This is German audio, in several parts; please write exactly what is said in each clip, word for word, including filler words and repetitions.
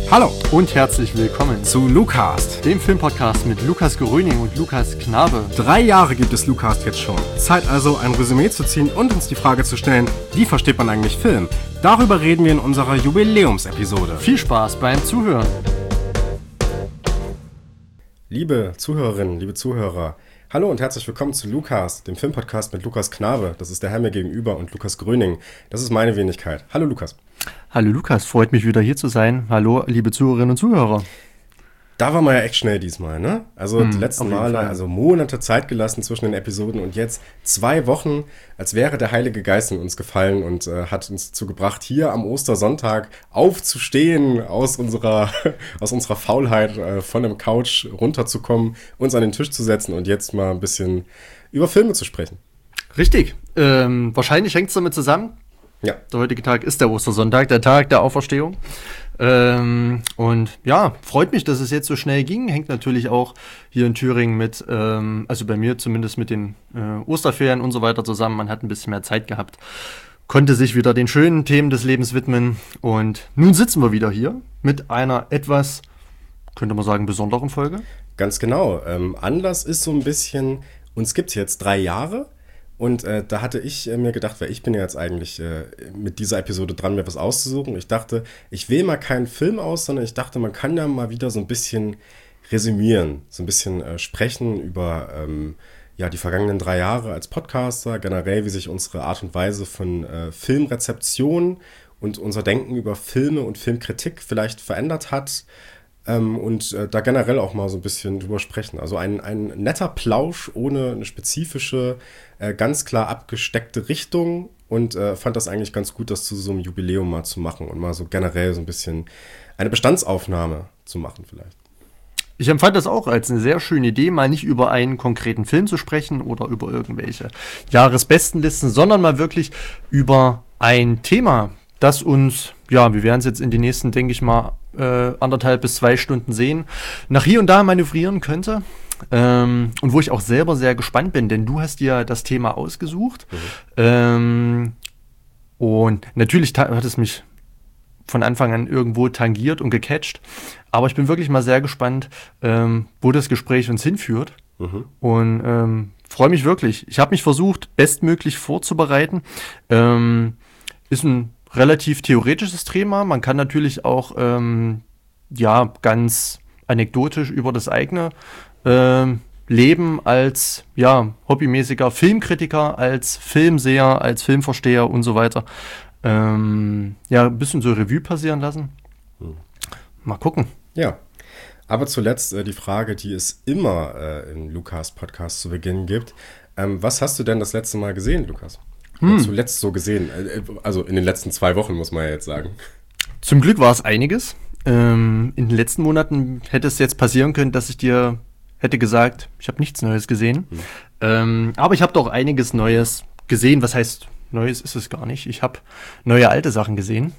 Hallo und herzlich willkommen zu Lucast, dem Filmpodcast mit Lukas Gröning und Lukas Knabe. Drei Jahre gibt es Lucast jetzt schon. Zeit also, ein Resümee zu ziehen und uns die Frage zu stellen, wie versteht man eigentlich Film? Darüber reden wir in unserer Jubiläumsepisode. Viel Spaß beim Zuhören. Liebe Zuhörerinnen, liebe Zuhörer, hallo und herzlich willkommen zu Lucast, dem Filmpodcast mit Lukas Knabe. Das ist der Herr mir gegenüber und Lukas Gröning. Das ist meine Wenigkeit. Hallo Lukas. Hallo Lukas, freut mich wieder hier zu sein. Hallo liebe Zuhörerinnen und Zuhörer. Da war man ja echt schnell diesmal, ne? Also hm, die letzten Male, also Monate Zeit gelassen zwischen den Episoden und jetzt zwei Wochen, als wäre der Heilige Geist in uns gefallen und äh, hat uns dazu gebracht, hier am Ostersonntag aufzustehen, aus unserer, aus unserer Faulheit äh, von dem Couch runterzukommen, uns an den Tisch zu setzen und jetzt mal ein bisschen über Filme zu sprechen. Richtig, ähm, wahrscheinlich hängt es damit zusammen. Ja. Der heutige Tag ist der Ostersonntag, der Tag der Auferstehung. Ähm, und ja, freut mich, dass es jetzt so schnell ging. Hängt natürlich auch hier in Thüringen mit, ähm, also bei mir zumindest mit den äh, Osterferien und so weiter zusammen. Man hat ein bisschen mehr Zeit gehabt, konnte sich wieder den schönen Themen des Lebens widmen. Und nun sitzen wir wieder hier mit einer etwas, könnte man sagen, besonderen Folge. Ganz genau. Ähm, Anlass ist so ein bisschen, uns gibt es jetzt drei Jahre. Und äh, da hatte ich äh, mir gedacht, weil ich bin ja jetzt eigentlich äh, mit dieser Episode dran, mir was auszusuchen. Ich dachte, ich wähle mal keinen Film aus, sondern ich dachte, man kann ja mal wieder so ein bisschen resümieren, so ein bisschen äh, sprechen über ähm, ja, die vergangenen drei Jahre als Podcaster, generell, wie sich unsere Art und Weise von äh, Filmrezeption und unser Denken über Filme und Filmkritik vielleicht verändert hat. Ähm, und äh, da generell auch mal so ein bisschen drüber sprechen. Also ein, ein netter Plausch ohne eine spezifische, äh, ganz klar abgesteckte Richtung und äh, fand das eigentlich ganz gut, das zu so einem Jubiläum mal zu machen und mal so generell so ein bisschen eine Bestandsaufnahme zu machen vielleicht. Ich empfand das auch als eine sehr schöne Idee, mal nicht über einen konkreten Film zu sprechen oder über irgendwelche Jahresbestenlisten, sondern mal wirklich über ein Thema, das uns, ja, wir werden es jetzt in die nächsten, denke ich mal, äh, anderthalb bis zwei Stunden sehen, nach hier und da manövrieren könnte. Ähm, und wo ich auch selber sehr gespannt bin, denn du hast dir das Thema ausgesucht. Mhm. Ähm, und natürlich ta- hat es mich von Anfang an irgendwo tangiert und gecatcht. Aber ich bin wirklich mal sehr gespannt, ähm, wo das Gespräch uns hinführt. Mhm. Und ähm, freue mich wirklich. Ich habe mich versucht, bestmöglich vorzubereiten. Ähm, ist ein relativ theoretisches Thema. Man kann natürlich auch ähm, ja ganz anekdotisch über das eigene ähm, Leben als ja hobbymäßiger Filmkritiker, als Filmseher, als Filmversteher und so weiter ähm, ja ein bisschen so Revue passieren lassen. Hm. Mal gucken. Ja, aber zuletzt äh, die Frage, die es immer äh, im Lucas-Podcast zu Beginn gibt. Ähm, was hast du denn das letzte Mal gesehen, Lukas? Hm. Zuletzt so gesehen, also in den letzten zwei Wochen, muss man ja jetzt sagen. Zum Glück war es einiges. Ähm, in den letzten Monaten hätte es jetzt passieren können, dass ich dir hätte gesagt, ich habe nichts Neues gesehen. Hm. Ähm, aber ich habe doch einiges Neues gesehen. Was heißt, Neues ist es gar nicht. Ich habe neue alte Sachen gesehen.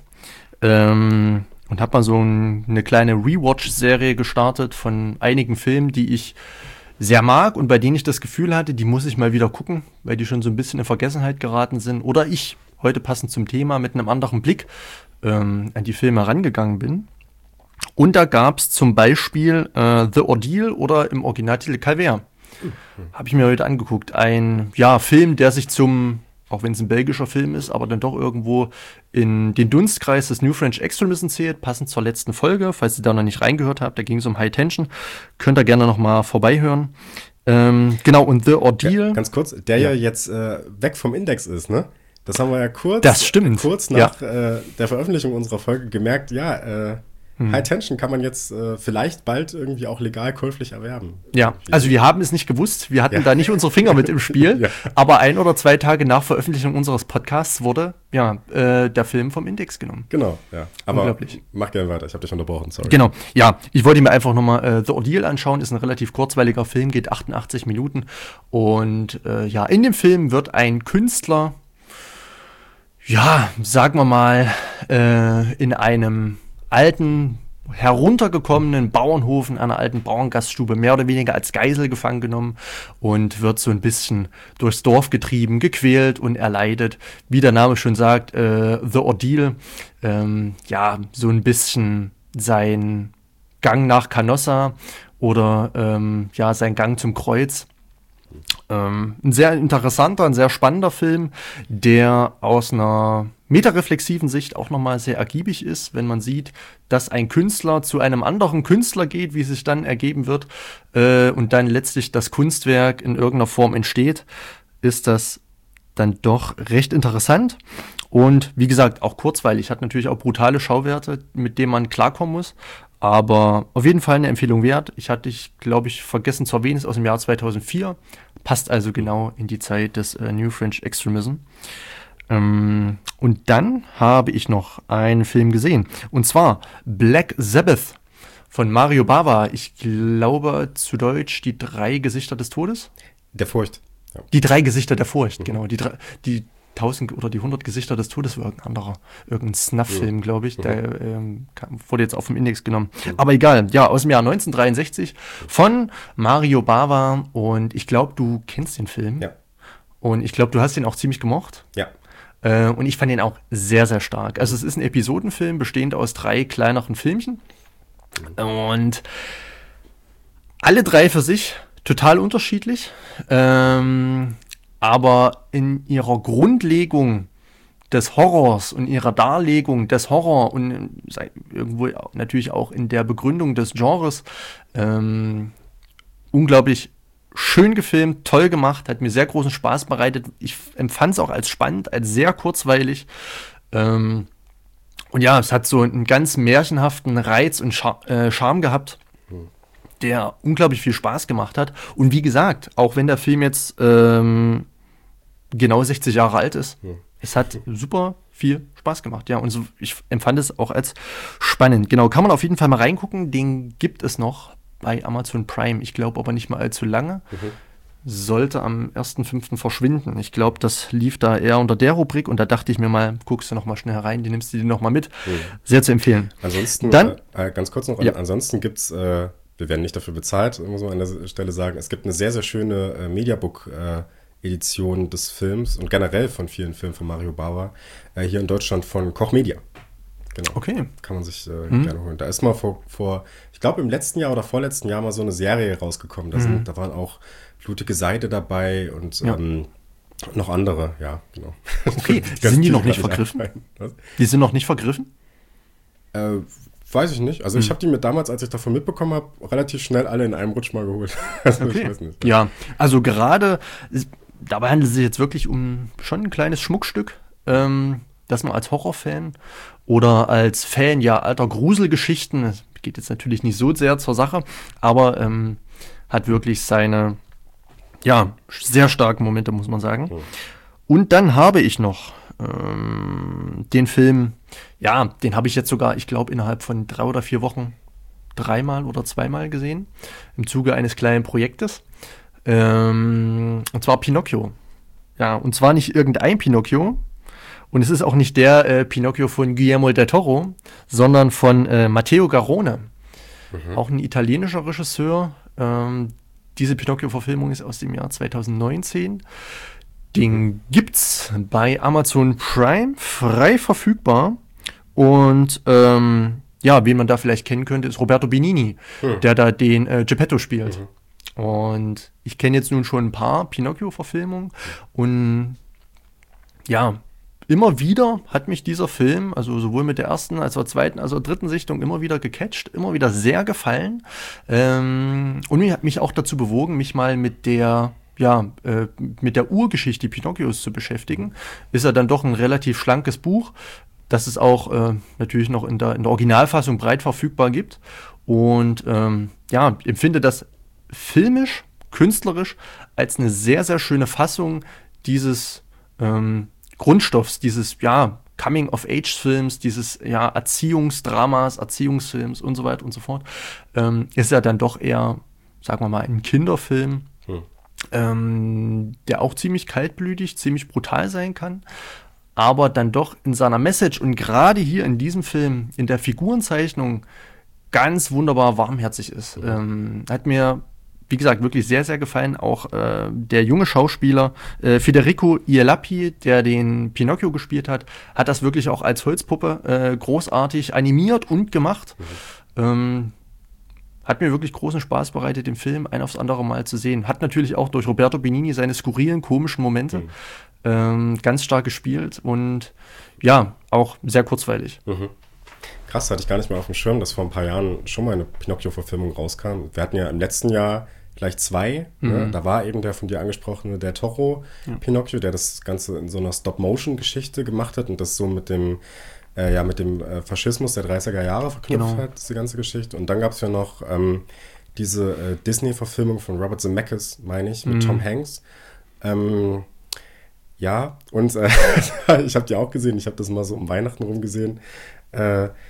Ähm, und habe mal so ein, eine kleine Rewatch-Serie gestartet von einigen Filmen, die ich sehr mag und bei denen ich das Gefühl hatte, die muss ich mal wieder gucken, weil die schon so ein bisschen in Vergessenheit geraten sind. Oder ich heute passend zum Thema mit einem anderen Blick ähm, an die Filme rangegangen bin. Und da gab es zum Beispiel äh, The Ordeal oder im Originaltitel Calvaire. Mhm. Habe ich mir heute angeguckt. Ein ja, Film, der sich zum, auch wenn es ein belgischer Film ist, aber dann doch irgendwo in den Dunstkreis des New French Extremism zählt, passend zur letzten Folge. Falls ihr da noch nicht reingehört habt, da ging es um High Tension. Könnt ihr gerne noch mal vorbeihören. Ähm, genau, und The Ordeal. Ja, ganz kurz, der ja, ja jetzt äh, weg vom Index ist, ne? Das haben wir ja kurz, das stimmt. kurz nach ja. äh, der Veröffentlichung unserer Folge gemerkt, ja, äh, Hm. High Tension kann man jetzt äh, vielleicht bald irgendwie auch legal käuflich erwerben. Ja, also wir haben es nicht gewusst. Wir hatten ja. da nicht unsere Finger mit im Spiel. Ja. Aber ein oder zwei Tage nach Veröffentlichung unseres Podcasts wurde ja äh, der Film vom Index genommen. Genau, ja. Aber mach gerne weiter. Ich habe dich unterbrochen, sorry. Genau, ja. Ich wollte mir einfach nochmal äh, The Ordeal anschauen. Ist ein relativ kurzweiliger Film, geht achtundachtzig Minuten. Und äh, ja, in dem Film wird ein Künstler, ja, sagen wir mal, äh, in einem alten, heruntergekommenen Bauernhof in einer alten Bauerngaststube mehr oder weniger als Geisel gefangen genommen und wird so ein bisschen durchs Dorf getrieben, gequält und erleidet. Wie der Name schon sagt, äh, The Ordeal, ähm, ja, so ein bisschen sein Gang nach Canossa oder ähm, ja, sein Gang zum Kreuz. Ähm, ein sehr interessanter, ein sehr spannender Film, der aus einer metareflexiven Sicht auch nochmal sehr ergiebig ist, wenn man sieht, dass ein Künstler zu einem anderen Künstler geht, wie es sich dann ergeben wird, äh, und dann letztlich das Kunstwerk in irgendeiner Form entsteht, ist das dann doch recht interessant. Und wie gesagt, auch kurzweilig, hat natürlich auch brutale Schauwerte, mit denen man klarkommen muss. Aber auf jeden Fall eine Empfehlung wert. Ich hatte, ich glaube ich, vergessen zu erwähnen, ist aus dem Jahr zweitausendvier. Passt also genau in die Zeit des äh, New French Extremism. Ähm, und dann habe ich noch einen Film gesehen. Und zwar Black Sabbath von Mario Bava. Ich glaube zu Deutsch die drei Gesichter des Todes. Der Furcht. Ja. Die drei Gesichter der Furcht, mhm. genau. Die drei, die tausend oder die hundert Gesichter des Todes war irgendein anderer, irgendein Snuff-Film, mhm. glaube ich. Mhm. Der ähm, kam, wurde jetzt auf dem Index genommen. Mhm. Aber egal, ja, aus dem Jahr neunzehnhundertdreiundsechzig von Mario Bava. Und ich glaube, du kennst den Film. Ja. Und ich glaube, du hast ihn auch ziemlich gemocht. Ja. Äh, und ich fand ihn auch sehr, sehr stark. Also es ist ein Episodenfilm, bestehend aus drei kleineren Filmchen. Mhm. Und alle drei für sich total unterschiedlich. Ähm, aber in ihrer Grundlegung des Horrors und ihrer Darlegung des Horror und irgendwo natürlich auch in der Begründung des Genres ähm, unglaublich schön gefilmt, toll gemacht, hat mir sehr großen Spaß bereitet. Ich empfand es auch als spannend, als sehr kurzweilig. Ähm, und ja, es hat so einen ganz märchenhaften Reiz und Char- äh, Charme gehabt, der unglaublich viel Spaß gemacht hat. Und wie gesagt, auch wenn der Film jetzt ähm, genau sechzig Jahre alt ist, ja. es hat super viel Spaß gemacht. Ja, und so, ich empfand es auch als spannend. Genau, kann man auf jeden Fall mal reingucken. Den gibt es noch bei Amazon Prime. Ich glaube aber nicht mal allzu lange. Mhm. Sollte am ersten fünften verschwinden. Ich glaube, das lief da eher unter der Rubrik und da dachte ich mir mal, guckst du noch mal schnell herein, die nimmst du dir noch mal mit. Mhm. Sehr zu empfehlen. Ansonsten, Dann, äh, ganz kurz noch, ja. ansonsten gibt es äh, wir werden nicht dafür bezahlt, muss man an der Stelle sagen. Es gibt eine sehr, sehr schöne äh, Mediabook-Edition äh, des Films und generell von vielen Filmen von Mario Bava äh, hier in Deutschland von Koch Media. Genau. Okay. Kann man sich äh, mhm. gerne holen. Da ist mal vor, vor ich glaube im letzten Jahr oder vorletzten Jahr mal so eine Serie rausgekommen. Da, mhm. sind, da waren auch Blutige Seide dabei und ja. ähm, noch andere, ja, genau. Okay, sind die noch nicht vergriffen? Die sind noch nicht vergriffen? Äh, Weiß ich nicht. Also hm. ich habe die mir damals, als ich davon mitbekommen habe, relativ schnell alle in einem Rutsch mal geholt. Also okay. ich weiß nicht. Ja, also gerade, dabei handelt es sich jetzt wirklich um schon ein kleines Schmuckstück, ähm, dass man als Horrorfan oder als Fan ja alter Gruselgeschichten, das geht jetzt natürlich nicht so sehr zur Sache, aber ähm, hat wirklich seine, ja, sehr starken Momente, muss man sagen. Hm. Und dann habe ich noch ähm, den Film, ja, den habe ich jetzt sogar, ich glaube, innerhalb von drei oder vier Wochen dreimal oder zweimal gesehen, im Zuge eines kleinen Projektes. Ähm, und zwar Pinocchio. Ja, und zwar nicht irgendein Pinocchio. Und es ist auch nicht der äh, Pinocchio von Guillermo del Toro, sondern von äh, Matteo Garrone. Mhm. Auch ein italienischer Regisseur. Ähm, diese Pinocchio-Verfilmung ist aus dem Jahr zweitausendneunzehn. Den gibt's bei Amazon Prime frei verfügbar. Und ähm, ja, wen man da vielleicht kennen könnte, ist Roberto Benigni, hm. der da den äh, Geppetto spielt. Mhm. Und ich kenne jetzt nun schon ein paar Pinocchio-Verfilmungen. Und ja, immer wieder hat mich dieser Film, also sowohl mit der ersten als auch zweiten, als auch dritten Sichtung immer wieder gecatcht, immer wieder sehr gefallen. Ähm, und mich hat mich auch dazu bewogen, mich mal mit der ja, äh, mit der Urgeschichte Pinocchios zu beschäftigen. Ist ja dann doch ein relativ schlankes Buch, das es auch äh, natürlich noch in der, in der Originalfassung breit verfügbar gibt. Und ähm, ja, empfinde das filmisch, künstlerisch als eine sehr, sehr schöne Fassung dieses ähm, Grundstoffs, dieses ja, Coming-of-Age-Films, dieses ja, Erziehungsdramas, Erziehungsfilms und so weiter und so fort. Ähm, ist ja dann doch eher, sagen wir mal, ein Kinderfilm, hm. ähm, der auch ziemlich kaltblütig, ziemlich brutal sein kann, aber dann doch in seiner Message und gerade hier in diesem Film, in der Figurenzeichnung, ganz wunderbar warmherzig ist. Mhm. Ähm, hat mir wie gesagt, wirklich sehr, sehr gefallen. Auch äh, der junge Schauspieler äh, Federico Ielappi, der den Pinocchio gespielt hat, hat das wirklich auch als Holzpuppe äh, großartig animiert und gemacht. Mhm. Ähm, hat mir wirklich großen Spaß bereitet, den Film ein aufs andere Mal zu sehen. Hat natürlich auch durch Roberto Benigni seine skurrilen, komischen Momente mhm. ähm, ganz stark gespielt und ja, auch sehr kurzweilig. Mhm. Krass, hatte ich gar nicht mehr auf dem Schirm, dass vor ein paar Jahren schon mal eine Pinocchio-Verfilmung rauskam. Wir hatten ja im letzten Jahr gleich zwei. Mhm. Ne? Da war eben der von dir angesprochene Del Toro ja. Pinocchio, der das Ganze in so einer Stop-Motion-Geschichte gemacht hat und das so mit dem Äh, ja, mit dem äh, Faschismus der dreißiger Jahre verknüpft genau. hat, diese ganze Geschichte. Und dann gab es ja noch ähm, diese äh, Disney-Verfilmung von Robert Zemeckis, meine ich, mit mm. Tom Hanks. Ähm, ja, und äh, ich habe die auch gesehen, ich habe das mal so um Weihnachten rum gesehen. Äh, äh,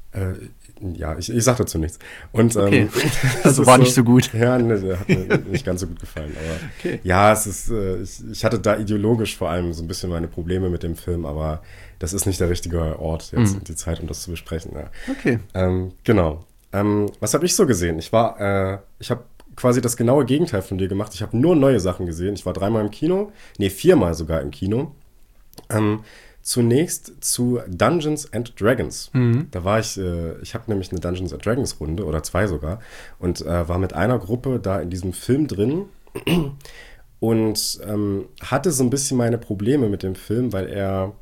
ja, ich, ich sag dazu nichts. Und, ähm, okay. Also war so, nicht so gut. Ja, ne, der hat mir nicht ganz so gut gefallen. Aber okay. ja, es ist, äh, ich, ich hatte da ideologisch vor allem so ein bisschen meine Probleme mit dem Film, aber das ist nicht der richtige Ort jetzt, mhm. die Zeit, um das zu besprechen. Ja. Okay. Ähm, genau. Ähm, was habe ich so gesehen? Ich war, äh, ich habe quasi das genaue Gegenteil von dir gemacht. Ich habe nur neue Sachen gesehen. Ich war dreimal im Kino, nee, viermal sogar im Kino. Ähm, zunächst zu Dungeons and Dragons. Mhm. Da war ich, äh, ich habe nämlich eine Dungeons and Dragons Runde oder zwei sogar und äh, war mit einer Gruppe da in diesem Film drin und ähm, hatte so ein bisschen meine Probleme mit dem Film, weil er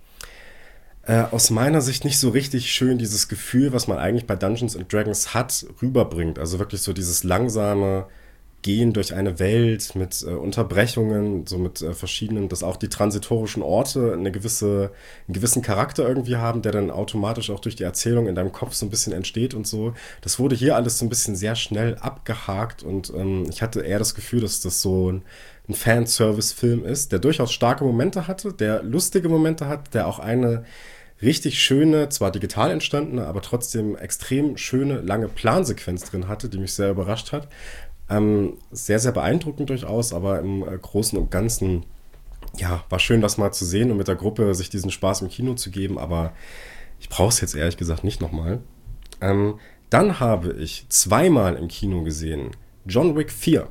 äh, aus meiner Sicht nicht so richtig schön dieses Gefühl, was man eigentlich bei Dungeons and Dragons hat, rüberbringt. Also wirklich so dieses langsame Gehen durch eine Welt mit äh, Unterbrechungen, so mit äh, verschiedenen, dass auch die transitorischen Orte eine gewisse, einen gewissen Charakter irgendwie haben, der dann automatisch auch durch die Erzählung in deinem Kopf so ein bisschen entsteht und so. Das wurde hier alles so ein bisschen sehr schnell abgehakt und ähm, ich hatte eher das Gefühl, dass das so ein, ein Fanservice-Film ist, der durchaus starke Momente hatte, der lustige Momente hat, der auch eine richtig schöne, zwar digital entstandene, aber trotzdem extrem schöne, lange Plansequenz drin hatte, die mich sehr überrascht hat. Ähm, sehr, sehr beeindruckend durchaus, aber im äh, Großen und Ganzen, ja, war schön, das mal zu sehen und mit der Gruppe sich diesen Spaß im Kino zu geben, aber ich brauche es jetzt ehrlich gesagt nicht nochmal. Ähm, dann habe ich zweimal im Kino gesehen John Wick vier.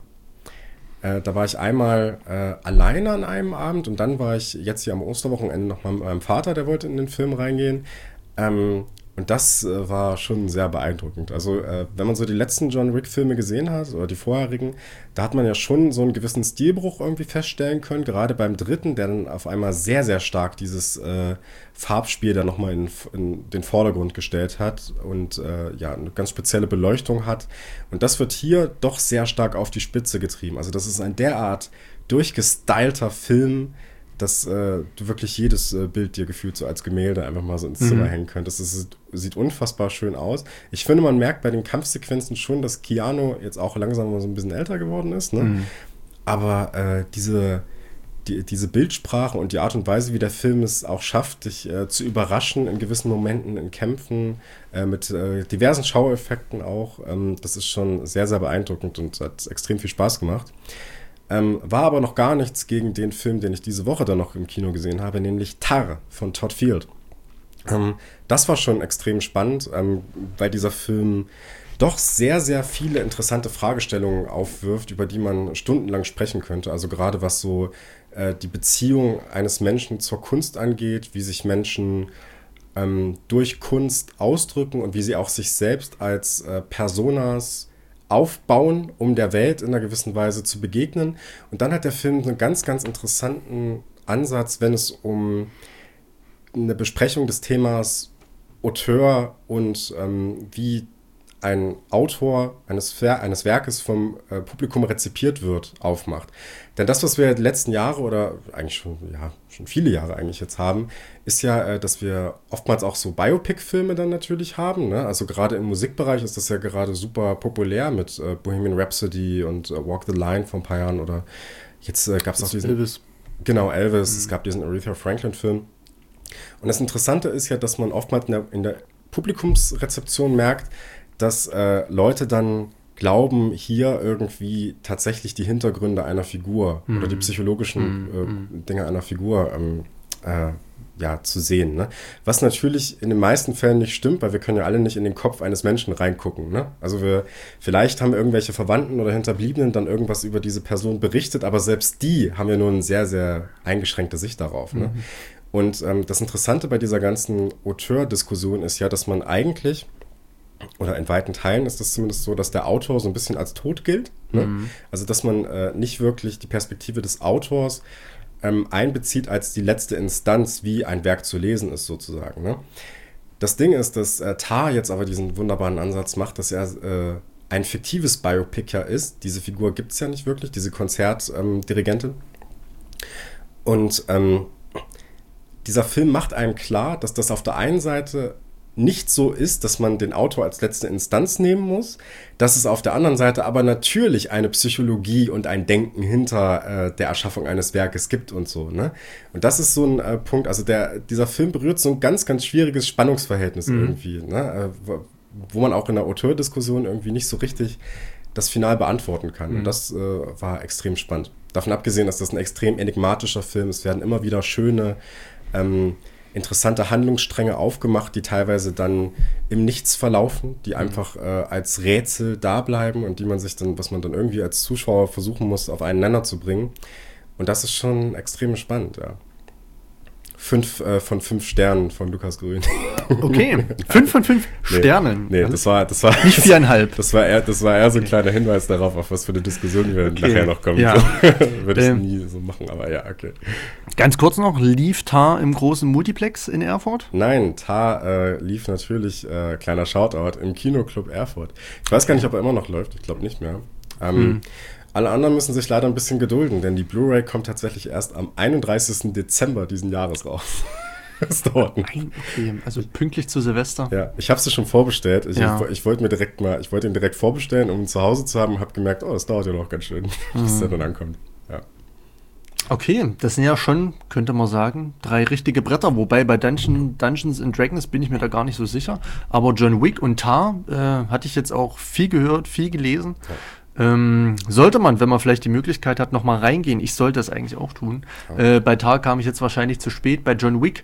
Äh, da war ich einmal äh, alleine an einem Abend und dann war ich jetzt hier am Osterwochenende nochmal mit meinem Vater, der wollte in den Film reingehen. Ähm, Und das äh, war schon sehr beeindruckend. Also äh, wenn man so die letzten John Wick-Filme gesehen hat, oder die vorherigen, da hat man ja schon so einen gewissen Stilbruch irgendwie feststellen können. Gerade beim dritten, der dann auf einmal sehr, sehr stark dieses äh, Farbspiel da nochmal in, in den Vordergrund gestellt hat und äh, ja, eine ganz spezielle Beleuchtung hat. Und das wird hier doch sehr stark auf die Spitze getrieben. Also das ist ein derart durchgestylter Film, dass äh, du wirklich jedes äh, Bild dir gefühlt so als Gemälde einfach mal so ins Zimmer mhm. hängen könntest. Das ist, sieht unfassbar schön aus. Ich finde, man merkt bei den Kampfsequenzen schon, dass Keanu jetzt auch langsam mal so ein bisschen älter geworden ist. Ne? Mhm. Aber äh, diese, die, diese Bildsprache und die Art und Weise, wie der Film es auch schafft, dich äh, zu überraschen in gewissen Momenten, in Kämpfen, äh, mit äh, diversen Schaueffekten auch, ähm, das ist schon sehr, sehr beeindruckend und hat extrem viel Spaß gemacht. Ähm, war aber noch gar nichts gegen den Film, den ich diese Woche dann noch im Kino gesehen habe, nämlich Tar von Todd Field. Ähm, das war schon extrem spannend, ähm, weil dieser Film doch sehr, sehr viele interessante Fragestellungen aufwirft, über die man stundenlang sprechen könnte. Also gerade was so äh, die Beziehung eines Menschen zur Kunst angeht, wie sich Menschen ähm, durch Kunst ausdrücken und wie sie auch sich selbst als äh, Personas aufbauen, um der Welt in einer gewissen Weise zu begegnen. Und dann hat der Film einen ganz, ganz interessanten Ansatz, wenn es um eine Besprechung des Themas Auteur und ähm, wie ein Autor eines, eines Werkes vom äh, Publikum rezipiert wird, aufmacht. Denn das, was wir die letzten Jahre oder eigentlich schon, ja, schon viele Jahre eigentlich jetzt haben, ist ja, äh, dass wir oftmals auch so Biopic-Filme dann natürlich haben. Ne? Also gerade im Musikbereich ist das ja gerade super populär mit äh, Bohemian Rhapsody und äh, Walk the Line vor ein paar Jahren oder jetzt äh, gab es auch diesen... Elvis. Genau, Elvis. Mhm. Es gab diesen Aretha Franklin-Film. Und das Interessante ist ja, dass man oftmals in der, in der Publikumsrezeption merkt, dass äh, Leute dann glauben, hier irgendwie tatsächlich die Hintergründe einer Figur mm. oder die psychologischen mm. äh, Dinge einer Figur ähm, äh, ja, zu sehen. Ne? Was natürlich in den meisten Fällen nicht stimmt, weil wir können ja alle nicht in den Kopf eines Menschen reingucken. Ne? Also wir, vielleicht haben irgendwelche Verwandten oder Hinterbliebenen dann irgendwas über diese Person berichtet, aber selbst die haben ja nur eine sehr, sehr eingeschränkte Sicht darauf. Ne? Mhm. Und ähm, das Interessante bei dieser ganzen Auteur-Diskussion ist ja, dass man eigentlich, oder in weiten Teilen ist das zumindest so, dass der Autor so ein bisschen als tot gilt. Ne? Mhm. Also dass man äh, nicht wirklich die Perspektive des Autors ähm, einbezieht als die letzte Instanz, wie ein Werk zu lesen ist sozusagen. Ne? Das Ding ist, dass äh, Tar jetzt aber diesen wunderbaren Ansatz macht, dass er äh, ein fiktives Biopic ja ist. Diese Figur gibt es ja nicht wirklich, diese Konzertdirigentin. Ähm, Und ähm, dieser Film macht einem klar, dass das auf der einen Seite nicht so ist, dass man den Autor als letzte Instanz nehmen muss, dass es auf der anderen Seite aber natürlich eine Psychologie und ein Denken hinter äh, der Erschaffung eines Werkes gibt und so, ne? Und das ist so ein äh, Punkt, also der, dieser Film berührt so ein ganz, ganz schwieriges Spannungsverhältnis mhm. irgendwie, ne? Äh, wo man auch in der Auteurdiskussion irgendwie nicht so richtig das Final beantworten kann. Mhm. Und das äh, war extrem spannend. Davon abgesehen, dass das ein extrem enigmatischer Film ist, werden immer wieder schöne ähm, interessante Handlungsstränge aufgemacht, die teilweise dann im Nichts verlaufen, die einfach äh, als Rätsel da bleiben und die man sich dann, was man dann irgendwie als Zuschauer versuchen muss, auf einen Nenner zu bringen. Und das ist schon extrem spannend, ja. Fünf äh, von fünf Sternen von Lukas Grün. Okay, fünf von fünf nee, Sternen. Nee, das war, das war nicht viereinhalb. Das war eher, das war eher so ein okay. kleiner Hinweis darauf, auf was für eine Diskussion wir okay. nachher noch kommen. Ja. Würde ich ähm, nie so machen, aber ja, okay. Ganz kurz noch, lief Tar im großen Multiplex in Erfurt? Nein, Tar äh, lief natürlich, äh, kleiner Shoutout, im Kinoclub Erfurt. Ich weiß gar nicht, ob er immer noch läuft, ich glaube nicht mehr. Ähm, hm. Alle anderen müssen sich leider ein bisschen gedulden, denn die Blu-ray kommt tatsächlich erst am einunddreißigsten Dezember diesen Jahres raus. Das dauert noch. Nein, okay, also pünktlich zu Silvester. Ja, ich habe sie schon vorbestellt. Ich, ja. ich, ich wollte mir direkt mal, ich wollte ihn direkt vorbestellen, um ihn zu Hause zu haben und habe gemerkt, oh, das dauert ja noch ganz schön, mhm. bis er dann ankommt. Ja. Okay, das sind ja schon, könnte man sagen, drei richtige Bretter. Wobei bei Dungeon, Dungeons and Dragons bin ich mir da gar nicht so sicher. Aber John Wick und Tar äh, hatte ich jetzt auch viel gehört, viel gelesen. Ja. Ähm, sollte man, wenn man vielleicht die Möglichkeit hat, nochmal reingehen. Ich sollte es eigentlich auch tun. Ja. Äh, bei Tar kam ich jetzt wahrscheinlich zu spät. Bei John Wick,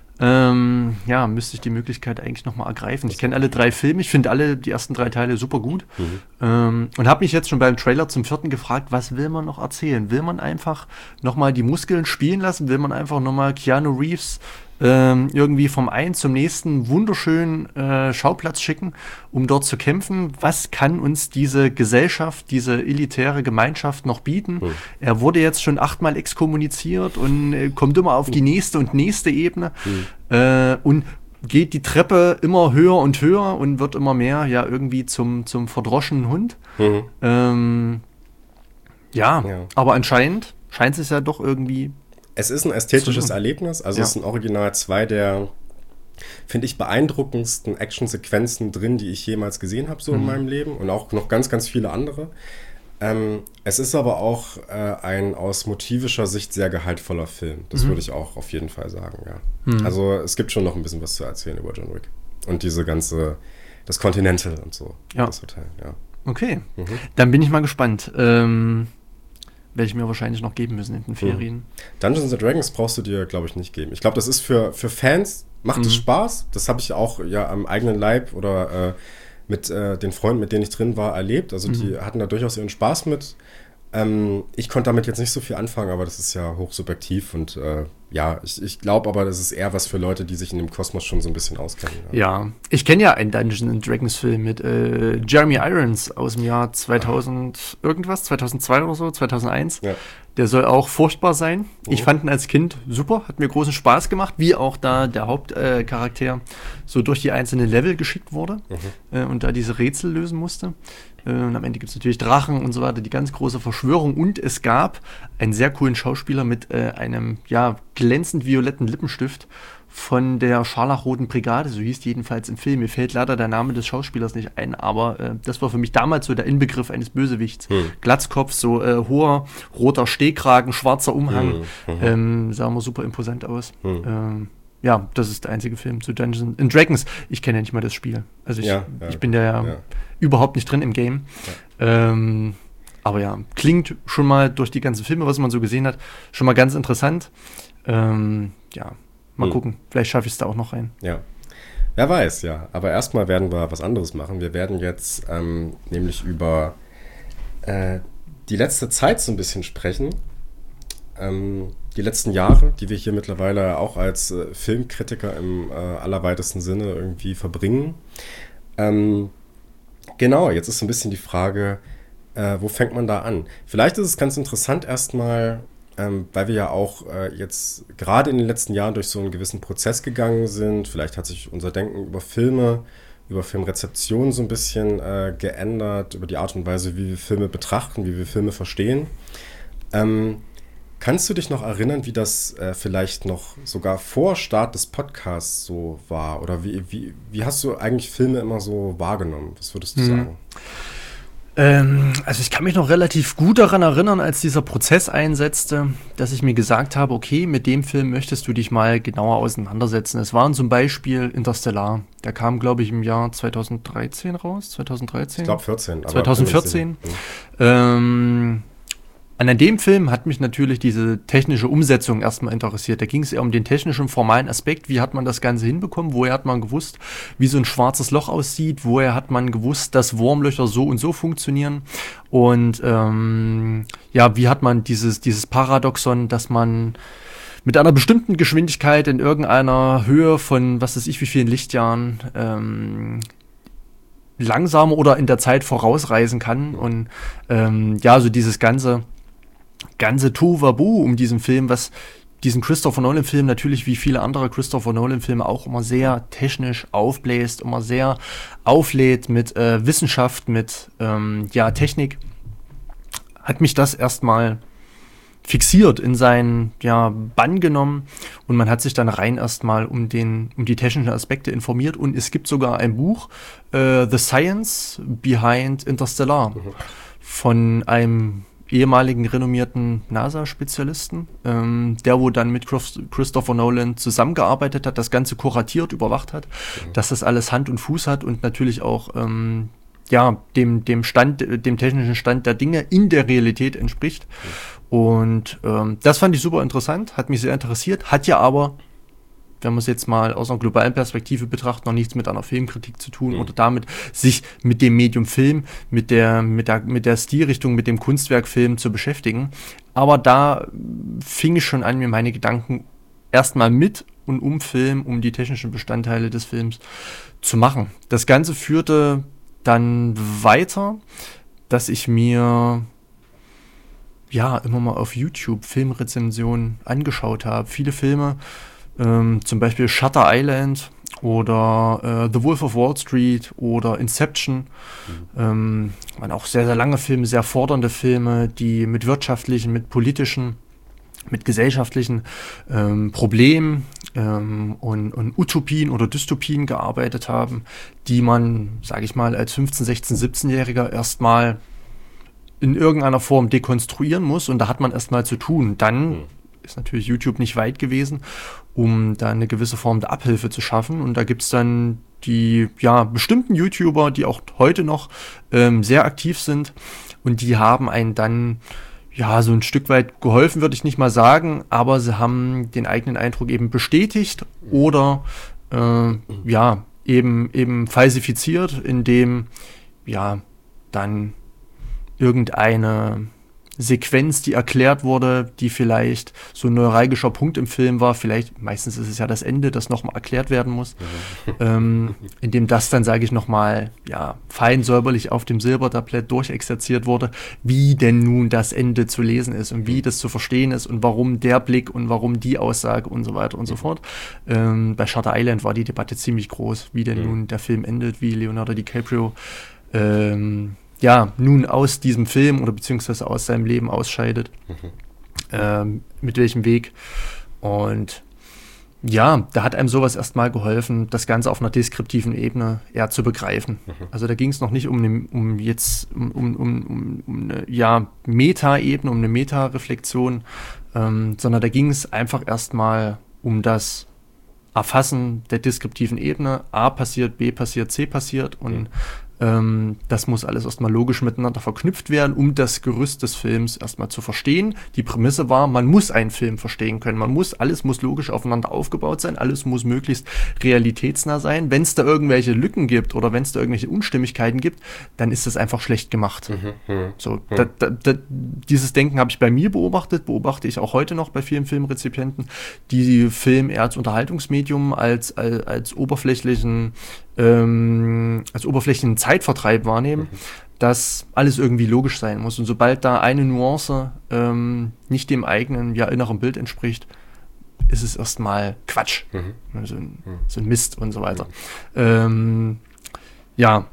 ähm, ja, müsste ich die Möglichkeit eigentlich nochmal ergreifen. Ich kenne alle drei Filme. Ich finde alle, die ersten drei Teile super gut. Mhm. Ähm, und habe mich jetzt schon beim Trailer zum vierten gefragt, was will man noch erzählen? Will man einfach nochmal die Muskeln spielen lassen? Will man einfach nochmal Keanu Reeves ähm, irgendwie vom einen zum nächsten wunderschönen äh, Schauplatz schicken, um dort zu kämpfen? Was kann uns diese Gesellschaft, diese elitäre Gemeinschaft noch bieten? Mhm. Er wurde jetzt schon achtmal exkommuniziert und äh, kommt immer auf die nächste und nächste Ebene mhm. äh, und geht die Treppe immer höher und höher und wird immer mehr ja irgendwie zum, zum verdroschenen Hund. Mhm. Ähm, ja, ja, aber anscheinend scheint es ja doch irgendwie. Es ist ein ästhetisches Erlebnis, also ja. Es sind original zwei der, finde ich, beeindruckendsten Actionsequenzen drin, die ich jemals gesehen habe, so mhm. in meinem Leben und auch noch ganz, ganz viele andere. Ähm, es ist aber auch äh, ein aus motivischer Sicht sehr gehaltvoller Film, das mhm. würde ich auch auf jeden Fall sagen, ja. Mhm. Also es gibt schon noch ein bisschen was zu erzählen über John Wick und diese ganze, das Continental und so, ja. das Hotel, ja. Okay, mhm. dann bin ich mal gespannt. Ähm werde ich mir wahrscheinlich noch geben müssen in den Ferien. Mhm. Dungeons and Dragons brauchst du dir, glaube ich, nicht geben. Ich glaube, das ist für, für Fans, macht mhm. es Spaß. Das habe ich auch ja am eigenen Leib oder äh, mit äh, den Freunden, mit denen ich drin war, erlebt. Also mhm. die hatten da durchaus ihren Spaß mit. Ähm, ich konnte damit jetzt nicht so viel anfangen, aber das ist ja hochsubjektiv und äh, ja, ich, ich glaube aber, das ist eher was für Leute, die sich in dem Kosmos schon so ein bisschen auskennen. Ja, ja. Ich kenne ja einen Dungeons and Dragons Film mit äh, Jeremy Irons aus dem Jahr zweitausend ah. irgendwas, zweitausendzwei oder so, zweitausendeins. Ja. Der soll auch furchtbar sein. Oh. Ich fand ihn als Kind super, hat mir großen Spaß gemacht, wie auch da der Hauptcharakter äh, so durch die einzelnen Level geschickt wurde mhm. äh, und da diese Rätsel lösen musste. Und am Ende gibt es natürlich Drachen und so weiter, die ganz große Verschwörung. Und es gab einen sehr coolen Schauspieler mit äh, einem ja glänzend violetten Lippenstift von der Scharlachroten Brigade, so hieß die jedenfalls im Film. Mir fällt leider der Name des Schauspielers nicht ein, aber äh, das war für mich damals so der Inbegriff eines Bösewichts. Hm. Glatzkopf, so äh, hoher, roter Stehkragen, schwarzer Umhang, hm. ähm, sah immer super imposant aus. Hm. Ähm, ja, das ist der einzige Film zu Dungeons and Dragons. Ich kenne ja nicht mal das Spiel. Also ich, ja, ja, ich bin da ja, ja überhaupt nicht drin im Game. Ja. Ähm, aber ja, klingt schon mal durch die ganzen Filme, was man so gesehen hat, schon mal ganz interessant. Ähm, ja, Mal hm. gucken, vielleicht schaffe ich es da auch noch rein. Ja, wer weiß, ja. Aber erstmal werden wir was anderes machen. Wir werden jetzt ähm, nämlich über äh, die letzte Zeit so ein bisschen sprechen. Ähm, die letzten Jahre, die wir hier mittlerweile auch als äh, Filmkritiker im äh, allerweitesten Sinne irgendwie verbringen. Ähm, genau, jetzt ist so ein bisschen die Frage, äh, wo fängt man da an? Vielleicht ist es ganz interessant erstmal, ähm, weil wir ja auch äh, jetzt gerade in den letzten Jahren durch so einen gewissen Prozess gegangen sind. Vielleicht hat sich unser Denken über Filme, über Filmrezeption so ein bisschen äh, geändert, über die Art und Weise, wie wir Filme betrachten, wie wir Filme verstehen. Ähm, Kannst du dich noch erinnern, wie das äh, vielleicht noch sogar vor Start des Podcasts so war? Oder wie, wie, wie hast du eigentlich Filme immer so wahrgenommen? Was würdest du hm. sagen? Ähm, also ich kann mich noch relativ gut daran erinnern, als dieser Prozess einsetzte, dass ich mir gesagt habe, okay, mit dem Film möchtest du dich mal genauer auseinandersetzen. Es waren zum Beispiel Interstellar. Der kam, glaube ich, im Jahr zweitausenddreizehn raus. zweitausenddreizehn? Ich glaube vierzehn. zweitausendvierzehn. Ähm... An dem Film hat mich natürlich diese technische Umsetzung erstmal interessiert. Da ging es eher um den technischen, formalen Aspekt. Wie hat man das Ganze hinbekommen? Woher hat man gewusst, wie so ein schwarzes Loch aussieht? Woher hat man gewusst, dass Wurmlöcher so und so funktionieren? Und ähm, ja, wie hat man dieses, dieses Paradoxon, dass man mit einer bestimmten Geschwindigkeit in irgendeiner Höhe von, was weiß ich, wie vielen Lichtjahren ähm, langsamer oder in der Zeit vorausreisen kann? Und ähm, ja, so dieses ganze ganze Tohuwabohu um diesen Film, was diesen Christopher Nolan-Film natürlich wie viele andere Christopher Nolan-Filme auch immer sehr technisch aufbläst, immer sehr auflädt mit äh, Wissenschaft, mit ähm, ja, Technik, hat mich das erstmal fixiert, in seinen ja, Bann genommen, und man hat sich dann rein erstmal um den um die technischen Aspekte informiert, und es gibt sogar ein Buch, äh, The Science Behind Interstellar, mhm. von einem ehemaligen renommierten NASA-Spezialisten, ähm, der wo dann mit Christopher Nolan zusammengearbeitet hat, das Ganze kuratiert, überwacht hat, mhm. dass das alles Hand und Fuß hat und natürlich auch ähm, ja, dem, dem Stand, dem technischen Stand der Dinge in der Realität entspricht. Mhm. Und ähm, das fand ich super interessant, hat mich sehr interessiert, hat ja aber, wenn man es jetzt mal aus einer globalen Perspektive betrachtet, noch nichts mit einer Filmkritik zu tun, mhm. oder damit sich mit dem Medium Film, mit der, mit der, mit der Stilrichtung, mit dem Kunstwerk Film zu beschäftigen. Aber da fing ich schon an, mir meine Gedanken erstmal mit und um Film, um die technischen Bestandteile des Films zu machen. Das Ganze führte dann weiter, dass ich mir ja immer mal auf YouTube Filmrezensionen angeschaut habe. Viele Filme, Ähm, zum Beispiel Shutter Island oder äh, The Wolf of Wall Street oder Inception. Mhm. Ähm, waren auch sehr, sehr lange Filme, sehr fordernde Filme, die mit wirtschaftlichen, mit politischen, mit gesellschaftlichen ähm, Problemen ähm, und, und Utopien oder Dystopien gearbeitet haben, die man, sage ich mal, als fünfzehn-, sechzehn-, siebzehnjähriger erstmal in irgendeiner Form dekonstruieren muss, und da hat man erstmal zu tun. Dann mhm. ist natürlich YouTube nicht weit gewesen, um da eine gewisse Form der Abhilfe zu schaffen. Und da gibt es dann die ja bestimmten YouTuber, die auch heute noch ähm, sehr aktiv sind, und die haben einen dann ja so ein Stück weit geholfen, würde ich nicht mal sagen, aber sie haben den eigenen Eindruck eben bestätigt oder äh, ja eben eben falsifiziert, indem ja dann irgendeine Sequenz, die erklärt wurde, die vielleicht so ein neuralgischer Punkt im Film war, vielleicht, meistens ist es ja das Ende, das nochmal erklärt werden muss, ja. ähm, indem das dann, sage ich nochmal, ja, fein säuberlich auf dem Silbertablett durchexerziert wurde, wie denn nun das Ende zu lesen ist und wie das zu verstehen ist und warum der Blick und warum die Aussage und so weiter und so fort. Ähm, bei Shutter Island war die Debatte ziemlich groß, wie denn ja. nun der Film endet, wie Leonardo DiCaprio ähm, ja, nun aus diesem Film oder beziehungsweise aus seinem Leben ausscheidet, mhm. ähm, mit welchem Weg. Und ja, da hat einem sowas erstmal geholfen, das Ganze auf einer deskriptiven Ebene eher zu begreifen. Mhm. Also da ging es noch nicht um, ne, um jetzt um, um, um, um eine ja, Meta-Ebene, um eine Meta-Reflexion, ähm, sondern da ging es einfach erstmal um das Erfassen der deskriptiven Ebene. A passiert, B passiert, C passiert, und mhm. Ähm, das muss alles erstmal logisch miteinander verknüpft werden, um das Gerüst des Films erstmal zu verstehen. Die Prämisse war, man muss einen Film verstehen können. Man muss, alles muss logisch aufeinander aufgebaut sein, alles muss möglichst realitätsnah sein. Wenn es da irgendwelche Lücken gibt oder wenn es da irgendwelche Unstimmigkeiten gibt, dann ist das einfach schlecht gemacht. Mhm, mh, so, mh. Da, da, da, dieses Denken habe ich bei mir beobachtet, beobachte ich auch heute noch bei vielen Filmrezipienten, die Film eher als Unterhaltungsmedium, als, als, als oberflächlichen ähm, als oberflächlichen Zeitvertreib wahrnehmen, mhm. dass alles irgendwie logisch sein muss. Und sobald da eine Nuance ähm, nicht dem eigenen, ja, inneren Bild entspricht, ist es erstmal Quatsch. Mhm. So, ein, so ein Mist und so weiter. Mhm. Ähm, ja.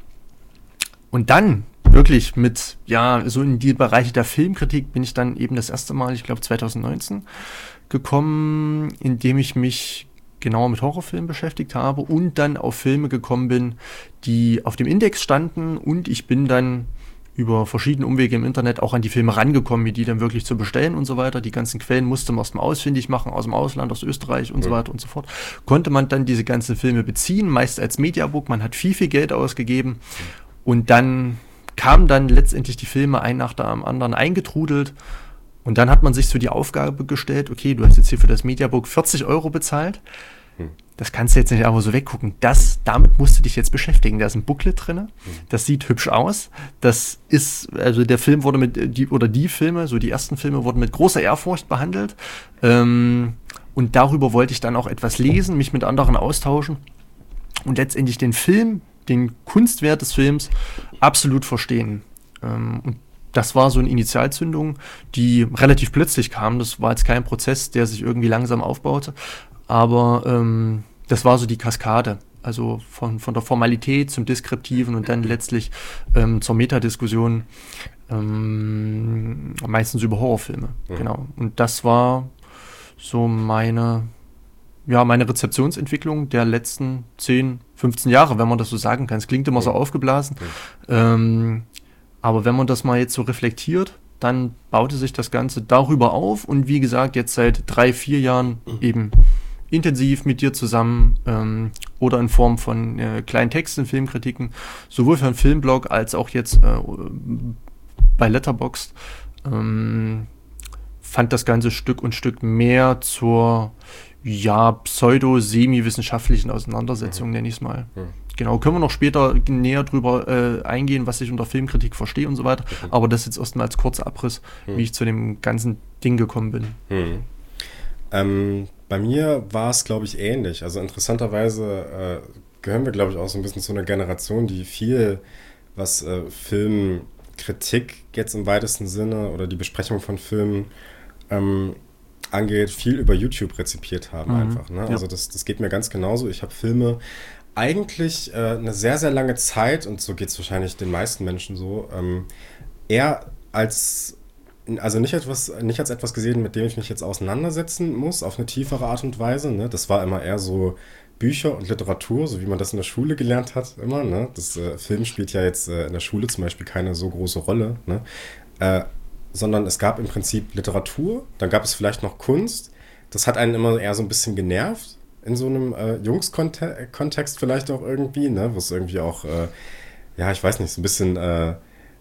Und dann wirklich mit, ja, so in die Bereiche der Filmkritik bin ich dann eben das erste Mal, ich glaube zwanzig neunzehn, gekommen, indem ich mich genauer mit Horrorfilmen beschäftigt habe und dann auf Filme gekommen bin, die auf dem Index standen, und ich bin dann über verschiedene Umwege im Internet auch an die Filme rangekommen, wie die dann wirklich zu bestellen und so weiter. Die ganzen Quellen musste man erstmal ausfindig machen, aus dem Ausland, aus Österreich und ja. so weiter und so fort. Konnte man dann diese ganzen Filme beziehen, meist als Mediabook. Man hat viel, viel Geld ausgegeben, und dann kamen dann letztendlich die Filme ein nach dem anderen eingetrudelt. Und dann hat man sich so die Aufgabe gestellt, okay, du hast jetzt hier für das Mediabook vierzig Euro bezahlt, hm. das kannst du jetzt nicht einfach so weggucken. Das, damit musst du dich jetzt beschäftigen. Da ist ein Booklet drin, hm. das sieht hübsch aus. Das ist, also der Film wurde mit, die, oder die Filme, so die ersten Filme wurden mit großer Ehrfurcht behandelt. Ähm, und darüber wollte ich dann auch etwas lesen, mich mit anderen austauschen und letztendlich den Film, den Kunstwert des Films absolut verstehen. Ähm, und das war so eine Initialzündung, die relativ plötzlich kam. Das war jetzt kein Prozess, der sich irgendwie langsam aufbaute. Aber ähm, das war so die Kaskade. Also von, von der Formalität zum Deskriptiven und dann letztlich ähm, zur Metadiskussion. Ähm, meistens über Horrorfilme. Mhm. Genau. Und das war so meine, ja, meine Rezeptionsentwicklung der letzten zehn, fünfzehn Jahre, wenn man das so sagen kann. Es klingt immer mhm. so aufgeblasen. Mhm. Ähm, Aber wenn man das mal jetzt so reflektiert, dann baute sich das Ganze darüber auf, und wie gesagt, jetzt seit drei, vier Jahren eben intensiv mit dir zusammen ähm, oder in Form von äh, kleinen Texten, Filmkritiken, sowohl für einen Filmblog als auch jetzt äh, bei Letterboxd, ähm, fand das Ganze Stück und Stück mehr zur ja, pseudo-semi-wissenschaftlichen Auseinandersetzung, mhm. nenne ich es mal. Mhm. Genau, können wir noch später näher drüber äh, eingehen, was ich unter Filmkritik verstehe und so weiter. Mhm. Aber das jetzt erstmal als kurzer Abriss, mhm. wie ich zu dem ganzen Ding gekommen bin. Mhm. Ähm, bei mir war es, glaube ich, ähnlich. Also interessanterweise äh, gehören wir, glaube ich, auch so ein bisschen zu einer Generation, die viel, was äh, Filmkritik jetzt im weitesten Sinne oder die Besprechung von Filmen ähm, angeht, viel über YouTube rezipiert haben mhm. einfach. Ne? Ja. Also das, das geht mir ganz genauso. Ich habe Filme eigentlich äh, eine sehr, sehr lange Zeit, und so geht es wahrscheinlich den meisten Menschen so, ähm, eher als, also nicht, etwas, nicht als etwas gesehen, mit dem ich mich jetzt auseinandersetzen muss, auf eine tiefere Art und Weise. Ne? Das war immer eher so Bücher und Literatur, so wie man das in der Schule gelernt hat, immer. Ne? Das äh, Film spielt ja jetzt äh, in der Schule zum Beispiel keine so große Rolle, ne? äh, sondern es gab im Prinzip Literatur, dann gab es vielleicht noch Kunst. Das hat einen immer eher so ein bisschen genervt, in so einem äh, Jungs-Kontext vielleicht auch irgendwie, ne, wo es irgendwie auch, äh, ja, ich weiß nicht, so ein bisschen äh,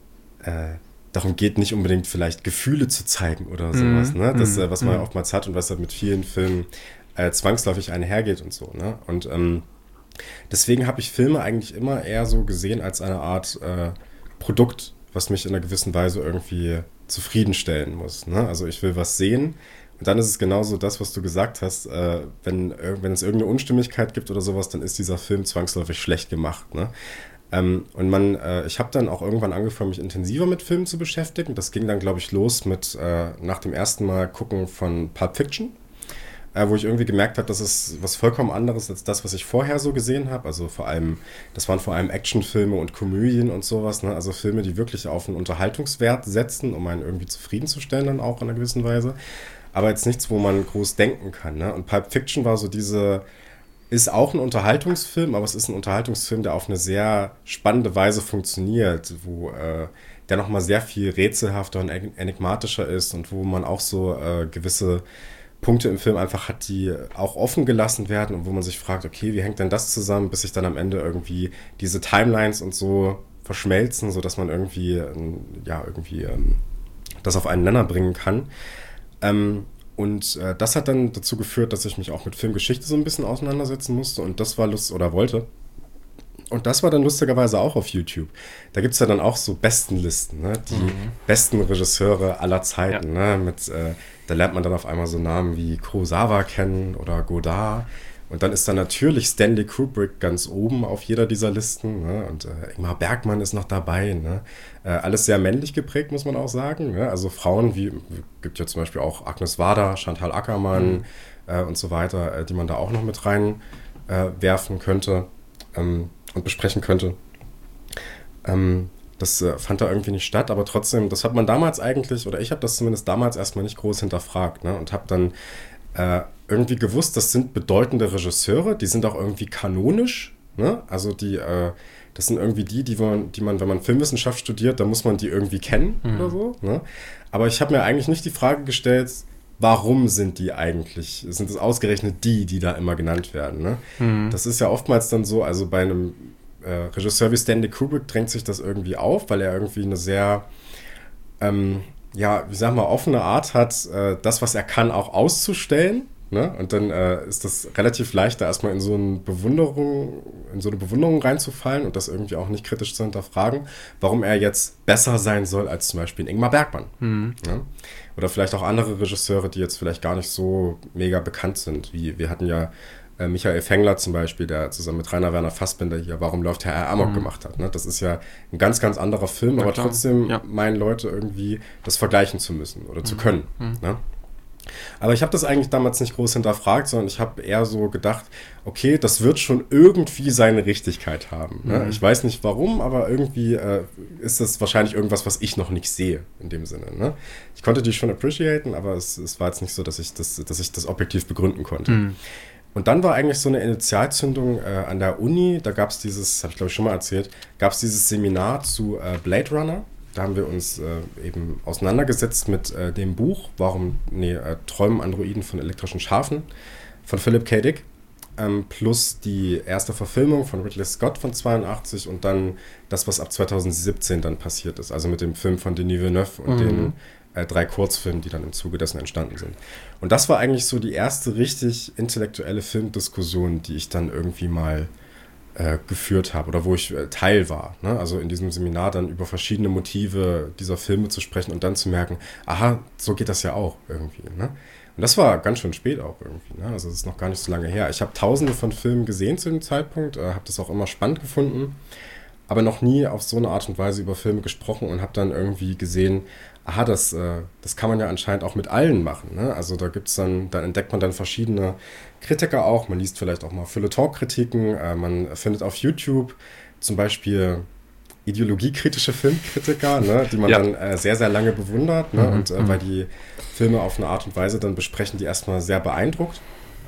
äh, darum geht, nicht unbedingt vielleicht Gefühle zu zeigen oder sowas, mm, ne, das, mm, äh, was man mm. oftmals hat und was halt mit vielen Filmen äh, zwangsläufig einhergeht und so, ne, und ähm, deswegen habe ich Filme eigentlich immer eher so gesehen als eine Art äh, Produkt, was mich in einer gewissen Weise irgendwie zufriedenstellen muss, ne, also ich will was sehen. Und dann ist es genauso das, was du gesagt hast, äh, wenn, wenn es irgendeine Unstimmigkeit gibt oder sowas, dann ist dieser Film zwangsläufig schlecht gemacht. Ne? Ähm, und man, äh, ich habe dann auch irgendwann angefangen, mich intensiver mit Filmen zu beschäftigen. Das ging dann, glaube ich, los mit äh, nach dem ersten Mal gucken von Pulp Fiction, äh, wo ich irgendwie gemerkt habe, das ist was vollkommen anderes als das, was ich vorher so gesehen habe. Also vor allem, das waren vor allem Actionfilme und Komödien und sowas. Ne? Also Filme, die wirklich auf einen Unterhaltungswert setzen, um einen irgendwie zufriedenzustellen dann auch in einer gewissen Weise. Aber jetzt nichts, wo man groß denken kann. Ne? Und Pulp Fiction war so diese, ist auch ein Unterhaltungsfilm, aber es ist ein Unterhaltungsfilm, der auf eine sehr spannende Weise funktioniert, wo äh, der nochmal sehr viel rätselhafter und enigmatischer ist und wo man auch so äh, gewisse Punkte im Film einfach hat, die auch offen gelassen werden und wo man sich fragt, okay, wie hängt denn das zusammen, bis sich dann am Ende irgendwie diese Timelines und so verschmelzen, sodass man irgendwie, ähm, ja, irgendwie ähm, das auf einen Nenner bringen kann. Ähm, und äh, das hat dann dazu geführt, dass ich mich auch mit Filmgeschichte so ein bisschen auseinandersetzen musste und das war Lust oder wollte. Und das war dann lustigerweise auch auf YouTube. Da gibt es ja dann auch so Bestenlisten, ne? Die mhm. besten Regisseure aller Zeiten. Ja. Ne? Mit, äh, da lernt man dann auf einmal so Namen wie Kurosawa kennen oder Godard. Und dann ist da natürlich Stanley Kubrick ganz oben auf jeder dieser Listen. Ne? Und äh, Ingmar Bergman ist noch dabei. Ne? Äh, alles sehr männlich geprägt, muss man auch sagen. Ne? Also Frauen, wie gibt ja zum Beispiel auch Agnes Varda, Chantal Akermann mhm. äh, und so weiter, äh, die man da auch noch mit rein äh, werfen könnte. Ähm, und besprechen könnte. Ähm, das äh, fand da irgendwie nicht statt, aber trotzdem, das hat man damals eigentlich, oder ich habe das zumindest damals erstmal nicht groß hinterfragt, ne? Und habe dann äh, irgendwie gewusst, das sind bedeutende Regisseure, die sind auch irgendwie kanonisch, ne? Also die, äh, das sind irgendwie die, die man, die man, wenn man Filmwissenschaft studiert, dann muss man die irgendwie kennen mhm. oder so, ne? Aber ich habe mir eigentlich nicht die Frage gestellt, warum sind die eigentlich, sind es ausgerechnet die, die da immer genannt werden, ne? Mhm. Das ist ja oftmals dann so, also bei einem äh, Regisseur wie Stanley Kubrick drängt sich das irgendwie auf, weil er irgendwie eine sehr, ähm, ja, wie sagen wir, offene Art hat, äh, das, was er kann, auch auszustellen, ne? Und dann äh, ist das relativ leicht, da erstmal in so eine Bewunderung, in so eine Bewunderung reinzufallen und das irgendwie auch nicht kritisch zu hinterfragen, warum er jetzt besser sein soll als zum Beispiel Ingmar Bergman. Mhm. Ne? Oder vielleicht auch andere Regisseure, die jetzt vielleicht gar nicht so mega bekannt sind. Wie wir hatten ja äh, Michael Fengler zum Beispiel, der zusammen mit Rainer Werner Fassbinder hier Warum läuft Herr R. Amok mhm. gemacht hat. Ne? Das ist ja ein ganz, ganz anderer Film, ja, aber klar. trotzdem ja. meinen Leute irgendwie das vergleichen zu müssen oder mhm. zu können. Mhm. Ne? Aber ich habe das eigentlich damals nicht groß hinterfragt, sondern ich habe eher so gedacht, okay, das wird schon irgendwie seine Richtigkeit haben. Ne? Mhm. Ich weiß nicht warum, aber irgendwie äh, ist das wahrscheinlich irgendwas, was ich noch nicht sehe in dem Sinne. Ne? Ich konnte die schon appreciaten, aber es, es war jetzt nicht so, dass ich das, dass ich das objektiv begründen konnte. Mhm. Und dann war eigentlich so eine Initialzündung äh, an der Uni, da gab es dieses, habe ich glaube ich schon mal erzählt, gab es dieses Seminar zu äh, Blade Runner. Da haben wir uns äh, eben auseinandergesetzt mit äh, dem Buch, warum, nee, äh, Träumen Androiden von elektrischen Schafen von Philip K. Dick, ähm, plus die erste Verfilmung von Ridley Scott von zweiundachtzig und dann das, was ab zweitausendsiebzehn dann passiert ist, also mit dem Film von Denis Villeneuve und mhm. den äh, drei Kurzfilmen, die dann im Zuge dessen entstanden sind. Und das war eigentlich so die erste richtig intellektuelle Filmdiskussion, die ich dann irgendwie mal geführt habe oder wo ich äh, Teil war. Ne? Also in diesem Seminar dann über verschiedene Motive dieser Filme zu sprechen und dann zu merken, aha, so geht das ja auch irgendwie. Ne? Und das war ganz schön spät auch irgendwie. Ne? Also das ist noch gar nicht so lange her. Ich habe tausende von Filmen gesehen zu dem Zeitpunkt, äh, habe das auch immer spannend gefunden, aber noch nie auf so eine Art und Weise über Filme gesprochen und habe dann irgendwie gesehen, aha, das, äh, das kann man ja anscheinend auch mit allen machen. Ne? Also da gibt's dann, dann entdeckt man dann verschiedene Kritiker auch, man liest vielleicht auch mal Feuilleton-Kritiken, äh, man findet auf YouTube zum Beispiel ideologiekritische Filmkritiker, ne, die man ja. dann äh, sehr, sehr lange bewundert, ne, mhm, und äh, weil die Filme auf eine Art und Weise dann besprechen, die erstmal sehr beeindruckt.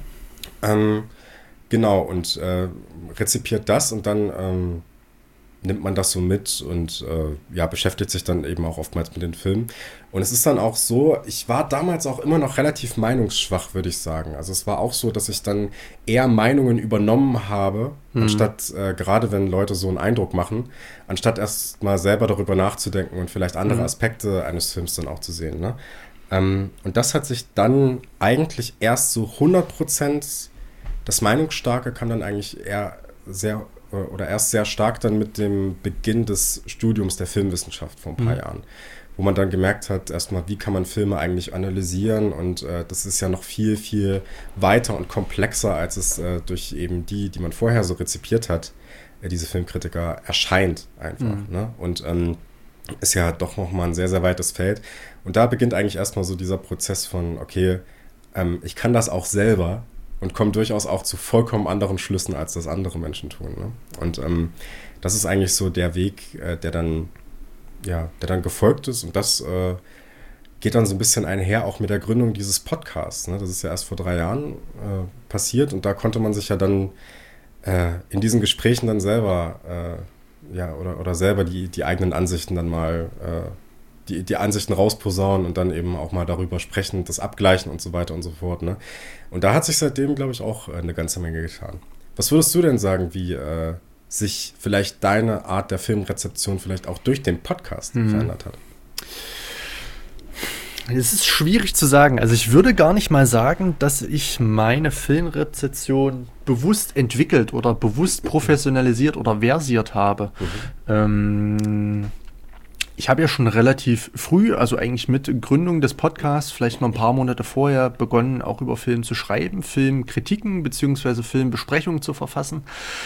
Ähm, genau, und äh, rezipiert das und dann ähm, nimmt man das so mit und äh, ja, beschäftigt sich dann eben auch oftmals mit den Filmen. Und es ist dann auch so, ich war damals auch immer noch relativ meinungsschwach, würde ich sagen. Also es war auch so, dass ich dann eher Meinungen übernommen habe, mhm. anstatt, äh, gerade wenn Leute so einen Eindruck machen, anstatt erst mal selber darüber nachzudenken und vielleicht andere mhm. Aspekte eines Films dann auch zu sehen. Ne? Ähm, und das hat sich dann eigentlich erst so hundert Prozent, das Meinungsstarke kam dann eigentlich eher sehr oder erst sehr stark dann mit dem Beginn des Studiums der Filmwissenschaft vor ein paar mhm. Jahren, wo man dann gemerkt hat, erstmal, wie kann man Filme eigentlich analysieren und äh, das ist ja noch viel, viel weiter und komplexer, als es äh, durch eben die, die man vorher so rezipiert hat, äh, diese Filmkritiker, erscheint einfach. Mhm. Ne? Und ähm, ist ja doch nochmal ein sehr, sehr weites Feld. Und da beginnt eigentlich erstmal so dieser Prozess von, okay, ähm, ich kann das auch selber, und kommen durchaus auch zu vollkommen anderen Schlüssen, als das andere Menschen tun. Ne? Und ähm, das ist eigentlich so der Weg, äh, der dann, ja, der dann gefolgt ist. Und das äh, geht dann so ein bisschen einher auch mit der Gründung dieses Podcasts. Ne? Das ist ja erst vor drei Jahren äh, passiert und da konnte man sich ja dann äh, in diesen Gesprächen dann selber, äh, ja, oder, oder selber die, die eigenen Ansichten dann mal äh, Die, die Ansichten rausposaunen und dann eben auch mal darüber sprechen, das abgleichen und so weiter und so fort. Ne? Und da hat sich seitdem, glaube ich, auch eine ganze Menge getan. Was würdest du denn sagen, wie, äh, sich vielleicht deine Art der Filmrezeption vielleicht auch durch den Podcast mhm. verändert hat? Es ist schwierig zu sagen. Also ich würde gar nicht mal sagen, dass ich meine Filmrezeption bewusst entwickelt oder bewusst professionalisiert oder versiert habe. Mhm. Ähm, ich habe ja schon relativ früh, also eigentlich mit Gründung des Podcasts, vielleicht noch ein paar Monate vorher, begonnen, auch über Film zu schreiben, Filmkritiken bzw. Filmbesprechungen zu verfassen,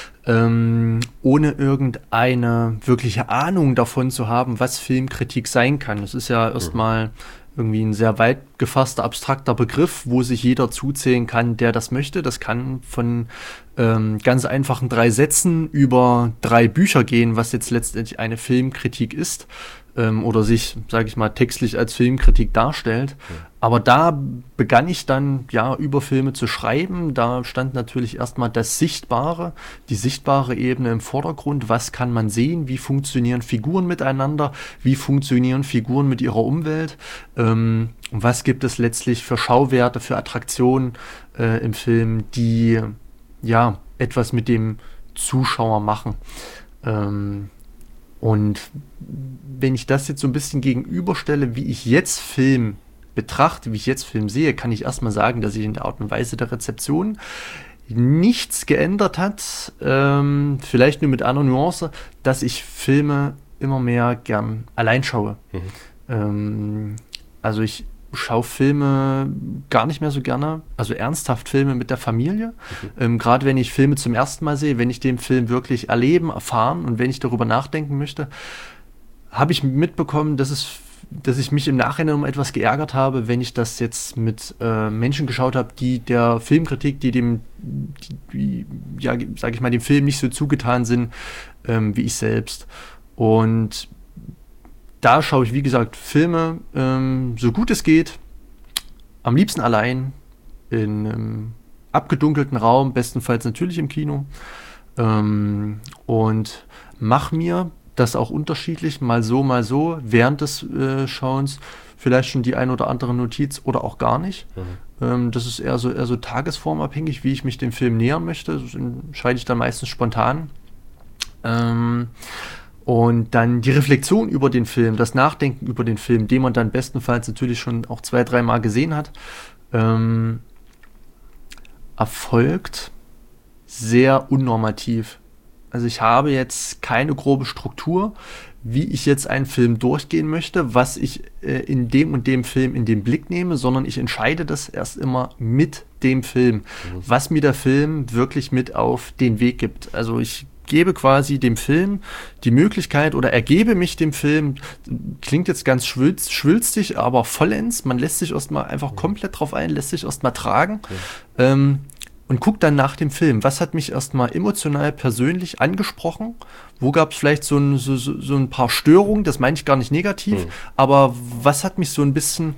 ähm, ohne irgendeine wirkliche Ahnung davon zu haben, was Filmkritik sein kann. Das ist ja erstmal irgendwie ein sehr weit gefasster, abstrakter Begriff, wo sich jeder zuzählen kann, der das möchte. Das kann von ähm, ganz einfachen drei Sätzen über drei Bücher gehen, was jetzt letztendlich eine Filmkritik ist ähm, oder sich, sage ich mal, textlich als Filmkritik darstellt. Ja. Aber da begann ich dann, ja, über Filme zu schreiben. Da stand natürlich erstmal das Sichtbare, die sichtbare Ebene im Vordergrund. Was kann man sehen? Wie funktionieren Figuren miteinander? Wie funktionieren Figuren mit ihrer Umwelt? Ähm, was gibt es letztlich für Schauwerte, für Attraktionen äh, im Film, die ja etwas mit dem Zuschauer machen? Ähm, und wenn ich das jetzt so ein bisschen gegenüberstelle, wie ich jetzt Film betrachte, wie ich jetzt Film sehe, kann ich erstmal sagen, dass sich in der Art und Weise der Rezeption nichts geändert hat. Ähm, vielleicht nur mit einer Nuance, dass ich Filme immer mehr gern allein schaue. Mhm. Ähm, also ich schaue Filme gar nicht mehr so gerne, also ernsthaft Filme mit der Familie. Mhm. Ähm, gerade wenn ich Filme zum ersten Mal sehe, wenn ich den Film wirklich erleben, erfahren und wenn ich darüber nachdenken möchte, habe ich mitbekommen, dass es dass ich mich im Nachhinein um etwas geärgert habe, wenn ich das jetzt mit äh, Menschen geschaut habe, die der Filmkritik, die dem, die, die, ja, sag ich mal, dem Film nicht so zugetan sind, ähm, wie ich selbst. Und da schaue ich, wie gesagt, Filme, ähm, so gut es geht, am liebsten allein, in einem abgedunkelten Raum, bestenfalls natürlich im Kino, ähm, und mache mir das auch unterschiedlich, mal so, mal so, während des äh, Schauens, vielleicht schon die ein oder andere Notiz oder auch gar nicht. Mhm. Ähm, das ist eher so, eher so tagesformabhängig, wie ich mich dem Film nähern möchte. Das entscheide ich dann meistens spontan. Ähm, und dann die Reflexion über den Film, das Nachdenken über den Film, den man dann bestenfalls natürlich schon auch zwei, dreimal gesehen hat, ähm, erfolgt sehr unnormativ. Also ich habe jetzt keine grobe Struktur, wie ich jetzt einen Film durchgehen möchte, was ich äh, in dem und dem Film in den Blick nehme, sondern ich entscheide das erst immer mit dem Film, mhm. was mir der Film wirklich mit auf den Weg gibt. Also ich gebe quasi dem Film die Möglichkeit oder ergebe mich dem Film, klingt jetzt ganz schwülst, schwülstig, aber vollends, man lässt sich erstmal einfach mhm. komplett drauf ein, lässt sich erstmal tragen. Mhm. Ähm, Und guck dann nach dem Film, was hat mich erstmal emotional persönlich angesprochen? Wo gab es vielleicht so ein, so, so ein paar Störungen? Das meine ich gar nicht negativ, mhm. aber was hat mich so ein bisschen,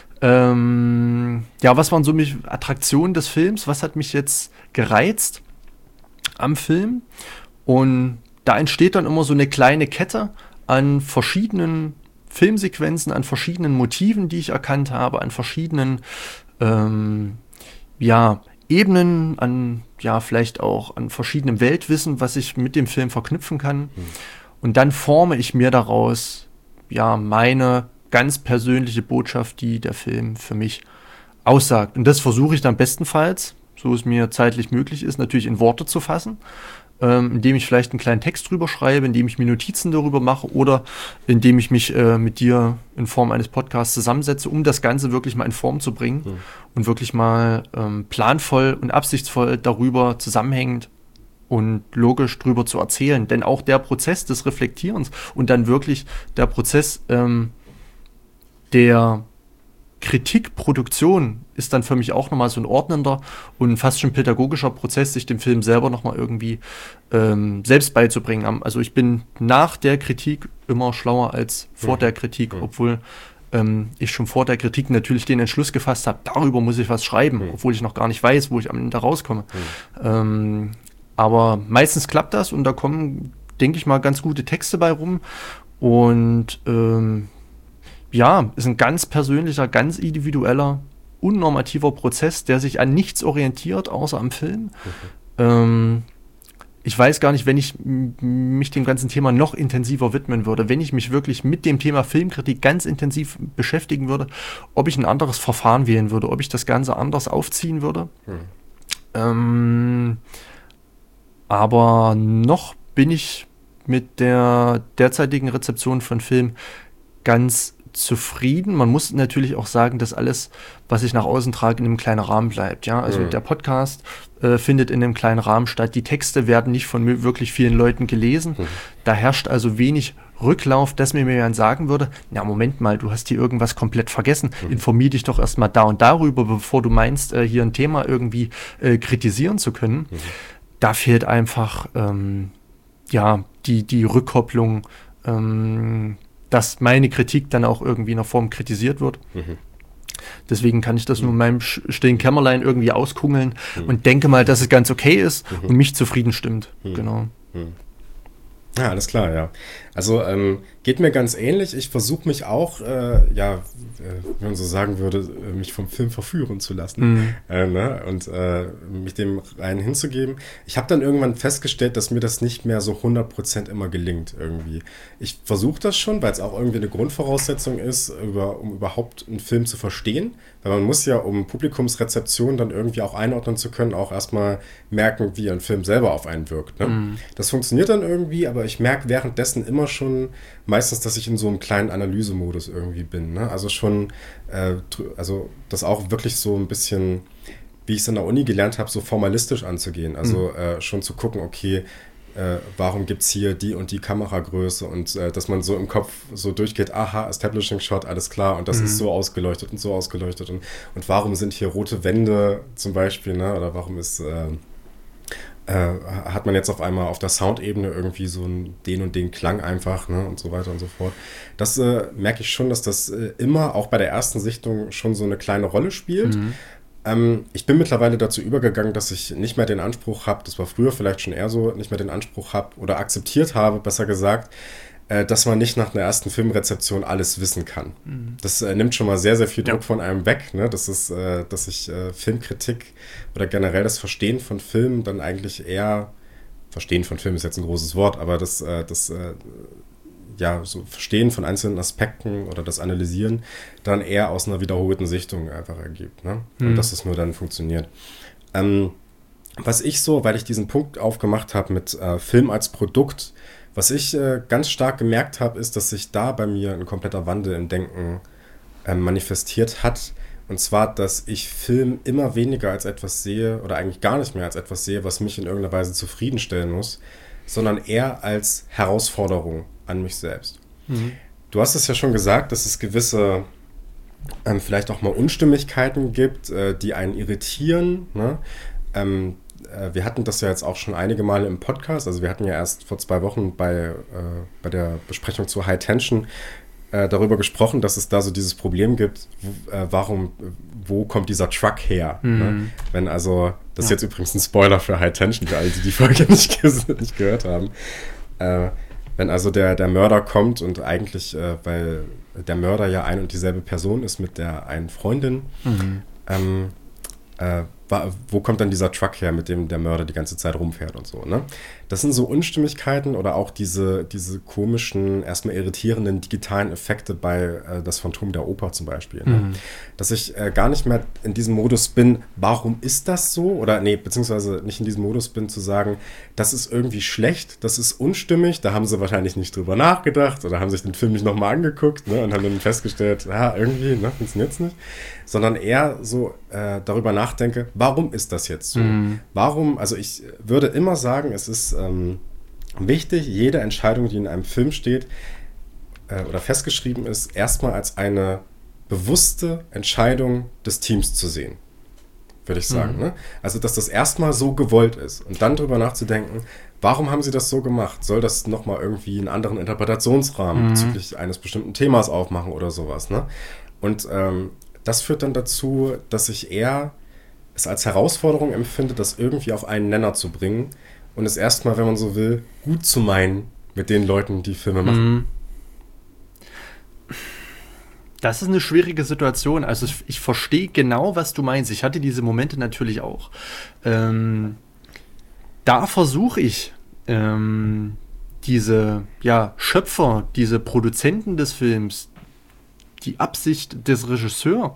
ähm, ja, was waren so mich Attraktionen des Films? Was hat mich jetzt gereizt am Film? Und da entsteht dann immer so eine kleine Kette an verschiedenen Filmsequenzen, an verschiedenen Motiven, die ich erkannt habe, an verschiedenen, ähm, ja, Ebenen, an, ja, vielleicht auch an verschiedenem Weltwissen, was ich mit dem Film verknüpfen kann. Mhm. Und dann forme ich mir daraus, ja, meine ganz persönliche Botschaft, die der Film für mich aussagt. Und das versuche ich dann bestenfalls, so es mir zeitlich möglich ist, natürlich in Worte zu fassen, ähm, indem ich vielleicht einen kleinen Text drüber schreibe, indem ich mir Notizen darüber mache oder indem ich mich äh, mit dir in Form eines Podcasts zusammensetze, um das Ganze wirklich mal in Form zu bringen mhm. und wirklich mal ähm, planvoll und absichtsvoll darüber zusammenhängend und logisch drüber zu erzählen. Denn auch der Prozess des Reflektierens und dann wirklich der Prozess ähm, der Kritikproduktion ist dann für mich auch nochmal so ein ordnender und fast schon pädagogischer Prozess, sich dem Film selber nochmal irgendwie ähm, selbst beizubringen. Also ich bin nach der Kritik immer schlauer als vor mhm. der Kritik, mhm. obwohl ähm, ich schon vor der Kritik natürlich den Entschluss gefasst habe, darüber muss ich was schreiben, mhm. obwohl ich noch gar nicht weiß, wo ich am Ende rauskomme. Mhm. Ähm, aber meistens klappt das und da kommen, denke ich mal, ganz gute Texte bei rum und ähm, ja, ist ein ganz persönlicher, ganz individueller, unnormativer Prozess, der sich an nichts orientiert, außer am Film. Mhm. Ähm, ich weiß gar nicht, wenn ich m- mich dem ganzen Thema noch intensiver widmen würde, wenn ich mich wirklich mit dem Thema Filmkritik ganz intensiv beschäftigen würde, ob ich ein anderes Verfahren wählen würde, ob ich das Ganze anders aufziehen würde. Hm. Ähm, aber noch bin ich mit der derzeitigen Rezeption von Film ganz zufrieden. Man muss natürlich auch sagen, dass alles, was ich nach außen trage, in einem kleinen Rahmen bleibt. Ja, also mhm. der Podcast äh, findet in einem kleinen Rahmen statt. Die Texte werden nicht von wirklich vielen Leuten gelesen. Mhm. Da herrscht also wenig Rücklauf, dass mir jemand sagen würde, na Moment mal, du hast hier irgendwas komplett vergessen. Mhm. Informier dich doch erstmal da und darüber, bevor du meinst, äh, hier ein Thema irgendwie äh, kritisieren zu können. Mhm. Da fehlt einfach ähm, ja die, die Rückkopplung, ähm, dass meine Kritik dann auch irgendwie in einer Form kritisiert wird. Mhm. Deswegen kann ich das mhm. nur in meinem stillen Kämmerlein irgendwie auskungeln mhm. und denke mal, dass es ganz okay ist mhm. und mich zufrieden stimmt. Mhm. Genau. Mhm. Ja, alles klar, ja. Also ähm, geht mir ganz ähnlich. Ich versuche mich auch, äh, ja, äh, wenn man so sagen würde, äh, mich vom Film verführen zu lassen mhm. äh, ne? und äh, mich dem rein hinzugeben. Ich habe dann irgendwann festgestellt, dass mir das nicht mehr so hundert Prozent immer gelingt irgendwie. Ich versuche das schon, weil es auch irgendwie eine Grundvoraussetzung ist, über, um überhaupt einen Film zu verstehen. Weil man muss ja, um Publikumsrezeption dann irgendwie auch einordnen zu können, auch erstmal merken, wie ein Film selber auf einen wirkt. Ne? Mhm. Das funktioniert dann irgendwie, aber ich merke währenddessen immer schon meistens, dass ich in so einem kleinen Analysemodus irgendwie bin. Ne? Also schon, äh, also das auch wirklich so ein bisschen, wie ich es in der Uni gelernt habe, so formalistisch anzugehen. Also mhm. äh, schon zu gucken, okay, äh, warum gibt es hier die und die Kameragröße und äh, dass man so im Kopf so durchgeht, aha, Establishing Shot, alles klar und das mhm. ist so ausgeleuchtet und so ausgeleuchtet und, und warum sind hier rote Wände zum Beispiel, ne? Oder warum ist... Äh, Äh, hat man jetzt auf einmal auf der Soundebene irgendwie so einen, den und den Klang einfach, ne, und so weiter und so fort. Das äh, merke ich schon, dass das äh, immer, auch bei der ersten Sichtung, schon so eine kleine Rolle spielt. Mhm. Ähm, ich bin mittlerweile dazu übergegangen, dass ich nicht mehr den Anspruch habe, das war früher vielleicht schon eher so, nicht mehr den Anspruch habe oder akzeptiert habe, besser gesagt, äh, dass man nicht nach einer ersten Filmrezeption alles wissen kann. Mhm. Das äh, nimmt schon mal sehr, sehr viel Druck ja. von einem weg, ne? Das ist, äh, dass ich äh, Filmkritik oder generell das Verstehen von Filmen dann eigentlich eher, Verstehen von Filmen ist jetzt ein großes Wort, aber das, äh, das äh, ja, so Verstehen von einzelnen Aspekten oder das Analysieren dann eher aus einer wiederholten Sichtung einfach ergibt, ne? Mhm. Und dass es nur dann funktioniert. Ähm, was ich so, weil ich diesen Punkt aufgemacht habe mit äh, Film als Produkt, was ich äh, ganz stark gemerkt habe, ist, dass sich da bei mir ein kompletter Wandel im Denken äh, manifestiert hat. Und zwar, dass ich Film immer weniger als etwas sehe oder eigentlich gar nicht mehr als etwas sehe, was mich in irgendeiner Weise zufriedenstellen muss, sondern eher als Herausforderung an mich selbst. Mhm. Du hast es ja schon gesagt, dass es gewisse ähm, vielleicht auch mal Unstimmigkeiten gibt, äh, die einen irritieren, ne? Ähm, Wir hatten das ja jetzt auch schon einige Male im Podcast. Also wir hatten ja erst vor zwei Wochen bei, äh, bei der Besprechung zu High Tension äh, darüber gesprochen, dass es da so dieses Problem gibt, wo, äh, warum, wo kommt dieser Truck her? Mhm. Ne? Wenn also, das ja. ist jetzt übrigens ein Spoiler für High Tension, für alle, die die Folge nicht, ge- nicht gehört haben. Äh, wenn also der, der Mörder kommt und eigentlich, äh, weil der Mörder ja ein und dieselbe Person ist mit der einen Freundin, mhm. ähm, äh, wo kommt dann dieser Truck her, mit dem der Mörder die ganze Zeit rumfährt und so, ne? Das sind so Unstimmigkeiten oder auch diese, diese komischen, erstmal irritierenden digitalen Effekte bei äh, das Phantom der Oper zum Beispiel. Ne? Mhm. Dass ich äh, gar nicht mehr in diesem Modus bin, warum ist das so? Oder nee, beziehungsweise nicht in diesem Modus bin zu sagen, das ist irgendwie schlecht, das ist unstimmig, da haben sie wahrscheinlich nicht drüber nachgedacht oder haben sich den Film nicht nochmal angeguckt, ne, und haben dann festgestellt, ja, irgendwie, ne, funktioniert's nicht. Sondern eher so äh, darüber nachdenke, warum ist das jetzt so? Mhm. Warum, also ich würde immer sagen, es ist ähm, wichtig, jede Entscheidung, die in einem Film steht äh, oder festgeschrieben ist, erstmal als eine bewusste Entscheidung des Teams zu sehen, würde ich sagen. Mhm. Ne? Also, dass das erstmal so gewollt ist und dann drüber nachzudenken, warum haben sie das so gemacht? Soll das nochmal irgendwie einen anderen Interpretationsrahmen mhm. bezüglich eines bestimmten Themas aufmachen oder sowas? Ne? Und ähm, das führt dann dazu, dass ich eher es als Herausforderung empfinde, das irgendwie auf einen Nenner zu bringen und es erstmal, wenn man so will, gut zu meinen mit den Leuten, die Filme machen. Das ist eine schwierige Situation. Also ich verstehe genau, was du meinst. Ich hatte diese Momente natürlich auch. Ähm, da versuche ich ähm, diese ja, Schöpfer, diese Produzenten des Films, die Absicht des Regisseurs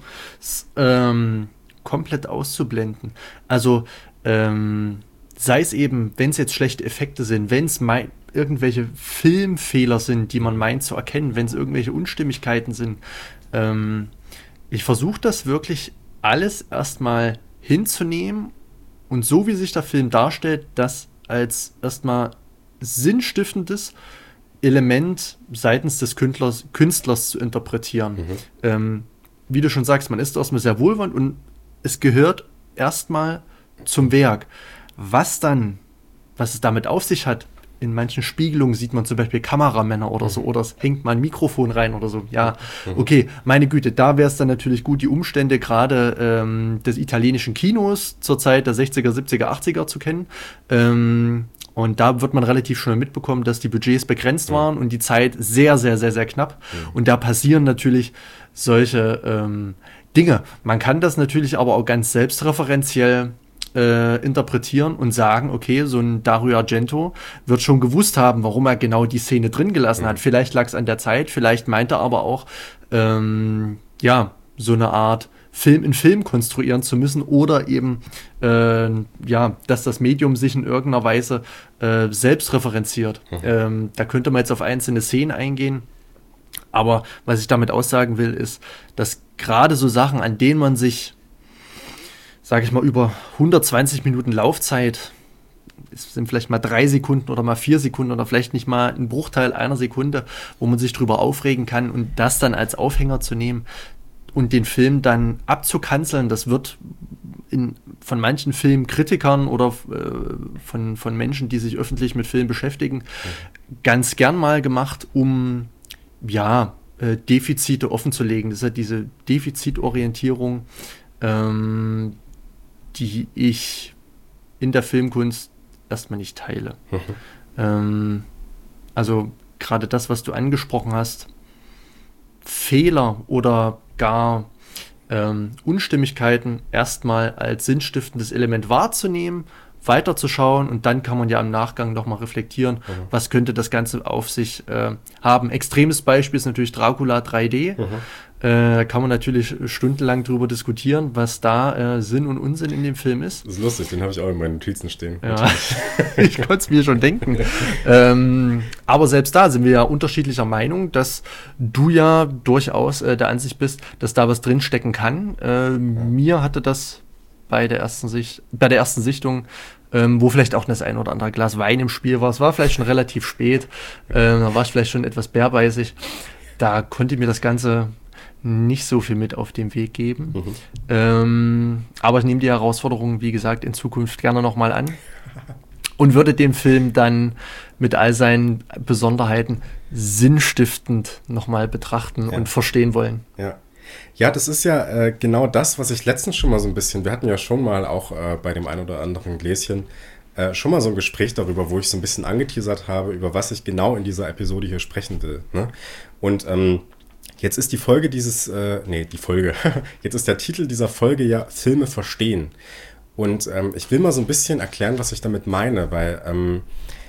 ähm, komplett auszublenden. Also ähm, sei es eben, wenn es jetzt schlechte Effekte sind, wenn es mei- irgendwelche Filmfehler sind, die man meint zu erkennen, wenn es irgendwelche Unstimmigkeiten sind. Ähm, ich versuche das wirklich alles erstmal hinzunehmen und so wie sich der Film darstellt, das als erstmal sinnstiftendes Element seitens des Künstlers, Künstlers zu interpretieren. Mhm. Ähm, wie du schon sagst, man ist erstmal sehr wohlwollend und es gehört erstmal zum Werk. Was dann, was es damit auf sich hat, in manchen Spiegelungen sieht man zum Beispiel Kameramänner oder so, oder es hängt mal ein Mikrofon rein oder so. Ja, okay, meine Güte, da wäre es dann natürlich gut, die Umstände gerade ähm, des italienischen Kinos zur Zeit der sechziger, siebziger, achtziger zu kennen. Ähm, und da wird man relativ schnell mitbekommen, dass die Budgets begrenzt waren und die Zeit sehr, sehr, sehr, sehr knapp. Und da passieren natürlich solche ähm, Dinge. Man kann das natürlich aber auch ganz selbstreferenziell Äh, interpretieren und sagen, okay, so ein Dario Argento wird schon gewusst haben, warum er genau die Szene drin gelassen hat. Vielleicht lag es an der Zeit, vielleicht meinte er aber auch, ähm, ja, so eine Art Film in Film konstruieren zu müssen oder eben, äh, ja, dass das Medium sich in irgendeiner Weise äh, selbst referenziert. Mhm. Ähm, da könnte man jetzt auf einzelne Szenen eingehen, aber was ich damit aussagen will, ist, dass gerade so Sachen, an denen man sich sage ich mal, über hundertzwanzig Minuten Laufzeit, es sind vielleicht mal drei Sekunden oder mal vier Sekunden oder vielleicht nicht mal ein Bruchteil einer Sekunde, wo man sich drüber aufregen kann und das dann als Aufhänger zu nehmen und den Film dann abzukanzeln, das wird in, von manchen Filmkritikern oder äh, von, von Menschen, die sich öffentlich mit Film beschäftigen, mhm. ganz gern mal gemacht, um ja, äh, Defizite offenzulegen. Das ist ja diese Defizitorientierung, ähm, die ich in der Filmkunst erstmal nicht teile. Mhm. Ähm, also gerade das, was du angesprochen hast, Fehler oder gar ähm, Unstimmigkeiten erstmal als sinnstiftendes Element wahrzunehmen, weiterzuschauen und dann kann man ja im Nachgang nochmal reflektieren, mhm. was könnte das Ganze auf sich äh, haben. Extremes Beispiel ist natürlich Dracula drei D. Mhm. Da äh, kann man natürlich stundenlang drüber diskutieren, was da äh, Sinn und Unsinn in dem Film ist. Das ist lustig, den habe ich auch in meinen Notizen stehen. Ja, ich konnte es mir schon denken. ähm, aber selbst da sind wir ja unterschiedlicher Meinung, dass du ja durchaus äh, der Ansicht bist, dass da was drinstecken kann. Äh, mir hatte das bei der ersten Sicht, bei der ersten Sichtung, ähm, wo vielleicht auch das ein oder andere Glas Wein im Spiel war, es war vielleicht schon relativ spät, äh, da war ich vielleicht schon etwas bärbeißig, da konnte mir das Ganze nicht so viel mit auf den Weg geben. Mhm. Ähm, aber ich nehme die Herausforderung, wie gesagt, in Zukunft gerne nochmal an und würde den Film dann mit all seinen Besonderheiten sinnstiftend nochmal betrachten ja. und verstehen wollen. Ja. Ja, das ist ja äh, genau das, was ich letztens schon mal so ein bisschen, wir hatten ja schon mal auch äh, bei dem ein oder anderen Gläschen äh, schon mal so ein Gespräch darüber, wo ich so ein bisschen angeteasert habe, über was ich genau in dieser Episode hier sprechen will. Ne? Und ähm, jetzt ist die Folge dieses, äh, nee, die Folge, jetzt ist der Titel dieser Folge ja Filme verstehen. Und ähm, ich will mal so ein bisschen erklären, was ich damit meine, weil ähm,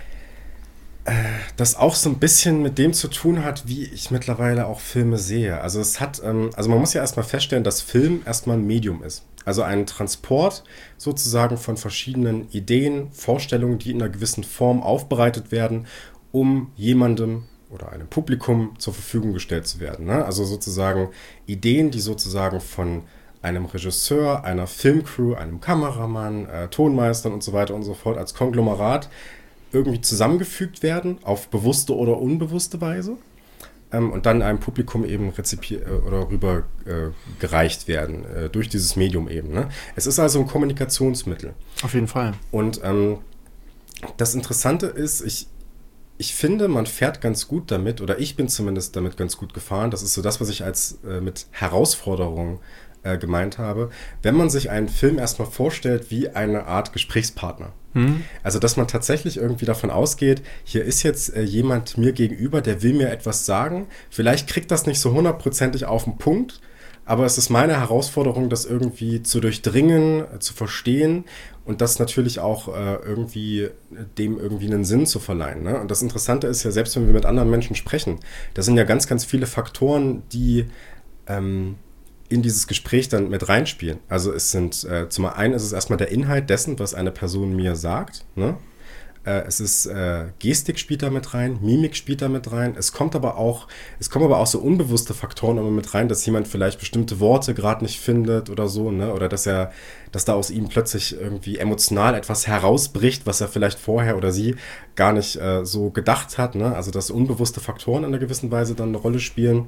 äh, das auch so ein bisschen mit dem zu tun hat, wie ich mittlerweile auch Filme sehe. Also es hat, ähm, also man muss ja erstmal feststellen, dass Film erstmal ein Medium ist. Also ein Transport sozusagen von verschiedenen Ideen, Vorstellungen, die in einer gewissen Form aufbereitet werden, um jemandem oder einem Publikum zur Verfügung gestellt zu werden. Ne? Also sozusagen Ideen, die sozusagen von einem Regisseur, einer Filmcrew, einem Kameramann, äh, Tonmeistern und so weiter und so fort als Konglomerat irgendwie zusammengefügt werden, auf bewusste oder unbewusste Weise ähm, und dann einem Publikum eben rezipiert äh, oder rüber äh, gereicht werden, äh, durch dieses Medium eben. Ne? Es ist also ein Kommunikationsmittel. Auf jeden Fall. Und ähm, das Interessante ist, ich Ich finde, man fährt ganz gut damit, oder ich bin zumindest damit ganz gut gefahren. Das ist so das, was ich als äh, mit Herausforderung äh, gemeint habe. Wenn man sich einen Film erstmal vorstellt wie eine Art Gesprächspartner. Mhm. Also, dass man tatsächlich irgendwie davon ausgeht, hier ist jetzt äh, jemand mir gegenüber, der will mir etwas sagen. Vielleicht kriegt das nicht so hundertprozentig auf den Punkt, aber es ist meine Herausforderung, das irgendwie zu durchdringen, äh, zu verstehen und das natürlich auch äh, irgendwie dem irgendwie einen Sinn zu verleihen. Ne? Und das Interessante ist ja, selbst wenn wir mit anderen Menschen sprechen, da sind ja ganz, ganz viele Faktoren, die ähm, in dieses Gespräch dann mit reinspielen. Also es sind, äh, zum einen ist es erstmal der Inhalt dessen, was eine Person mir sagt, ne? Äh, es ist, äh, Gestik spielt da mit rein, Mimik spielt da mit rein. Es kommt aber auch, es kommen aber auch so unbewusste Faktoren immer mit rein, dass jemand vielleicht bestimmte Worte gerade nicht findet oder so, ne? Oder dass er, dass da aus ihm plötzlich irgendwie emotional etwas herausbricht, was er vielleicht vorher oder sie gar nicht äh, so gedacht hat, ne? Also dass unbewusste Faktoren in einer gewissen Weise dann eine Rolle spielen.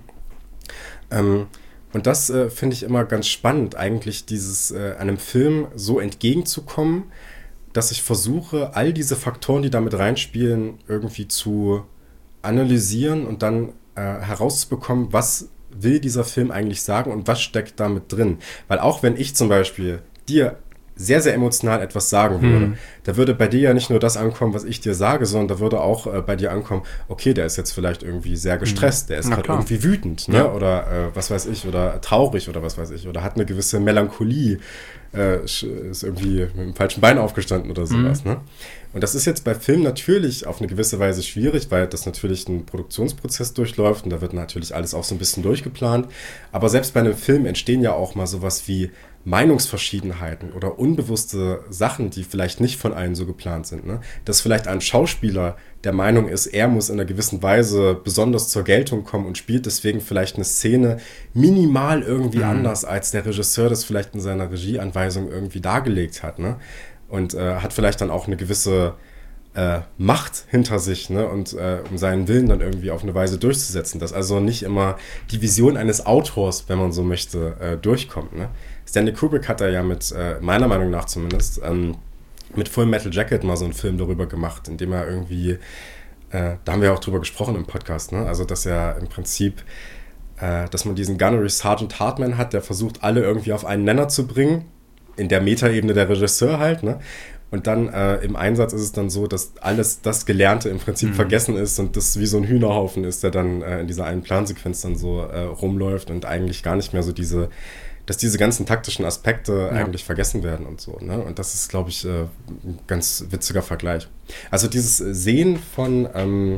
Ähm, Und das äh, finde ich immer ganz spannend, eigentlich dieses äh, einem Film so entgegenzukommen, dass ich versuche, all diese Faktoren, die damit reinspielen, irgendwie zu analysieren und dann äh, herauszubekommen, was will dieser Film eigentlich sagen und was steckt damit drin. Weil auch wenn ich zum Beispiel dir sehr, sehr emotional etwas sagen würde, hm. da würde bei dir ja nicht nur das ankommen, was ich dir sage, sondern da würde auch äh, bei dir ankommen, okay, der ist jetzt vielleicht irgendwie sehr gestresst, der ist gerade irgendwie wütend, ne? Ja. Oder äh, was weiß ich, oder traurig oder was weiß ich, oder hat eine gewisse Melancholie, äh, ist irgendwie mit dem falschen Bein aufgestanden oder sowas, hm. ne? Und das ist jetzt bei Filmen natürlich auf eine gewisse Weise schwierig, weil das natürlich einen Produktionsprozess durchläuft und da wird natürlich alles auch so ein bisschen durchgeplant. Aber selbst bei einem Film entstehen ja auch mal sowas wie Meinungsverschiedenheiten oder unbewusste Sachen, die vielleicht nicht von allen so geplant sind. Ne? Dass vielleicht ein Schauspieler der Meinung ist, er muss in einer gewissen Weise besonders zur Geltung kommen und spielt deswegen vielleicht eine Szene minimal irgendwie mhm. anders, als der Regisseur das vielleicht in seiner Regieanweisung irgendwie dargelegt hat. Ne? Und äh, hat vielleicht dann auch eine gewisse äh, Macht hinter sich, ne? Und äh, um seinen Willen dann irgendwie auf eine Weise durchzusetzen, dass also nicht immer die Vision eines Autors, wenn man so möchte, äh, durchkommt. Ne? Stanley Kubrick hat da ja mit, äh, meiner Meinung nach zumindest, ähm, mit Full Metal Jacket mal so einen Film darüber gemacht, in dem er irgendwie, äh, da haben wir auch drüber gesprochen im Podcast, ne? Also dass er im Prinzip, äh, dass man diesen Gunnery Sergeant Hartman hat, der versucht, alle irgendwie auf einen Nenner zu bringen, in der Metaebene der Regisseur halt, ne? Und dann äh, im Einsatz ist es dann so, dass alles das Gelernte im Prinzip mhm. vergessen ist und das wie so ein Hühnerhaufen ist, der dann äh, in dieser einen Plansequenz dann so äh, rumläuft und eigentlich gar nicht mehr so diese, dass diese ganzen taktischen Aspekte ja. eigentlich vergessen werden und so, ne? Und das ist, glaube ich, äh, ein ganz witziger Vergleich. Also dieses Sehen von, ähm,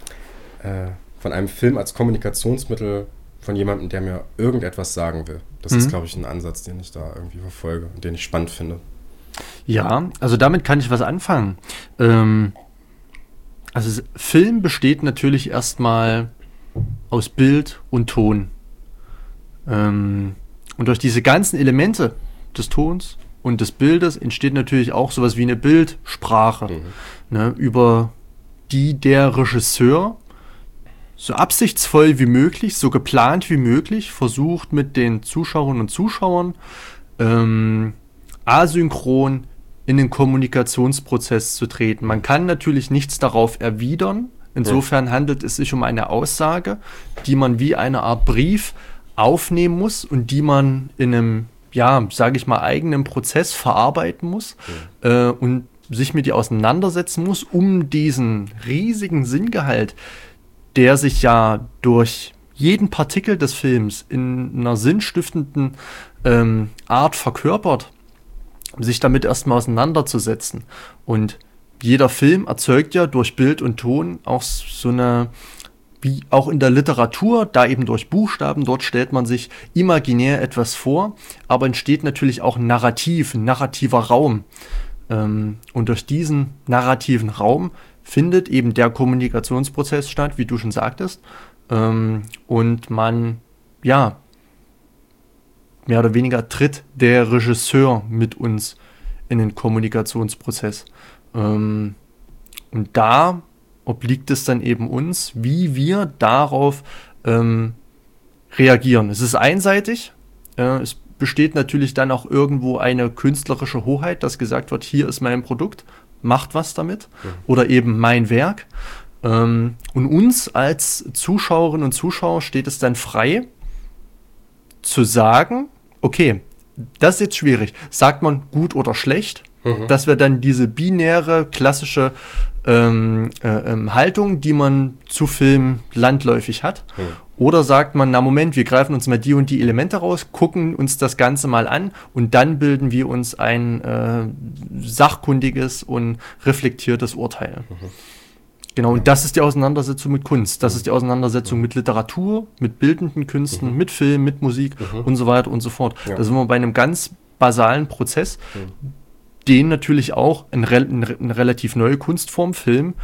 äh, von einem Film als Kommunikationsmittel von jemandem, der mir irgendetwas sagen will. Das mhm. ist, glaube ich, ein Ansatz, den ich da irgendwie verfolge und den ich spannend finde. Ja, also damit kann ich was anfangen. Ähm, also Film besteht natürlich erstmal aus Bild und Ton. Ähm, und durch diese ganzen Elemente des Tons und des Bildes entsteht natürlich auch sowas wie eine Bildsprache, mhm. ne, über die der Regisseur so absichtsvoll wie möglich, so geplant wie möglich versucht mit den Zuschauerinnen und Zuschauern ähm, asynchron in den Kommunikationsprozess zu treten. Man kann natürlich nichts darauf erwidern. Insofern handelt es sich um eine Aussage, die man wie eine Art Brief aufnehmen muss und die man in einem, ja, sage ich mal, eigenen Prozess verarbeiten muss ja. äh, und sich mit ihr auseinandersetzen muss, um diesen riesigen Sinngehalt, der sich ja durch jeden Partikel des Films in einer sinnstiftenden ähm, Art verkörpert, sich damit erstmal auseinanderzusetzen. Und jeder Film erzeugt ja durch Bild und Ton auch so eine, wie auch in der Literatur, da eben durch Buchstaben, dort stellt man sich imaginär etwas vor, aber entsteht natürlich auch ein Narrativ, ein narrativer Raum. Ähm, und durch diesen narrativen Raum findet eben der Kommunikationsprozess statt, wie du schon sagtest. Ähm, und man, ja, mehr oder weniger tritt der Regisseur mit uns in den Kommunikationsprozess. Ähm, und da obliegt es dann eben uns, wie wir darauf ähm, reagieren. Es ist einseitig. Äh, es besteht natürlich dann auch irgendwo eine künstlerische Hoheit, dass gesagt wird, hier ist mein Produkt, macht was damit. Ja. Oder eben mein Werk. Ähm, und uns als Zuschauerinnen und Zuschauer steht es dann frei, zu sagen, okay, das ist jetzt schwierig. Sagt man gut oder schlecht? Mhm. Dass wir dann diese binäre, klassische ähm, äh, ähm, Haltung, die man zu Filmen landläufig hat. Mhm. Oder sagt man, na Moment, wir greifen uns mal die und die Elemente raus, gucken uns das Ganze mal an und dann bilden wir uns ein äh, sachkundiges und reflektiertes Urteil. Mhm. Genau, und das ist die Auseinandersetzung mit Kunst. Das ist die Auseinandersetzung mit Literatur, mit bildenden Künsten, mhm. mit Film, mit Musik mhm. und so weiter und so fort. Ja. Da sind wir bei einem ganz basalen Prozess, mhm. den natürlich auch eine, eine relativ neue Kunstform, Film,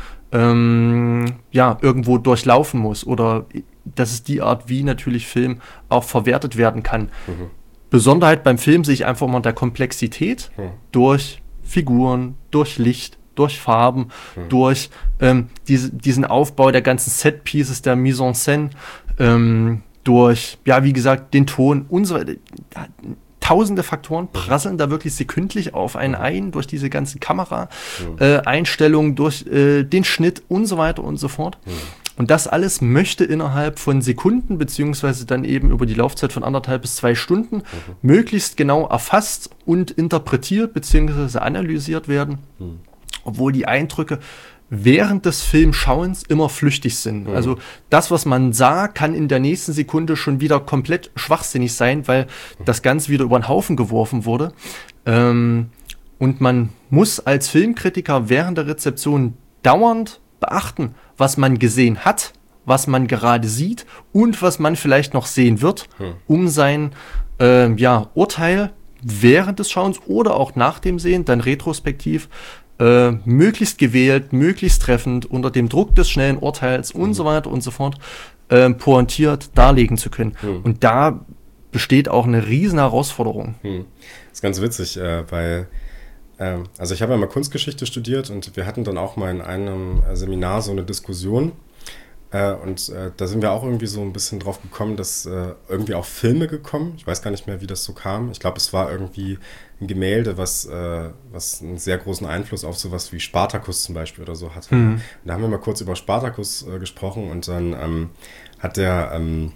ähm, ja, irgendwo durchlaufen muss. Oder das ist die Art, wie natürlich Film auch verwertet werden kann. Mhm. Besonderheit beim Film sehe ich einfach mal der Komplexität mhm. durch Figuren, durch Licht, durch Farben, mhm. durch ähm, diese, diesen Aufbau der ganzen Set-Pieces, der Mise en Scène, ähm, durch, ja, wie gesagt, den Ton und so weiter. Tausende Faktoren prasseln da wirklich sekündlich auf einen ein, durch diese ganzen Kamera-Einstellungen, äh, durch äh, den Schnitt und so weiter und so fort. Mhm. Und das alles möchte innerhalb von Sekunden, beziehungsweise dann eben über die Laufzeit von anderthalb bis zwei Stunden, mhm. möglichst genau erfasst und interpretiert, beziehungsweise analysiert werden, mhm. obwohl die Eindrücke während des Filmschauens immer flüchtig sind. Mhm. Also das, was man sah, kann in der nächsten Sekunde schon wieder komplett schwachsinnig sein, weil mhm. das Ganze wieder über den Haufen geworfen wurde. Ähm, und man muss als Filmkritiker während der Rezeption dauernd beachten, was man gesehen hat, was man gerade sieht und was man vielleicht noch sehen wird, mhm. um sein äh, ja, Urteil während des Schauens oder auch nach dem Sehen, dann retrospektiv, Äh, möglichst gewählt, möglichst treffend, unter dem Druck des schnellen Urteils mhm. und so weiter und so fort, äh, pointiert darlegen zu können. Mhm. Und da besteht auch eine riesen Herausforderung. Mhm. Das ist ganz witzig, äh, weil, äh, also ich habe ja mal Kunstgeschichte studiert und wir hatten dann auch mal in einem Seminar so eine Diskussion. Äh, und äh, da sind wir auch irgendwie so ein bisschen drauf gekommen, dass äh, irgendwie auch Filme gekommen. Ich weiß gar nicht mehr, wie das so kam. Ich glaube, es war irgendwie ein Gemälde, was, äh, was einen sehr großen Einfluss auf sowas wie Spartacus zum Beispiel oder so hatte. Mhm. Und da haben wir mal kurz über Spartacus äh, gesprochen und dann ähm, hat der ähm,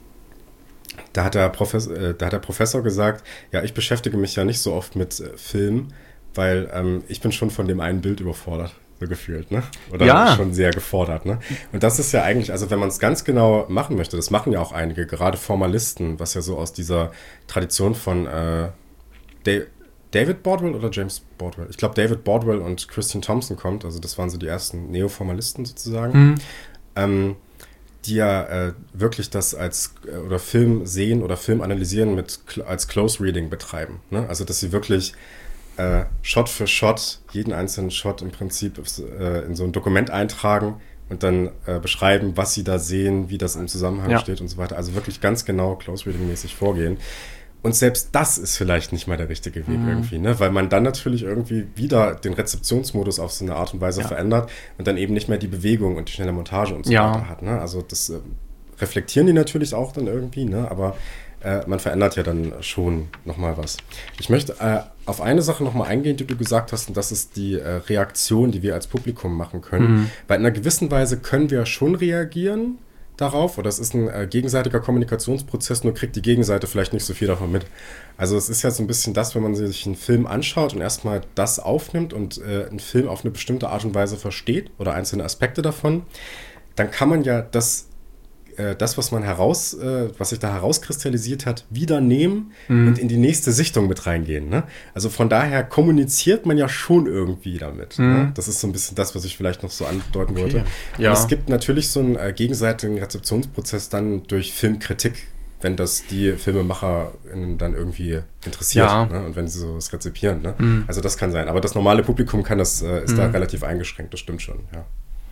da hat der Professor, äh, da hat der Professor gesagt, ja, ich beschäftige mich ja nicht so oft mit äh, Film, weil ähm, ich bin schon von dem einen Bild überfordert. So gefühlt, ne? Oder ja. schon sehr gefordert, ne? Und das ist ja eigentlich, also wenn man es ganz genau machen möchte, das machen ja auch einige, gerade Formalisten, was ja so aus dieser Tradition von äh, Dave, David Bordwell oder James Bordwell? Ich glaube, David Bordwell und Christian Thompson kommt, also das waren so die ersten Neoformalisten sozusagen, mhm. ähm, die ja äh, wirklich das als, äh, oder Film sehen oder Film analysieren mit, als Close Reading betreiben, ne? Also, dass sie wirklich Äh, Shot für Shot, jeden einzelnen Shot im Prinzip äh, in so ein Dokument eintragen und dann äh, beschreiben, was sie da sehen, wie das im Zusammenhang ja. steht und so weiter. Also wirklich ganz genau Close-Reading-mäßig vorgehen. Und selbst das ist vielleicht nicht mal der richtige Weg mhm. irgendwie, ne? Weil man dann natürlich irgendwie wieder den Rezeptionsmodus auf so eine Art und Weise ja. verändert und dann eben nicht mehr die Bewegung und die schnelle Montage und so ja. weiter hat, ne? Also das äh, reflektieren die natürlich auch dann irgendwie, ne? Aber äh, man verändert ja dann schon nochmal was. Ich möchte äh, auf eine Sache nochmal eingehen, die du gesagt hast, und das ist die äh, Reaktion, die wir als Publikum machen können. Mhm. Weil in einer gewissen Weise können wir schon reagieren darauf, oder es ist ein äh, gegenseitiger Kommunikationsprozess, nur kriegt die Gegenseite vielleicht nicht so viel davon mit. Also es ist ja so ein bisschen das, wenn man sich einen Film anschaut und erstmal das aufnimmt und äh, einen Film auf eine bestimmte Art und Weise versteht oder einzelne Aspekte davon, dann kann man ja das das, was man heraus, was sich da herauskristallisiert hat, wieder nehmen mhm. und in die nächste Sichtung mit reingehen. Ne? Also von daher kommuniziert man ja schon irgendwie damit. Mhm. Ne? Das ist so ein bisschen das, was ich vielleicht noch so andeuten okay. wollte. Ja. Und es gibt natürlich so einen äh, gegenseitigen Rezeptionsprozess dann durch Filmkritik, wenn das die Filmemacher dann irgendwie interessiert, ja. ne? Und wenn sie sowas rezipieren. Ne? Mhm. Also das kann sein. Aber das normale Publikum kann das, äh, ist mhm. da relativ eingeschränkt, das stimmt schon. Ja,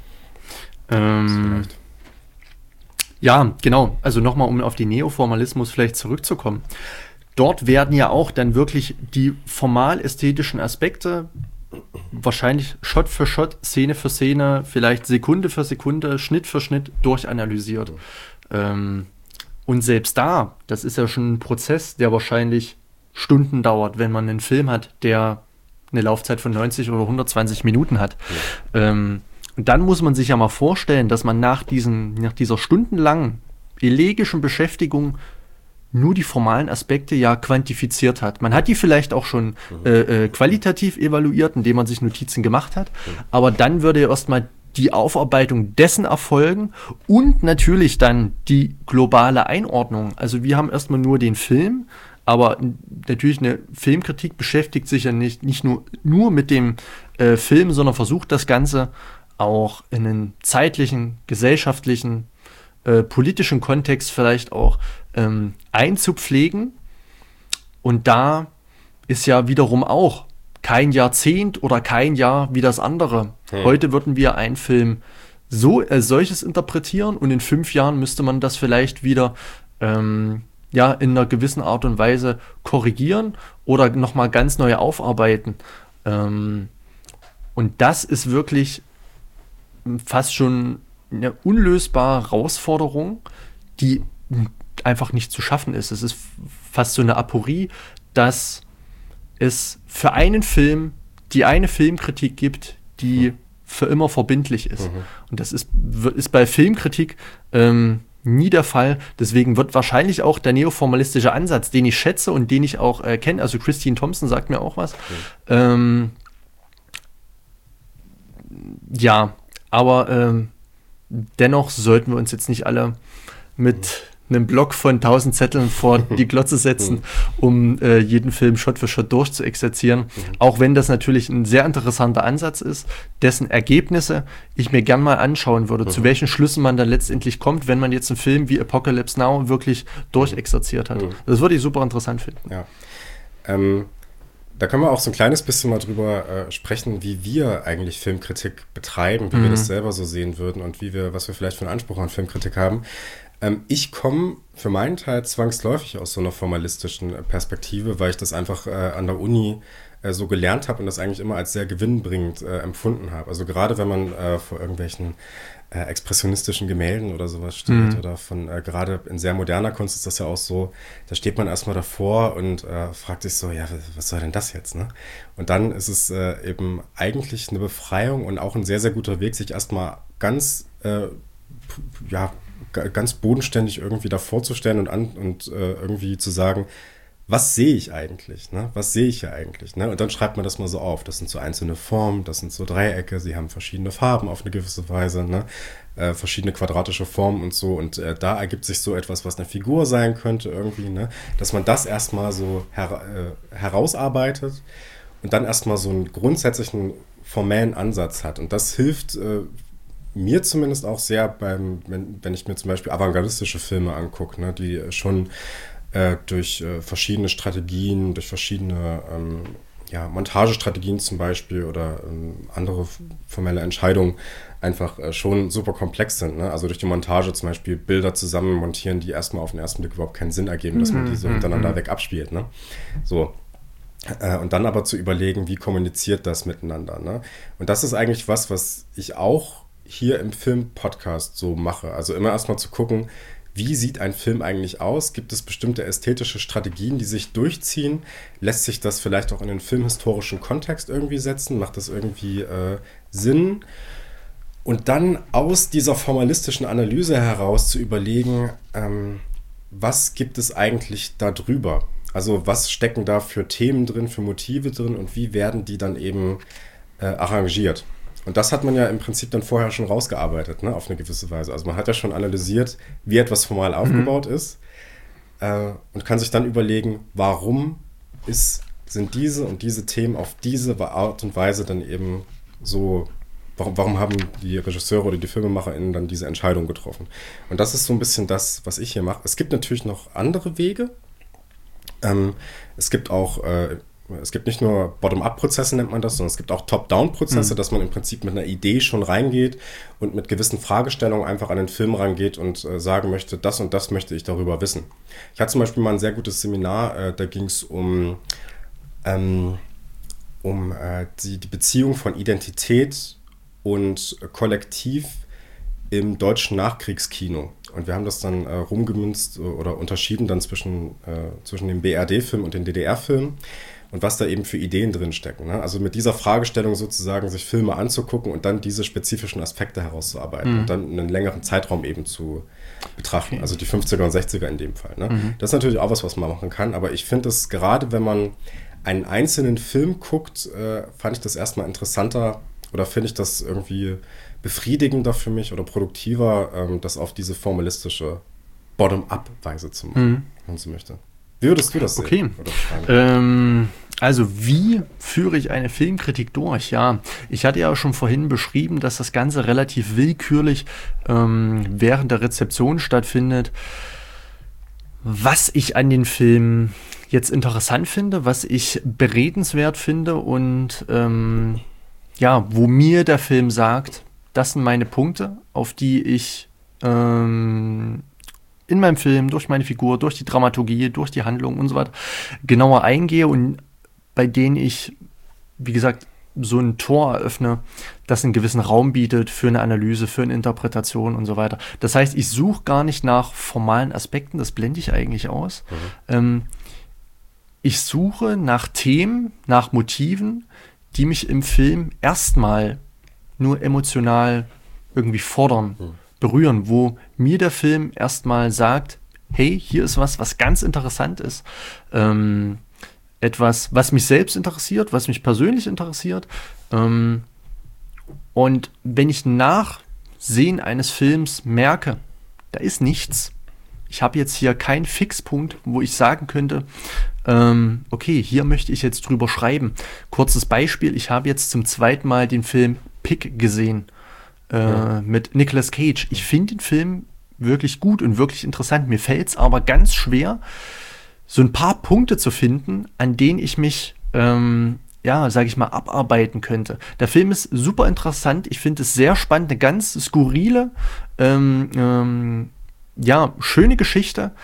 ähm. Ja, genau. Also nochmal, um auf die Neoformalismus vielleicht zurückzukommen. Dort werden ja auch dann wirklich die formal-ästhetischen Aspekte wahrscheinlich Shot für Shot, Szene für Szene, vielleicht Sekunde für Sekunde, Schnitt für Schnitt durchanalysiert. Mhm. Ähm, und selbst da, das ist ja schon ein Prozess, der wahrscheinlich Stunden dauert, wenn man einen Film hat, der eine Laufzeit von neunzig oder hundertzwanzig Minuten hat. Mhm. Ähm, Und dann muss man sich ja mal vorstellen, dass man nach, diesen, nach dieser stundenlangen elegischen Beschäftigung nur die formalen Aspekte ja quantifiziert hat. Man hat die vielleicht auch schon mhm. äh, äh, qualitativ evaluiert, indem man sich Notizen gemacht hat, mhm. aber dann würde ja erstmal die Aufarbeitung dessen erfolgen und natürlich dann die globale Einordnung. Also wir haben erstmal nur den Film, aber natürlich eine Filmkritik beschäftigt sich ja nicht, nicht nur, nur mit dem äh, Film, sondern versucht das Ganze auch in einen zeitlichen, gesellschaftlichen, äh, politischen Kontext vielleicht auch ähm, einzupflegen. Und da ist ja wiederum auch kein Jahrzehnt oder kein Jahr wie das andere. Hm. Heute würden wir einen Film so als äh, solches interpretieren und in fünf Jahren müsste man das vielleicht wieder ähm, ja, in einer gewissen Art und Weise korrigieren oder nochmal ganz neu aufarbeiten. Ähm, und das ist wirklich fast schon eine unlösbare Herausforderung, die einfach nicht zu schaffen ist. Es ist fast so eine Aporie, dass es für einen Film die eine Filmkritik gibt, die mhm. für immer verbindlich ist. Mhm. Und das ist, ist bei Filmkritik ähm, nie der Fall. Deswegen wird wahrscheinlich auch der neoformalistische Ansatz, den ich schätze und den ich auch äh, kenne, also Christine Thompson sagt mir auch was. Mhm. Ähm, ja, aber ähm, dennoch sollten wir uns jetzt nicht alle mit einem Block von tausend Zetteln vor die Glotze setzen, um äh, jeden Film Shot für Shot durchzuexerzieren. Auch wenn das natürlich ein sehr interessanter Ansatz ist, dessen Ergebnisse ich mir gern mal anschauen würde, mhm. zu welchen Schlüssen man dann letztendlich kommt, wenn man jetzt einen Film wie Apocalypse Now wirklich durchexerziert hat. Mhm. Das würde ich super interessant finden. Ja. Ähm, da können wir auch so ein kleines bisschen mal drüber äh, sprechen, wie wir eigentlich Filmkritik betreiben, wie mhm. wir das selber so sehen würden und wie wir, was wir vielleicht für einen Anspruch an Filmkritik haben. Ich komme für meinen Teil zwangsläufig aus so einer formalistischen Perspektive, weil ich das einfach äh, an der Uni äh, so gelernt habe und das eigentlich immer als sehr gewinnbringend äh, empfunden habe. Also gerade wenn man äh, vor irgendwelchen äh, expressionistischen Gemälden oder sowas steht mhm. oder von, äh, gerade in sehr moderner Kunst ist das ja auch so, da steht man erstmal davor und äh, fragt sich so, ja, was soll denn das jetzt, ne? Und dann ist es äh, eben eigentlich eine Befreiung und auch ein sehr, sehr guter Weg, sich erstmal ganz, äh, ja, ganz bodenständig irgendwie da vorzustellen und, an, und äh, irgendwie zu sagen, was sehe ich eigentlich, ne? Was sehe ich hier eigentlich, ne? Und dann schreibt man das mal so auf. Das sind so einzelne Formen, das sind so Dreiecke, sie haben verschiedene Farben auf eine gewisse Weise, ne? Äh, verschiedene quadratische Formen und so. Und äh, da ergibt sich so etwas, was eine Figur sein könnte irgendwie, ne? Dass man das erstmal so her- äh, herausarbeitet und dann erstmal so einen grundsätzlichen formellen Ansatz hat. Und das hilft äh, mir zumindest auch sehr beim, wenn, wenn ich mir zum Beispiel avantgardistische Filme angucke, ne, die schon äh, durch äh, verschiedene Strategien, durch verschiedene ähm, ja, Montagestrategien zum Beispiel oder ähm, andere formelle Entscheidungen einfach äh, schon super komplex sind. Ne? Also durch die Montage zum Beispiel Bilder zusammen montieren, die erstmal auf den ersten Blick überhaupt keinen Sinn ergeben, dass man die so hintereinander weg abspielt. Ne? So. Äh, und dann aber zu überlegen, wie kommuniziert das miteinander. Ne? Und das ist eigentlich was, was ich auch hier im Film-Podcast so mache. Also immer erstmal zu gucken, wie sieht ein Film eigentlich aus? Gibt es bestimmte ästhetische Strategien, die sich durchziehen? Lässt sich das vielleicht auch in den filmhistorischen Kontext irgendwie setzen? Macht das irgendwie äh, Sinn? Und dann aus dieser formalistischen Analyse heraus zu überlegen, ähm, was gibt es eigentlich da drüber? Also was stecken da für Themen drin, für Motive drin und wie werden die dann eben äh, arrangiert? Und das hat man ja im Prinzip dann vorher schon rausgearbeitet, ne, auf eine gewisse Weise. Also man hat ja schon analysiert, wie etwas formal aufgebaut mhm. ist äh, und kann sich dann überlegen, warum ist, sind diese und diese Themen auf diese Art und Weise dann eben so, warum, warum haben die Regisseure oder die FilmemacherInnen dann diese Entscheidung getroffen? Und das ist so ein bisschen das, was ich hier mache. Es gibt natürlich noch andere Wege. Ähm, es gibt auch äh, Es gibt nicht nur Bottom-up-Prozesse, nennt man das, sondern es gibt auch Top-down-Prozesse, mhm. dass man im Prinzip mit einer Idee schon reingeht und mit gewissen Fragestellungen einfach an den Film rangeht und äh, sagen möchte, das und das möchte ich darüber wissen. Ich hatte zum Beispiel mal ein sehr gutes Seminar, äh, da ging es um, ähm, um äh, die, die Beziehung von Identität und Kollektiv im deutschen Nachkriegskino. Und wir haben das dann äh, rumgemünzt oder unterschieden dann zwischen, äh, zwischen dem B R D-Film und den D D R-Film. Und was da eben für Ideen drinstecken. Ne? Also mit dieser Fragestellung sozusagen sich Filme anzugucken und dann diese spezifischen Aspekte herauszuarbeiten mhm. und dann einen längeren Zeitraum eben zu betrachten. Okay. Also die fünfziger und sechziger in dem Fall. Ne? Mhm. Das ist natürlich auch was, was man machen kann. Aber ich finde es gerade, wenn man einen einzelnen Film guckt, äh, fand ich das erstmal interessanter, oder finde ich das irgendwie befriedigender für mich oder produktiver, ähm, das auf diese formalistische Bottom-up-Weise zu machen, mhm. wenn man so möchte. Wie würdest du das sehen? Okay. Ähm, also wie führe ich eine Filmkritik durch? Ja, ich hatte ja schon vorhin beschrieben, dass das Ganze relativ willkürlich ähm, während der Rezeption stattfindet. Was ich an den Filmen jetzt interessant finde, was ich beredenswert finde und ähm, ja, wo mir der Film sagt, das sind meine Punkte, auf die ich ähm, in meinem Film, durch meine Figur, durch die Dramaturgie, durch die Handlung und so weiter genauer eingehe und bei denen ich, wie gesagt, so ein Tor eröffne, das einen gewissen Raum bietet für eine Analyse, für eine Interpretation und so weiter. Das heißt, ich suche gar nicht nach formalen Aspekten, das blende ich eigentlich aus. Mhm. Ähm, ich suche nach Themen, nach Motiven, die mich im Film erstmal nur emotional irgendwie fordern, mhm. berühren, wo mir der Film erstmal sagt, hey, hier ist was, was ganz interessant ist. Ähm, etwas, was mich selbst interessiert, was mich persönlich interessiert. Ähm, und wenn ich nach Sehen eines Films merke, da ist nichts. Ich habe jetzt hier keinen Fixpunkt, wo ich sagen könnte, ähm, okay, hier möchte ich jetzt drüber schreiben. Kurzes Beispiel, ich habe jetzt zum zweiten Mal den Film Pick gesehen äh, ja. mit Nicolas Cage. Ich finde den Film wirklich gut und wirklich interessant. Mir fällt es aber ganz schwer, so ein paar Punkte zu finden, an denen ich mich, ähm, ja, sage ich mal, abarbeiten könnte. Der Film ist super interessant. Ich finde es sehr spannend, eine ganz skurrile, ähm, ähm, ja, schöne Geschichte.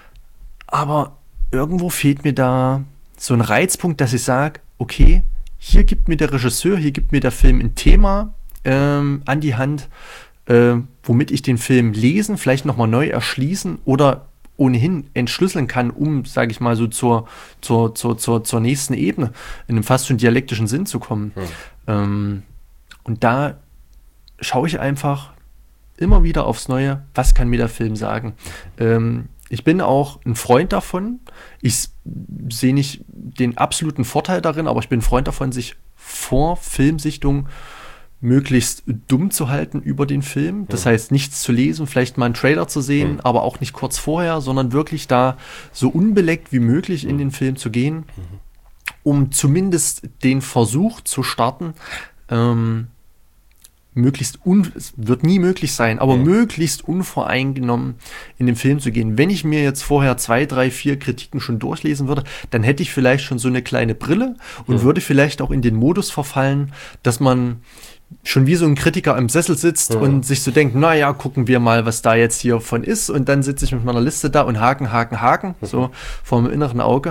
Aber irgendwo fehlt mir da so ein Reizpunkt, dass ich sage, okay, hier gibt mir der Regisseur, hier gibt mir der Film ein Thema ähm, an die Hand, äh, womit ich den Film lesen, vielleicht nochmal neu erschließen oder ohnehin entschlüsseln kann, um, sage ich mal, so zur, zur, zur, zur, zur nächsten Ebene in einem fast schon dialektischen Sinn zu kommen. Hm. Ähm, und da schaue ich einfach immer wieder aufs Neue, was kann mir der Film sagen. Ähm, ich bin auch ein Freund davon. Ich sehe nicht den absoluten Vorteil darin, aber ich bin ein Freund davon, sich vor Filmsichtung möglichst dumm zu halten über den Film. Das ja. heißt, nichts zu lesen, vielleicht mal einen Trailer zu sehen, ja. aber auch nicht kurz vorher, sondern wirklich da so unbeleckt wie möglich ja. in den Film zu gehen, mhm. um zumindest den Versuch zu starten, ähm, möglichst, un- es wird nie möglich sein, aber ja. möglichst unvoreingenommen in den Film zu gehen. Wenn ich mir jetzt vorher zwei, drei, vier Kritiken schon durchlesen würde, dann hätte ich vielleicht schon so eine kleine Brille und ja. würde vielleicht auch in den Modus verfallen, dass man schon wie so ein Kritiker im Sessel sitzt ja. und sich so denkt, naja, gucken wir mal, was da jetzt hier von ist. Und dann sitze ich mit meiner Liste da und haken, haken, haken, mhm. so vor dem inneren Auge.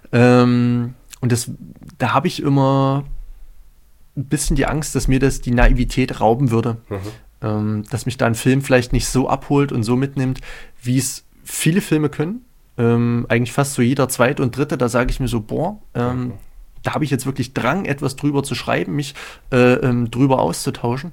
Ähm, und das, da habe ich immer ein bisschen die Angst, dass mir das die Naivität rauben würde. Mhm. Ähm, dass mich da ein Film vielleicht nicht so abholt und so mitnimmt, wie es viele Filme können. Ähm, eigentlich fast so jeder zweite und dritte, da sage ich mir so, boah, ähm, mhm. da habe ich jetzt wirklich Drang, etwas drüber zu schreiben, mich äh, ähm, drüber auszutauschen.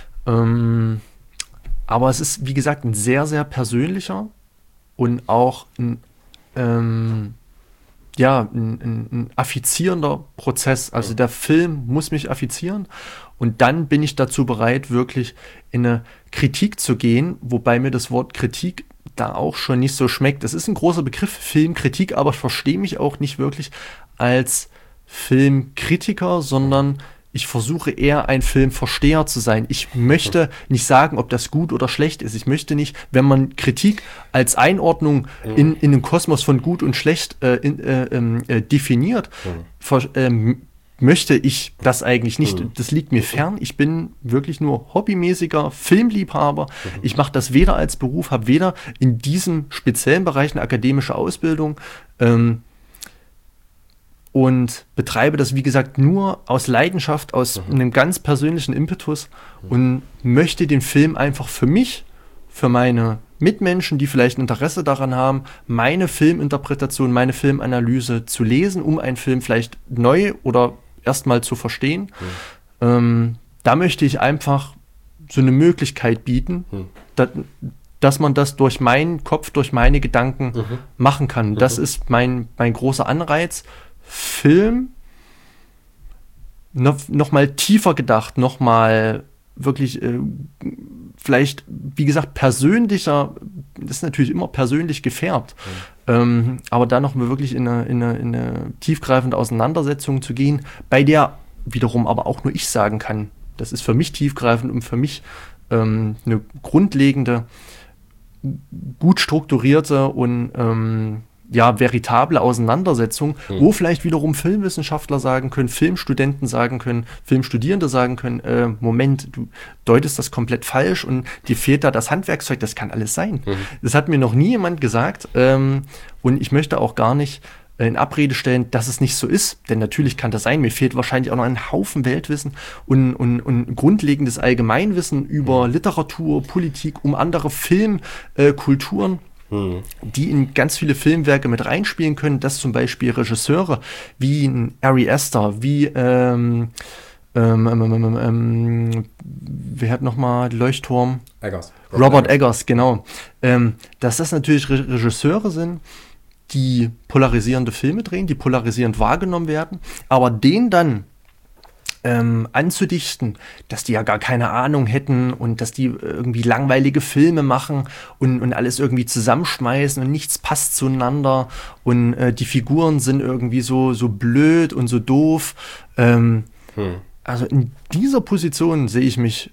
Ähm, aber es ist, wie gesagt, ein sehr, sehr persönlicher und auch ein, ähm, ja, ein, ein, ein affizierender Prozess. Also der Film muss mich affizieren und dann bin ich dazu bereit, wirklich in eine Kritik zu gehen, wobei mir das Wort Kritik da auch schon nicht so schmeckt. Das ist ein großer Begriff, Filmkritik, aber ich verstehe mich auch nicht wirklich als Filmkritiker, sondern ich versuche eher ein Filmversteher zu sein. Ich möchte nicht sagen, ob das gut oder schlecht ist. Ich möchte nicht, wenn man Kritik als Einordnung in, in den Kosmos von gut und schlecht äh, in, äh, äh, definiert, ver, äh, möchte ich das eigentlich nicht. Das liegt mir fern. Ich bin wirklich nur hobbymäßiger Filmliebhaber. Ich mache das weder als Beruf, habe weder in diesem speziellen Bereich eine akademische Ausbildung, ähm, und betreibe das, wie gesagt, nur aus Leidenschaft, aus mhm. einem ganz persönlichen Impetus mhm. und möchte den Film einfach für mich, für meine Mitmenschen, die vielleicht ein Interesse daran haben, meine Filminterpretation, meine Filmanalyse zu lesen, um einen Film vielleicht neu oder erstmal zu verstehen. Mhm. Ähm, da möchte ich einfach so eine Möglichkeit bieten, mhm. dass, dass man das durch meinen Kopf, durch meine Gedanken mhm. machen kann. Das mhm. ist mein, mein großer Anreiz, Film noch, noch mal tiefer gedacht, noch mal wirklich äh, vielleicht, wie gesagt, persönlicher, das ist natürlich immer persönlich gefärbt, mhm. ähm, aber da noch mal wirklich in eine, in, eine, in eine tiefgreifende Auseinandersetzung zu gehen, bei der wiederum aber auch nur ich sagen kann, das ist für mich tiefgreifend und für mich ähm, eine grundlegende, gut strukturierte und ähm, ja, veritable Auseinandersetzung, mhm. wo vielleicht wiederum Filmwissenschaftler sagen können, Filmstudenten sagen können, Filmstudierende sagen können, äh, Moment, du deutest das komplett falsch und dir fehlt da das Handwerkszeug, das kann alles sein. Mhm. Das hat mir noch nie jemand gesagt ähm, und ich möchte auch gar nicht in Abrede stellen, dass es nicht so ist, denn natürlich kann das sein, mir fehlt wahrscheinlich auch noch ein Haufen Weltwissen und, und, und grundlegendes Allgemeinwissen über mhm. Literatur, Politik, um andere Filmkulturen, äh, Hm. die in ganz viele Filmwerke mit reinspielen können, dass zum Beispiel Regisseure wie ein Ari Aster, wie ähm, ähm, ähm, ähm, wer hat nochmal Leuchtturm? Eggers. Robert, Robert Eggers, Eggers, genau. Ähm, dass das natürlich Re- Regisseure sind, die polarisierende Filme drehen, die polarisierend wahrgenommen werden, aber den dann Ähm, anzudichten, dass die ja gar keine Ahnung hätten und dass die irgendwie langweilige Filme machen und, und alles irgendwie zusammenschmeißen und nichts passt zueinander und äh, die Figuren sind irgendwie so, so blöd und so doof. Ähm, hm. Also in dieser Position sehe ich mich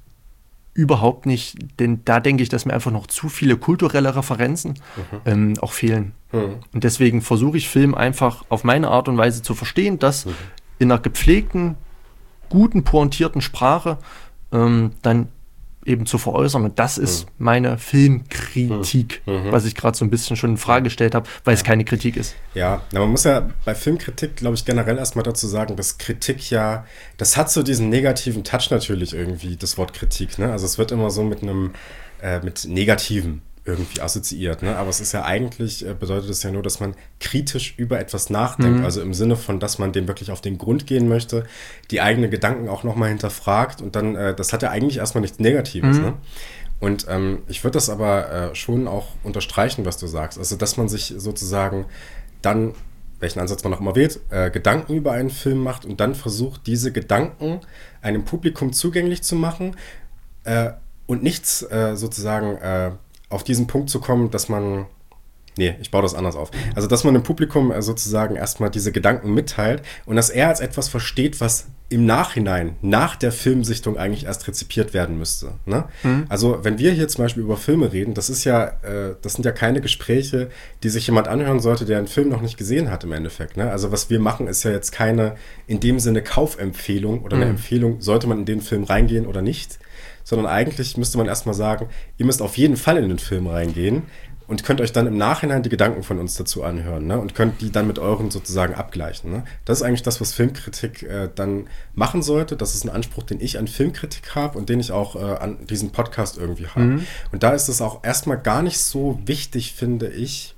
überhaupt nicht, denn da denke ich, dass mir einfach noch zu viele kulturelle Referenzen mhm. ähm, auch fehlen. Mhm. Und deswegen versuche ich Film einfach auf meine Art und Weise zu verstehen, dass mhm. in einer gepflegten, guten, pointierten Sprache ähm, dann eben zu veräußern. Und das ist mhm. meine Filmkritik, mhm. was ich gerade so ein bisschen schon in Frage gestellt habe, weil ja. es keine Kritik ist. Ja, man muss ja bei Filmkritik, glaube ich, generell erstmal dazu sagen, dass Kritik ja, das hat so diesen negativen Touch natürlich irgendwie, das Wort Kritik. Ne? Also es wird immer so mit einem, äh, mit Negativen irgendwie assoziiert, ne? Aber es ist ja eigentlich, äh, bedeutet es ja nur, dass man kritisch über etwas nachdenkt, mhm. also im Sinne von, dass man dem wirklich auf den Grund gehen möchte, die eigenen Gedanken auch nochmal hinterfragt und dann, äh, das hat ja eigentlich erstmal nichts Negatives, mhm. ne? Und ähm, ich würde das aber äh, schon auch unterstreichen, was du sagst, also dass man sich sozusagen dann, welchen Ansatz man auch immer wählt, äh, Gedanken über einen Film macht und dann versucht, diese Gedanken einem Publikum zugänglich zu machen äh, und nichts äh, sozusagen äh, auf diesen Punkt zu kommen, dass man, nee, ich baue das anders auf, also dass man dem Publikum sozusagen erstmal diese Gedanken mitteilt und dass er als etwas versteht, was im Nachhinein, nach der Filmsichtung eigentlich erst rezipiert werden müsste. Ne? Mhm. Also wenn wir hier zum Beispiel über Filme reden, das ist ja, äh, das sind ja keine Gespräche, die sich jemand anhören sollte, der einen Film noch nicht gesehen hat im Endeffekt. Ne? Also was wir machen, ist ja jetzt keine in dem Sinne Kaufempfehlung oder eine mhm. Empfehlung, sollte man in den Film reingehen oder nicht, sondern eigentlich müsste man erstmal sagen, ihr müsst auf jeden Fall in den Film reingehen und könnt euch dann im Nachhinein die Gedanken von uns dazu anhören, ne? Und könnt die dann mit euren sozusagen abgleichen. Ne? Das ist eigentlich das, was Filmkritik äh, dann machen sollte. Das ist ein Anspruch, den ich an Filmkritik habe und den ich auch äh, an diesem Podcast irgendwie habe. Mhm. Und da ist es auch erstmal gar nicht so wichtig, finde ich.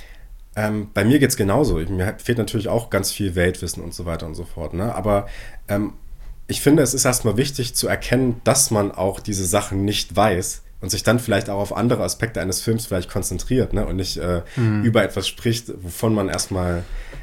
Ähm, bei mir geht es genauso. Mir fehlt natürlich auch ganz viel Weltwissen und so weiter und so fort. Ne? Aber ähm, ich finde, es ist erstmal wichtig zu erkennen, dass man auch diese Sachen nicht weiß und sich dann vielleicht auch auf andere Aspekte eines Films vielleicht konzentriert, ne? Und nicht äh, mhm. über etwas spricht, wovon man erstmal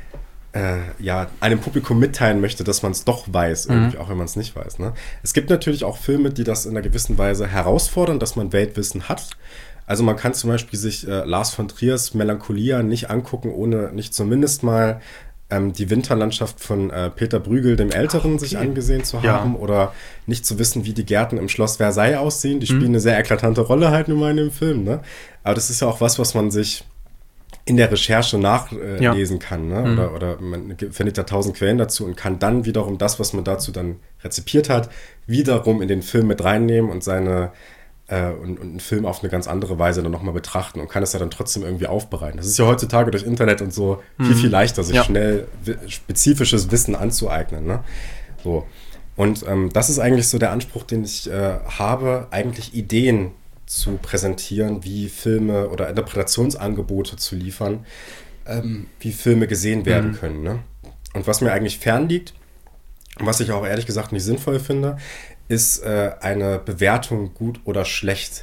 äh, ja, einem Publikum mitteilen möchte, dass man es doch weiß, mhm. irgendwie, auch wenn man es nicht weiß. Ne? Es gibt natürlich auch Filme, die das in einer gewissen Weise herausfordern, dass man Weltwissen hat. Also man kann zum Beispiel sich äh, Lars von Triers Melancholia nicht angucken, ohne nicht zumindest mal die Winterlandschaft von äh, Peter Bruegel, dem Älteren, okay. sich angesehen zu haben ja. oder nicht zu wissen, wie die Gärten im Schloss Versailles aussehen. Die mhm. spielen eine sehr eklatante Rolle halt nun mal in dem Film. Ne? Aber das ist ja auch was, was man sich in der Recherche nachlesen äh, ja. kann. Ne? Mhm. Oder, oder man findet ja tausend Quellen dazu und kann dann wiederum das, was man dazu dann rezipiert hat, wiederum in den Film mit reinnehmen und seine Und, und einen Film auf eine ganz andere Weise dann nochmal betrachten und kann es ja dann trotzdem irgendwie aufbereiten. Das ist ja heutzutage durch Internet und so viel, viel leichter, sich ja. schnell w- spezifisches Wissen anzueignen. Ne? So. Und ähm, das ist eigentlich so der Anspruch, den ich äh, habe, eigentlich Ideen zu präsentieren, wie Filme oder Interpretationsangebote zu liefern, ähm, wie Filme gesehen werden mhm. können. Ne? Und was mir eigentlich fernliegt, was ich auch ehrlich gesagt nicht sinnvoll finde, ist äh, eine Bewertung gut oder schlecht.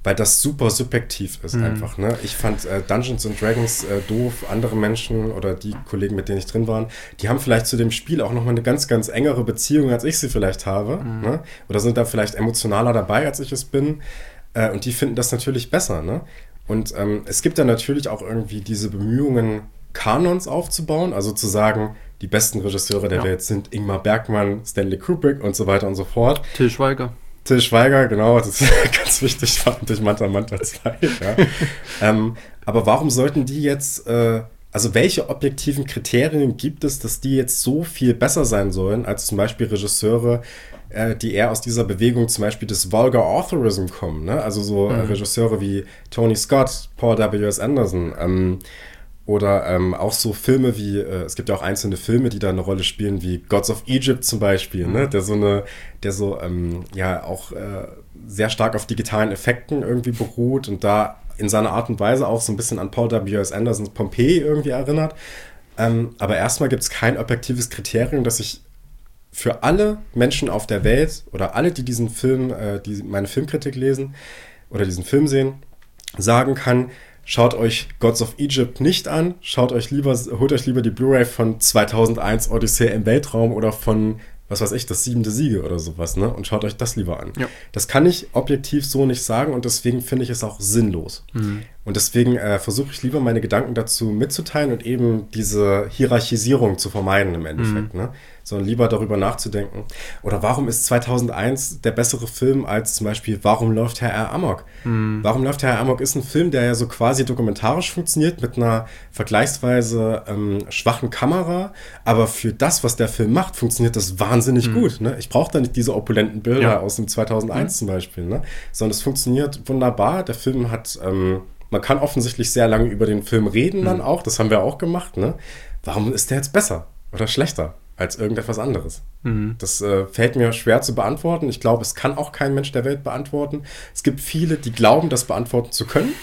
weil das super subjektiv ist mhm. einfach. Ne? Ich fand äh, Dungeons and Dragons äh, doof, andere Menschen oder die Kollegen, mit denen ich drin war, die haben vielleicht zu dem Spiel auch nochmal eine ganz, ganz engere Beziehung, als ich sie vielleicht habe. Mhm. Ne? Oder sind da vielleicht emotionaler dabei, als ich es bin. Äh, und die finden das natürlich besser. Ne? Und ähm, es gibt dann natürlich auch irgendwie diese Bemühungen, Kanons aufzubauen, also zu sagen, die besten Regisseure der ja. Welt sind Ingmar Bergman, Stanley Kubrick und so weiter und so fort. Til Schweiger. Til Schweiger, genau, das ist ganz wichtig, durch Manta Manta zwei. Ja. ähm, aber warum sollten die jetzt, äh, also welche objektiven Kriterien gibt es, dass die jetzt so viel besser sein sollen, als zum Beispiel Regisseure, äh, die eher aus dieser Bewegung zum Beispiel des Vulgar Authorism kommen, ne? Also so mhm. äh, Regisseure wie Tony Scott, Paul W S. Anderson, ähm, oder ähm, auch so Filme wie, äh, es gibt ja auch einzelne Filme, die da eine Rolle spielen, wie Gods of Egypt zum Beispiel, mhm. ne? Der so eine, der so, ähm, ja, auch äh, sehr stark auf digitalen Effekten irgendwie beruht und da in seiner Art und Weise auch so ein bisschen an Paul W S. Andersons Pompeii irgendwie erinnert. Ähm, aber erstmal gibt es kein objektives Kriterium, das ich für alle Menschen auf der Welt oder alle, die diesen Film, äh, die meine Filmkritik lesen oder diesen Film sehen, sagen kann, schaut euch Gods of Egypt nicht an, schaut euch lieber, holt euch lieber die Blu-ray von zweitausendeins Odyssee im Weltraum oder von, was weiß ich, das siebente Siege oder sowas, ne? Und schaut euch das lieber an. Ja. Das kann ich objektiv so nicht sagen und deswegen finde ich es auch sinnlos. Mhm. Und deswegen äh, versuche ich lieber, meine Gedanken dazu mitzuteilen und eben diese Hierarchisierung zu vermeiden im Endeffekt, mhm. ne? Sondern lieber darüber nachzudenken. Oder warum ist zweitausendeins der bessere Film als zum Beispiel Warum läuft Herr R. Amok? Mhm. Warum läuft Herr R. Amok ist ein Film, der ja so quasi dokumentarisch funktioniert mit einer vergleichsweise ähm, schwachen Kamera, aber für das, was der Film macht, funktioniert das wahnsinnig mhm. gut. Ne? Ich brauche da nicht diese opulenten Bilder ja. aus dem zweitausendeins mhm. zum Beispiel, ne? Sondern es funktioniert wunderbar. Der Film hat, ähm, man kann offensichtlich sehr lange über den Film reden mhm. dann auch, das haben wir auch gemacht. Ne? Warum ist der jetzt besser oder schlechter als irgendetwas anderes? Mhm. Das äh, fällt mir schwer zu beantworten. Ich glaube, es kann auch kein Mensch der Welt beantworten. Es gibt viele, die glauben, das beantworten zu können.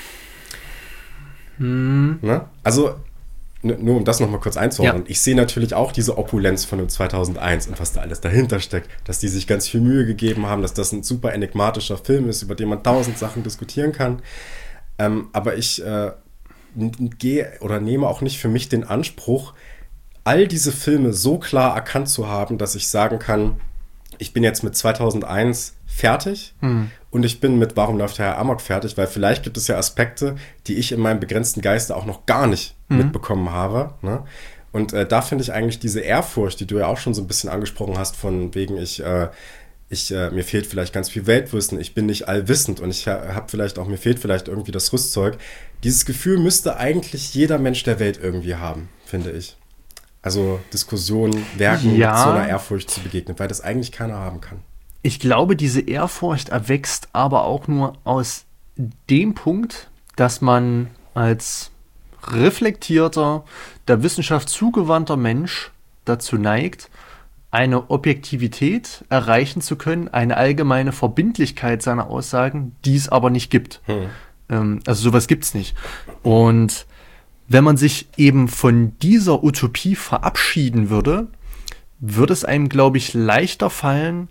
Mhm. Ne? Also, n- nur um das nochmal kurz einzuordnen. Ja. Ich sehe natürlich auch diese Opulenz von dem zweitausendeins und was da alles dahinter steckt. Dass die sich ganz viel Mühe gegeben haben, dass das ein super enigmatischer Film ist, über den man tausend Sachen diskutieren kann. Ähm, aber ich äh, n- gehe oder nehme auch nicht für mich den Anspruch, all diese Filme so klar erkannt zu haben, dass ich sagen kann, ich bin jetzt mit zweitausendeins fertig hm. und ich bin mit Warum läuft Herr Amok fertig, weil vielleicht gibt es ja Aspekte, die ich in meinem begrenzten Geiste auch noch gar nicht hm. mitbekommen habe. Ne? Und äh, da finde ich eigentlich diese Ehrfurcht, die du ja auch schon so ein bisschen angesprochen hast, von wegen ich, äh, ich äh, mir fehlt vielleicht ganz viel Weltwissen, ich bin nicht allwissend und ich ha- habe vielleicht auch, mir fehlt vielleicht irgendwie das Rüstzeug. Dieses Gefühl müsste eigentlich jeder Mensch der Welt irgendwie haben, finde ich. Also Diskussionen, Werken ja. mit so einer Ehrfurcht zu begegnen, weil das eigentlich keiner haben kann. Ich glaube, diese Ehrfurcht erwächst aber auch nur aus dem Punkt, dass man als reflektierter, der Wissenschaft zugewandter Mensch dazu neigt, eine Objektivität erreichen zu können, eine allgemeine Verbindlichkeit seiner Aussagen, die es aber nicht gibt. Hm. Ähm, also sowas gibt es nicht. Und wenn man sich eben von dieser Utopie verabschieden würde, würde es einem, glaube ich, leichter fallen,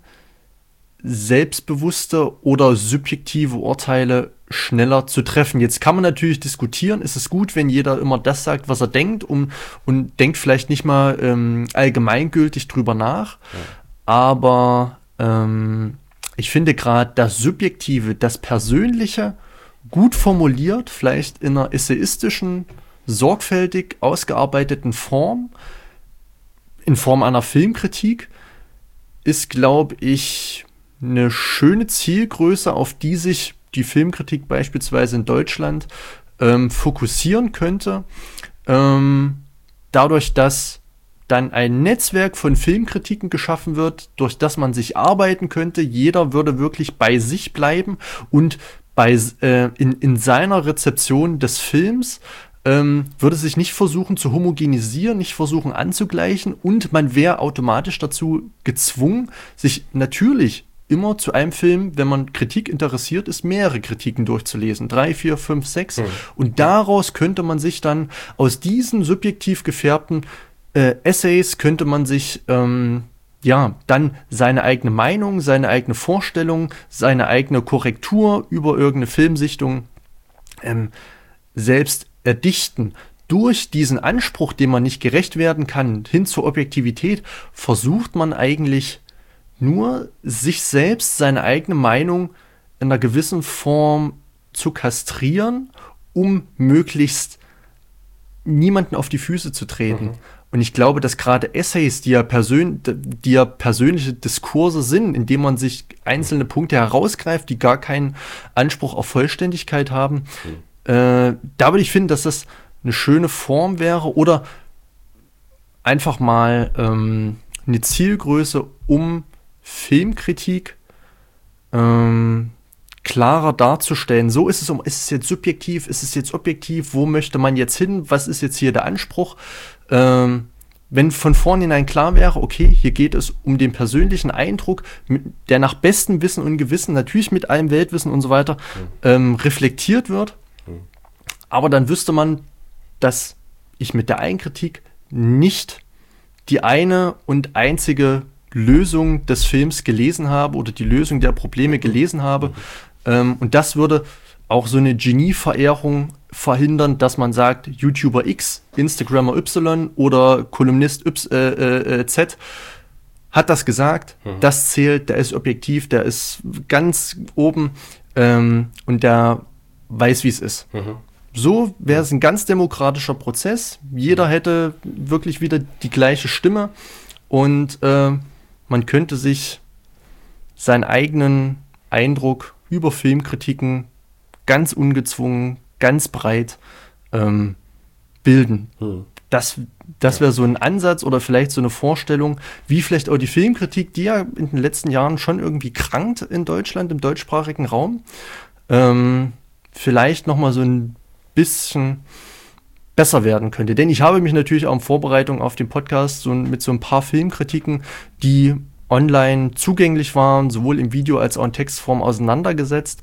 selbstbewusste oder subjektive Urteile schneller zu treffen. Jetzt kann man natürlich diskutieren, ist es gut, wenn jeder immer das sagt, was er denkt, um, und denkt vielleicht nicht mal ähm, allgemeingültig drüber nach. Ja. Aber ähm, ich finde gerade das Subjektive, das Persönliche gut formuliert, vielleicht in einer essayistischen, sorgfältig ausgearbeiteten Form, in Form einer Filmkritik, ist, glaube ich, eine schöne Zielgröße, auf die sich die Filmkritik beispielsweise in Deutschland ähm, fokussieren könnte. Ähm, dadurch, dass dann ein Netzwerk von Filmkritiken geschaffen wird, durch das man sich arbeiten könnte. Jeder würde wirklich bei sich bleiben und bei, äh, in, in seiner Rezeption des Films ähm, würde sich nicht versuchen zu homogenisieren, nicht versuchen anzugleichen, und man wäre automatisch dazu gezwungen, sich natürlich immer zu einem Film, wenn man Kritik interessiert ist, mehrere Kritiken durchzulesen. Drei, vier, fünf, sechs. Mhm. Und daraus könnte man sich dann, aus diesen subjektiv gefärbten äh, Essays, könnte man sich ähm, ja, dann seine eigene Meinung, seine eigene Vorstellung, seine eigene Korrektur über irgendeine Filmsichtung ähm, selbst erdichten. Durch diesen Anspruch, dem man nicht gerecht werden kann, hin zur Objektivität, versucht man eigentlich nur, sich selbst, seine eigene Meinung in einer gewissen Form zu kastrieren, um möglichst niemanden auf die Füße zu treten. Mhm. Und ich glaube, dass gerade Essays, die ja, persön- die ja persönliche Diskurse sind, indem man sich einzelne Punkte herausgreift, die gar keinen Anspruch auf Vollständigkeit haben, mhm. äh, da würde ich finden, dass das eine schöne Form wäre oder einfach mal ähm, eine Zielgröße, um Filmkritik ähm, klarer darzustellen. So ist es, um, ist es jetzt subjektiv, ist es jetzt objektiv, wo möchte man jetzt hin, was ist jetzt hier der Anspruch? Ähm, wenn von vornherein klar wäre, okay, hier geht es um den persönlichen Eindruck, mit, der nach bestem Wissen und Gewissen, natürlich mit allem Weltwissen und so weiter, mhm. ähm, reflektiert wird, mhm. aber dann wüsste man, dass ich mit der Eigenkritik nicht die eine und einzige Lösung des Films gelesen habe oder die Lösung der Probleme gelesen habe. Mhm. Ähm, und das würde auch so eine Genieverehrung verhindern, dass man sagt, YouTuber X, Instagrammer Y oder Kolumnist Y, äh, äh, Z hat das gesagt, mhm. das zählt, der ist objektiv, der ist ganz oben ähm, und der weiß, wie es ist. Mhm. So wäre es ein ganz demokratischer Prozess. Jeder hätte wirklich wieder die gleiche Stimme und äh, man könnte sich seinen eigenen Eindruck über Filmkritiken ganz ungezwungen, ganz breit ähm, bilden. Hm. Das, das wäre so ein Ansatz oder vielleicht so eine Vorstellung, wie vielleicht auch die Filmkritik, die ja in den letzten Jahren schon irgendwie krankt in Deutschland, im deutschsprachigen Raum, ähm, vielleicht nochmal so ein bisschen besser werden könnte. Denn ich habe mich natürlich auch in Vorbereitung auf den Podcast so mit so ein paar Filmkritiken, die online zugänglich waren, sowohl im Video als auch in Textform auseinandergesetzt.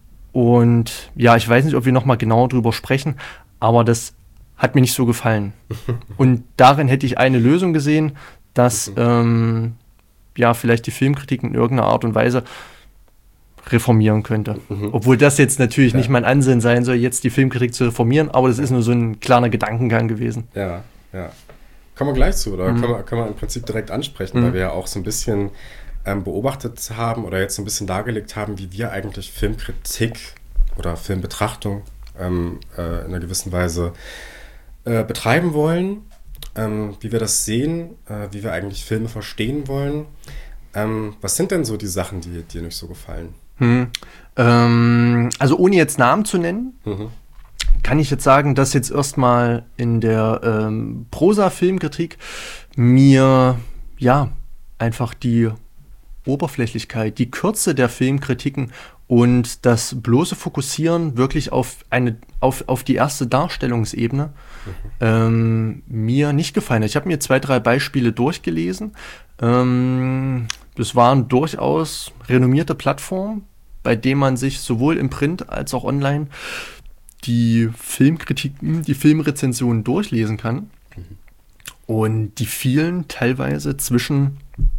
Und ja, ich weiß nicht, ob wir nochmal genauer drüber sprechen, aber das hat mir nicht so gefallen. Und darin hätte ich eine Lösung gesehen, dass ähm, ja vielleicht die Filmkritik in irgendeiner Art und Weise reformieren könnte. Mhm. Obwohl das jetzt natürlich ja. nicht mein Ansinnen sein soll, jetzt die Filmkritik zu reformieren, aber das ist nur so ein kleiner Gedankengang gewesen. Ja, ja. Kommen wir gleich zu, oder? Mhm. Können wir, können wir im Prinzip direkt ansprechen, mhm. weil wir ja auch so ein bisschen ähm, beobachtet haben oder jetzt so ein bisschen dargelegt haben, wie wir eigentlich Filmkritik oder Filmbetrachtung ähm, äh, in einer gewissen Weise äh, betreiben wollen, ähm, wie wir das sehen, äh, wie wir eigentlich Filme verstehen wollen. Ähm, was sind denn so die Sachen, die dir nicht so gefallen? Hm. Ähm, also ohne jetzt Namen zu nennen, mhm. kann ich jetzt sagen, dass jetzt erstmal in der ähm, Prosa-Filmkritik mir ja einfach die Oberflächlichkeit, die Kürze der Filmkritiken und das bloße Fokussieren wirklich auf eine auf, auf die erste Darstellungsebene mhm. ähm, mir nicht gefallen hat. Ich habe mir zwei, drei Beispiele durchgelesen. Ähm, das waren durchaus renommierte Plattformen, bei denen man sich sowohl im Print als auch online die Filmkritiken, die Filmrezensionen durchlesen kann. Mhm. Und die fielen teilweise zwischen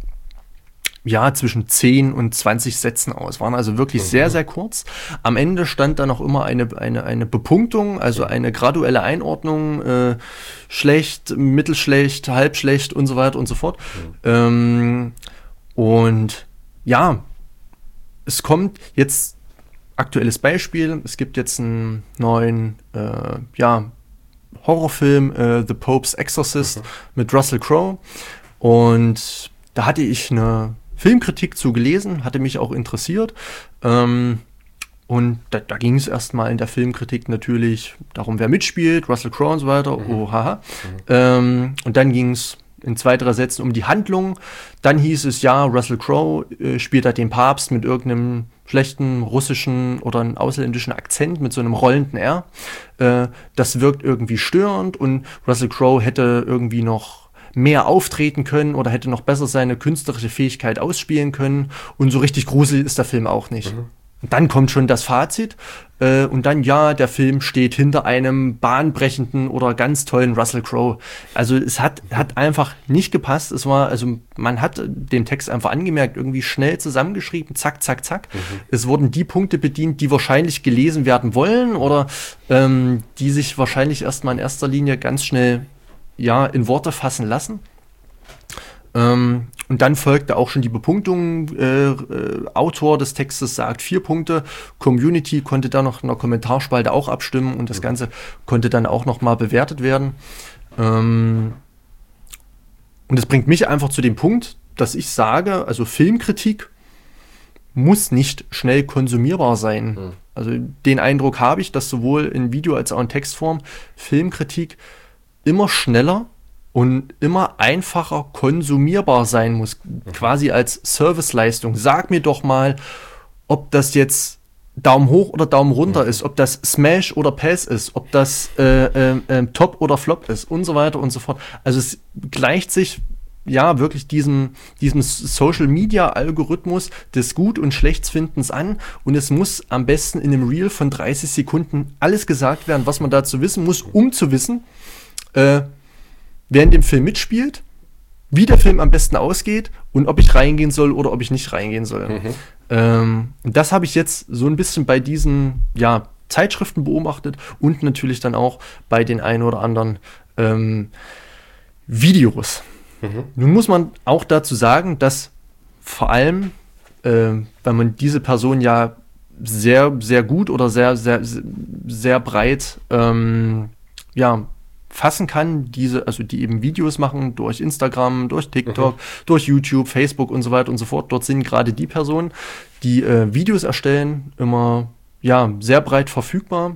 ja, zwischen zehn und zwanzig Sätzen aus. Waren also wirklich mhm. sehr, sehr kurz. Am Ende stand dann noch immer eine, eine, eine Bepunktung, also eine graduelle Einordnung, äh, schlecht, mittelschlecht, halbschlecht und so weiter und so fort. Mhm. Ähm, und ja, es kommt jetzt, aktuelles Beispiel, es gibt jetzt einen neuen, äh, ja, Horrorfilm, äh, The Pope's Exorcist mhm. mit Russell Crowe. Und da hatte ich eine Filmkritik zu gelesen, hatte mich auch interessiert. Ähm, und da, da ging es erstmal in der Filmkritik natürlich darum, wer mitspielt, Russell Crowe und so weiter. Mhm. Oh, haha. Mhm. Ähm, und dann ging es in zwei, drei Sätzen um die Handlung. Dann hieß es, ja, Russell Crowe äh, spielt halt den Papst mit irgendeinem schlechten russischen oder einem ausländischen Akzent mit so einem rollenden R. Äh, das wirkt irgendwie störend und Russell Crowe hätte irgendwie noch mehr auftreten können oder hätte noch besser seine künstlerische Fähigkeit ausspielen können. Und so richtig gruselig ist der Film auch nicht. Mhm. dann kommt schon das Fazit äh, und dann, ja, der Film steht hinter einem bahnbrechenden oder ganz tollen Russell Crowe. Also es hat, hat einfach nicht gepasst. Es war, also man hat den Text einfach angemerkt, irgendwie schnell zusammengeschrieben, zack, zack, zack. Mhm. Es wurden die Punkte bedient, die wahrscheinlich gelesen werden wollen oder ähm, die sich wahrscheinlich erstmal in erster Linie ganz schnell ja, in Worte fassen lassen. Ähm, und dann folgte auch schon die Bepunktung. Äh, äh, Autor des Textes sagt vier Punkte. Community konnte da noch in der Kommentarspalte auch abstimmen und das ja. Ganze konnte dann auch noch mal bewertet werden. Ähm, und das bringt mich einfach zu dem Punkt, dass ich sage, also Filmkritik muss nicht schnell konsumierbar sein. Mhm. Also den Eindruck habe ich, dass sowohl in Video- als auch in Textform Filmkritik immer schneller und immer einfacher konsumierbar sein muss, mhm. quasi als Serviceleistung. Sag mir doch mal, ob das jetzt Daumen hoch oder Daumen runter mhm. ist, ob das Smash oder Pass ist, ob das äh, äh, äh, Top oder Flop ist und so weiter und so fort. Also es gleicht sich ja wirklich diesem, diesem Social-Media-Algorithmus des Gut- und Schlechtsfindens an und es muss am besten in einem Reel von dreißig Sekunden alles gesagt werden, was man dazu wissen muss, um zu wissen, äh, wer in dem Film mitspielt, wie der Film am besten ausgeht und ob ich reingehen soll oder ob ich nicht reingehen soll. Mhm. Ähm, und das habe ich jetzt so ein bisschen bei diesen ja, Zeitschriften beobachtet und natürlich dann auch bei den ein oder anderen ähm, Videos. Mhm. Nun muss man auch dazu sagen, dass vor allem, äh, wenn man diese Person ja sehr, sehr gut oder sehr, sehr, sehr breit ähm, ja, fassen kann, diese, also die eben Videos machen durch Instagram, durch TikTok, mhm. durch YouTube, Facebook und so weiter und so fort. Dort sind gerade die Personen, die äh, Videos erstellen, immer ja sehr breit verfügbar.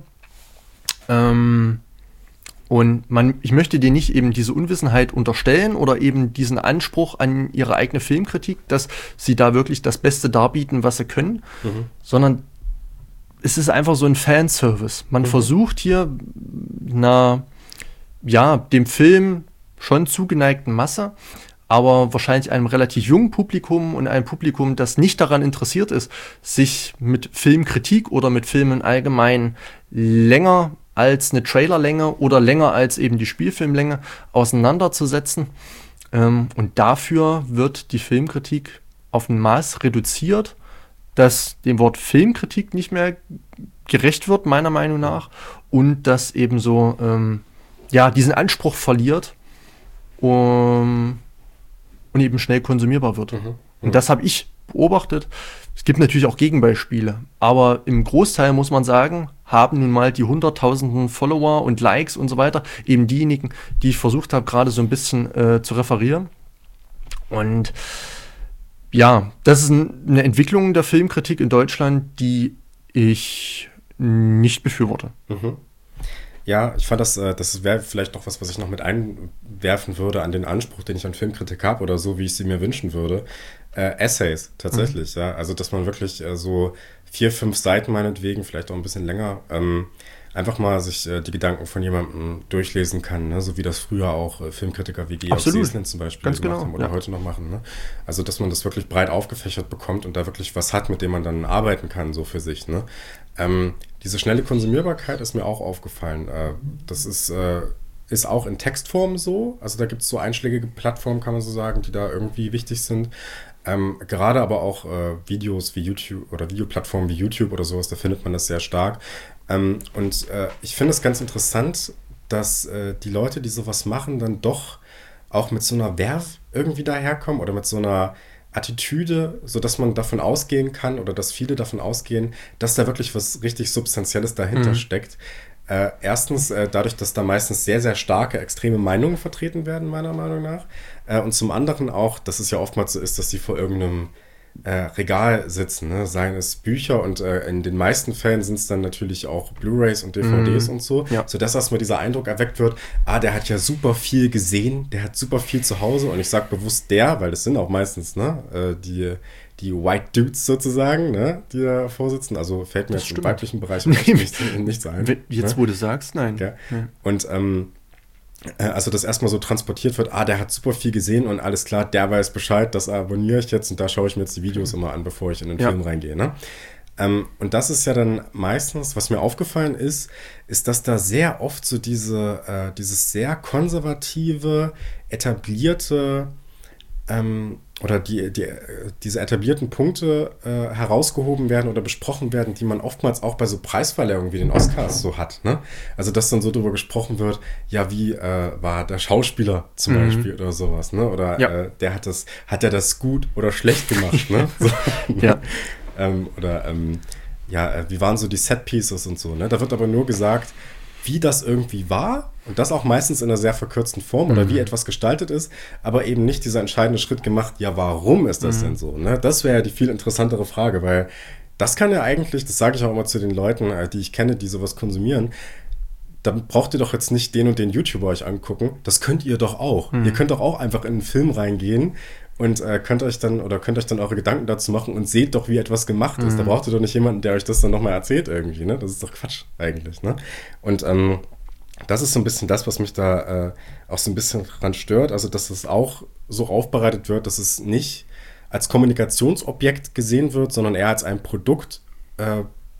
Ähm, und man, ich möchte dir nicht eben diese Unwissenheit unterstellen oder eben diesen Anspruch an ihre eigene Filmkritik, dass sie da wirklich das Beste darbieten, was sie können, mhm. sondern es ist einfach so ein Fanservice. Man mhm. versucht hier einer ja, dem Film schon zugeneigten Masse, aber wahrscheinlich einem relativ jungen Publikum und einem Publikum, das nicht daran interessiert ist, sich mit Filmkritik oder mit Filmen allgemein länger als eine Trailerlänge oder länger als eben die Spielfilmlänge auseinanderzusetzen. Ähm, und dafür wird die Filmkritik auf ein Maß reduziert, dass dem Wort Filmkritik nicht mehr gerecht wird, meiner Meinung nach, und das eben so ähm, ja, diesen Anspruch verliert um, und eben schnell konsumierbar wird. Mhm, mhm. Und das habe ich beobachtet. Es gibt natürlich auch Gegenbeispiele, aber im Großteil muss man sagen, haben nun mal die hunderttausenden Follower und Likes und so weiter, eben diejenigen, die ich versucht habe, gerade so ein bisschen äh, zu referieren. Und ja, das ist eine Entwicklung der Filmkritik in Deutschland, die ich nicht befürworte. Mhm. Ja, ich fand das, das wäre vielleicht noch was, was ich noch mit einwerfen würde an den Anspruch, den ich an Filmkritik habe oder so, wie ich sie mir wünschen würde. Äh, Essays, tatsächlich, mhm. ja. Also, dass man wirklich äh, so vier, fünf Seiten meinetwegen, vielleicht auch ein bisschen länger, ähm, einfach mal sich äh, die Gedanken von jemandem durchlesen kann, ne? So wie das früher auch äh, Filmkritiker wie Georg Seslin zum Beispiel Ganz gemacht genau, haben oder ja. heute noch machen. Ne? Also, dass man das wirklich breit aufgefächert bekommt und da wirklich was hat, mit dem man dann arbeiten kann, so für sich. Ne? Ähm, diese schnelle Konsumierbarkeit ist mir auch aufgefallen. Äh, das ist, äh, ist auch in Textform so. Also da gibt es so einschlägige Plattformen, kann man so sagen, die da irgendwie wichtig sind. Ähm, gerade aber auch äh, Videos wie YouTube oder Videoplattformen wie YouTube oder sowas, da findet man das sehr stark. Ähm, und äh, ich finde es ganz interessant, dass äh, die Leute, die sowas machen, dann doch auch mit so einer Werf irgendwie daherkommen oder mit so einer Attitüde, sodass man davon ausgehen kann oder dass viele davon ausgehen, dass da wirklich was richtig Substanzielles dahinter mhm. steckt. Äh, erstens äh, dadurch, dass da meistens sehr, sehr starke, extreme Meinungen vertreten werden, meiner Meinung nach. Äh, und zum anderen auch, dass es ja oftmals so ist, dass sie vor irgendeinem äh, Regal sitzen, ne? Seien es Bücher und äh, in den meisten Fällen sind es dann natürlich auch Blu-rays und D V Ds mm. und so, ja. sodass erstmal dieser Eindruck erweckt wird, ah, der hat ja super viel gesehen, der hat super viel zu Hause und ich sage bewusst der, weil das sind auch meistens ne, äh, die, die White Dudes sozusagen, ne, die da vorsitzen, also fällt mir das jetzt stimmt. Im weiblichen Bereich nichts nicht ein. Jetzt, ne? wo du sagst, nein. Ja. Ja. Und ähm, also, dass erstmal so transportiert wird, ah, der hat super viel gesehen und alles klar, der weiß Bescheid, das abonniere ich jetzt und da schaue ich mir jetzt die Videos immer an, bevor ich in den ja. Film reingehe. Ne? Ähm, und das ist ja dann meistens, was mir aufgefallen ist, ist, dass da sehr oft so diese, äh, dieses sehr konservative, etablierte ähm, oder die, die, diese etablierten Punkte äh, herausgehoben werden oder besprochen werden, die man oftmals auch bei so Preisverleihungen wie den Oscars so hat. Ne? Also dass dann so darüber gesprochen wird, ja, wie äh, war der Schauspieler zum mhm. Beispiel oder sowas, ne? Oder ja. äh, der hat das, hat er das gut oder schlecht gemacht, ne? So, ja. ähm, oder ähm, ja, äh, wie waren so die Set-Pieces und so, ne? Da wird aber nur gesagt, wie das irgendwie war und das auch meistens in einer sehr verkürzten Form oder mhm. wie etwas gestaltet ist, aber eben nicht dieser entscheidende Schritt gemacht, ja, warum ist das mhm. denn so? Ne? Das wäre ja die viel interessantere Frage, weil das kann ja eigentlich, das sage ich auch immer zu den Leuten, die ich kenne, die sowas konsumieren, dann braucht ihr doch jetzt nicht den und den YouTuber euch angucken, das könnt ihr doch auch. Mhm. Ihr könnt doch auch einfach in einen Film reingehen und äh, könnt euch dann oder könnt euch dann eure Gedanken dazu machen und seht doch, wie etwas gemacht ist. Mhm. Da braucht ihr doch nicht jemanden, der euch das dann nochmal erzählt irgendwie, ne? Das ist doch Quatsch eigentlich, ne? Und ähm, das ist so ein bisschen das, was mich da äh, auch so ein bisschen dran stört. Also, dass es auch so aufbereitet wird, dass es nicht als Kommunikationsobjekt gesehen wird, sondern eher als ein Produkt, äh,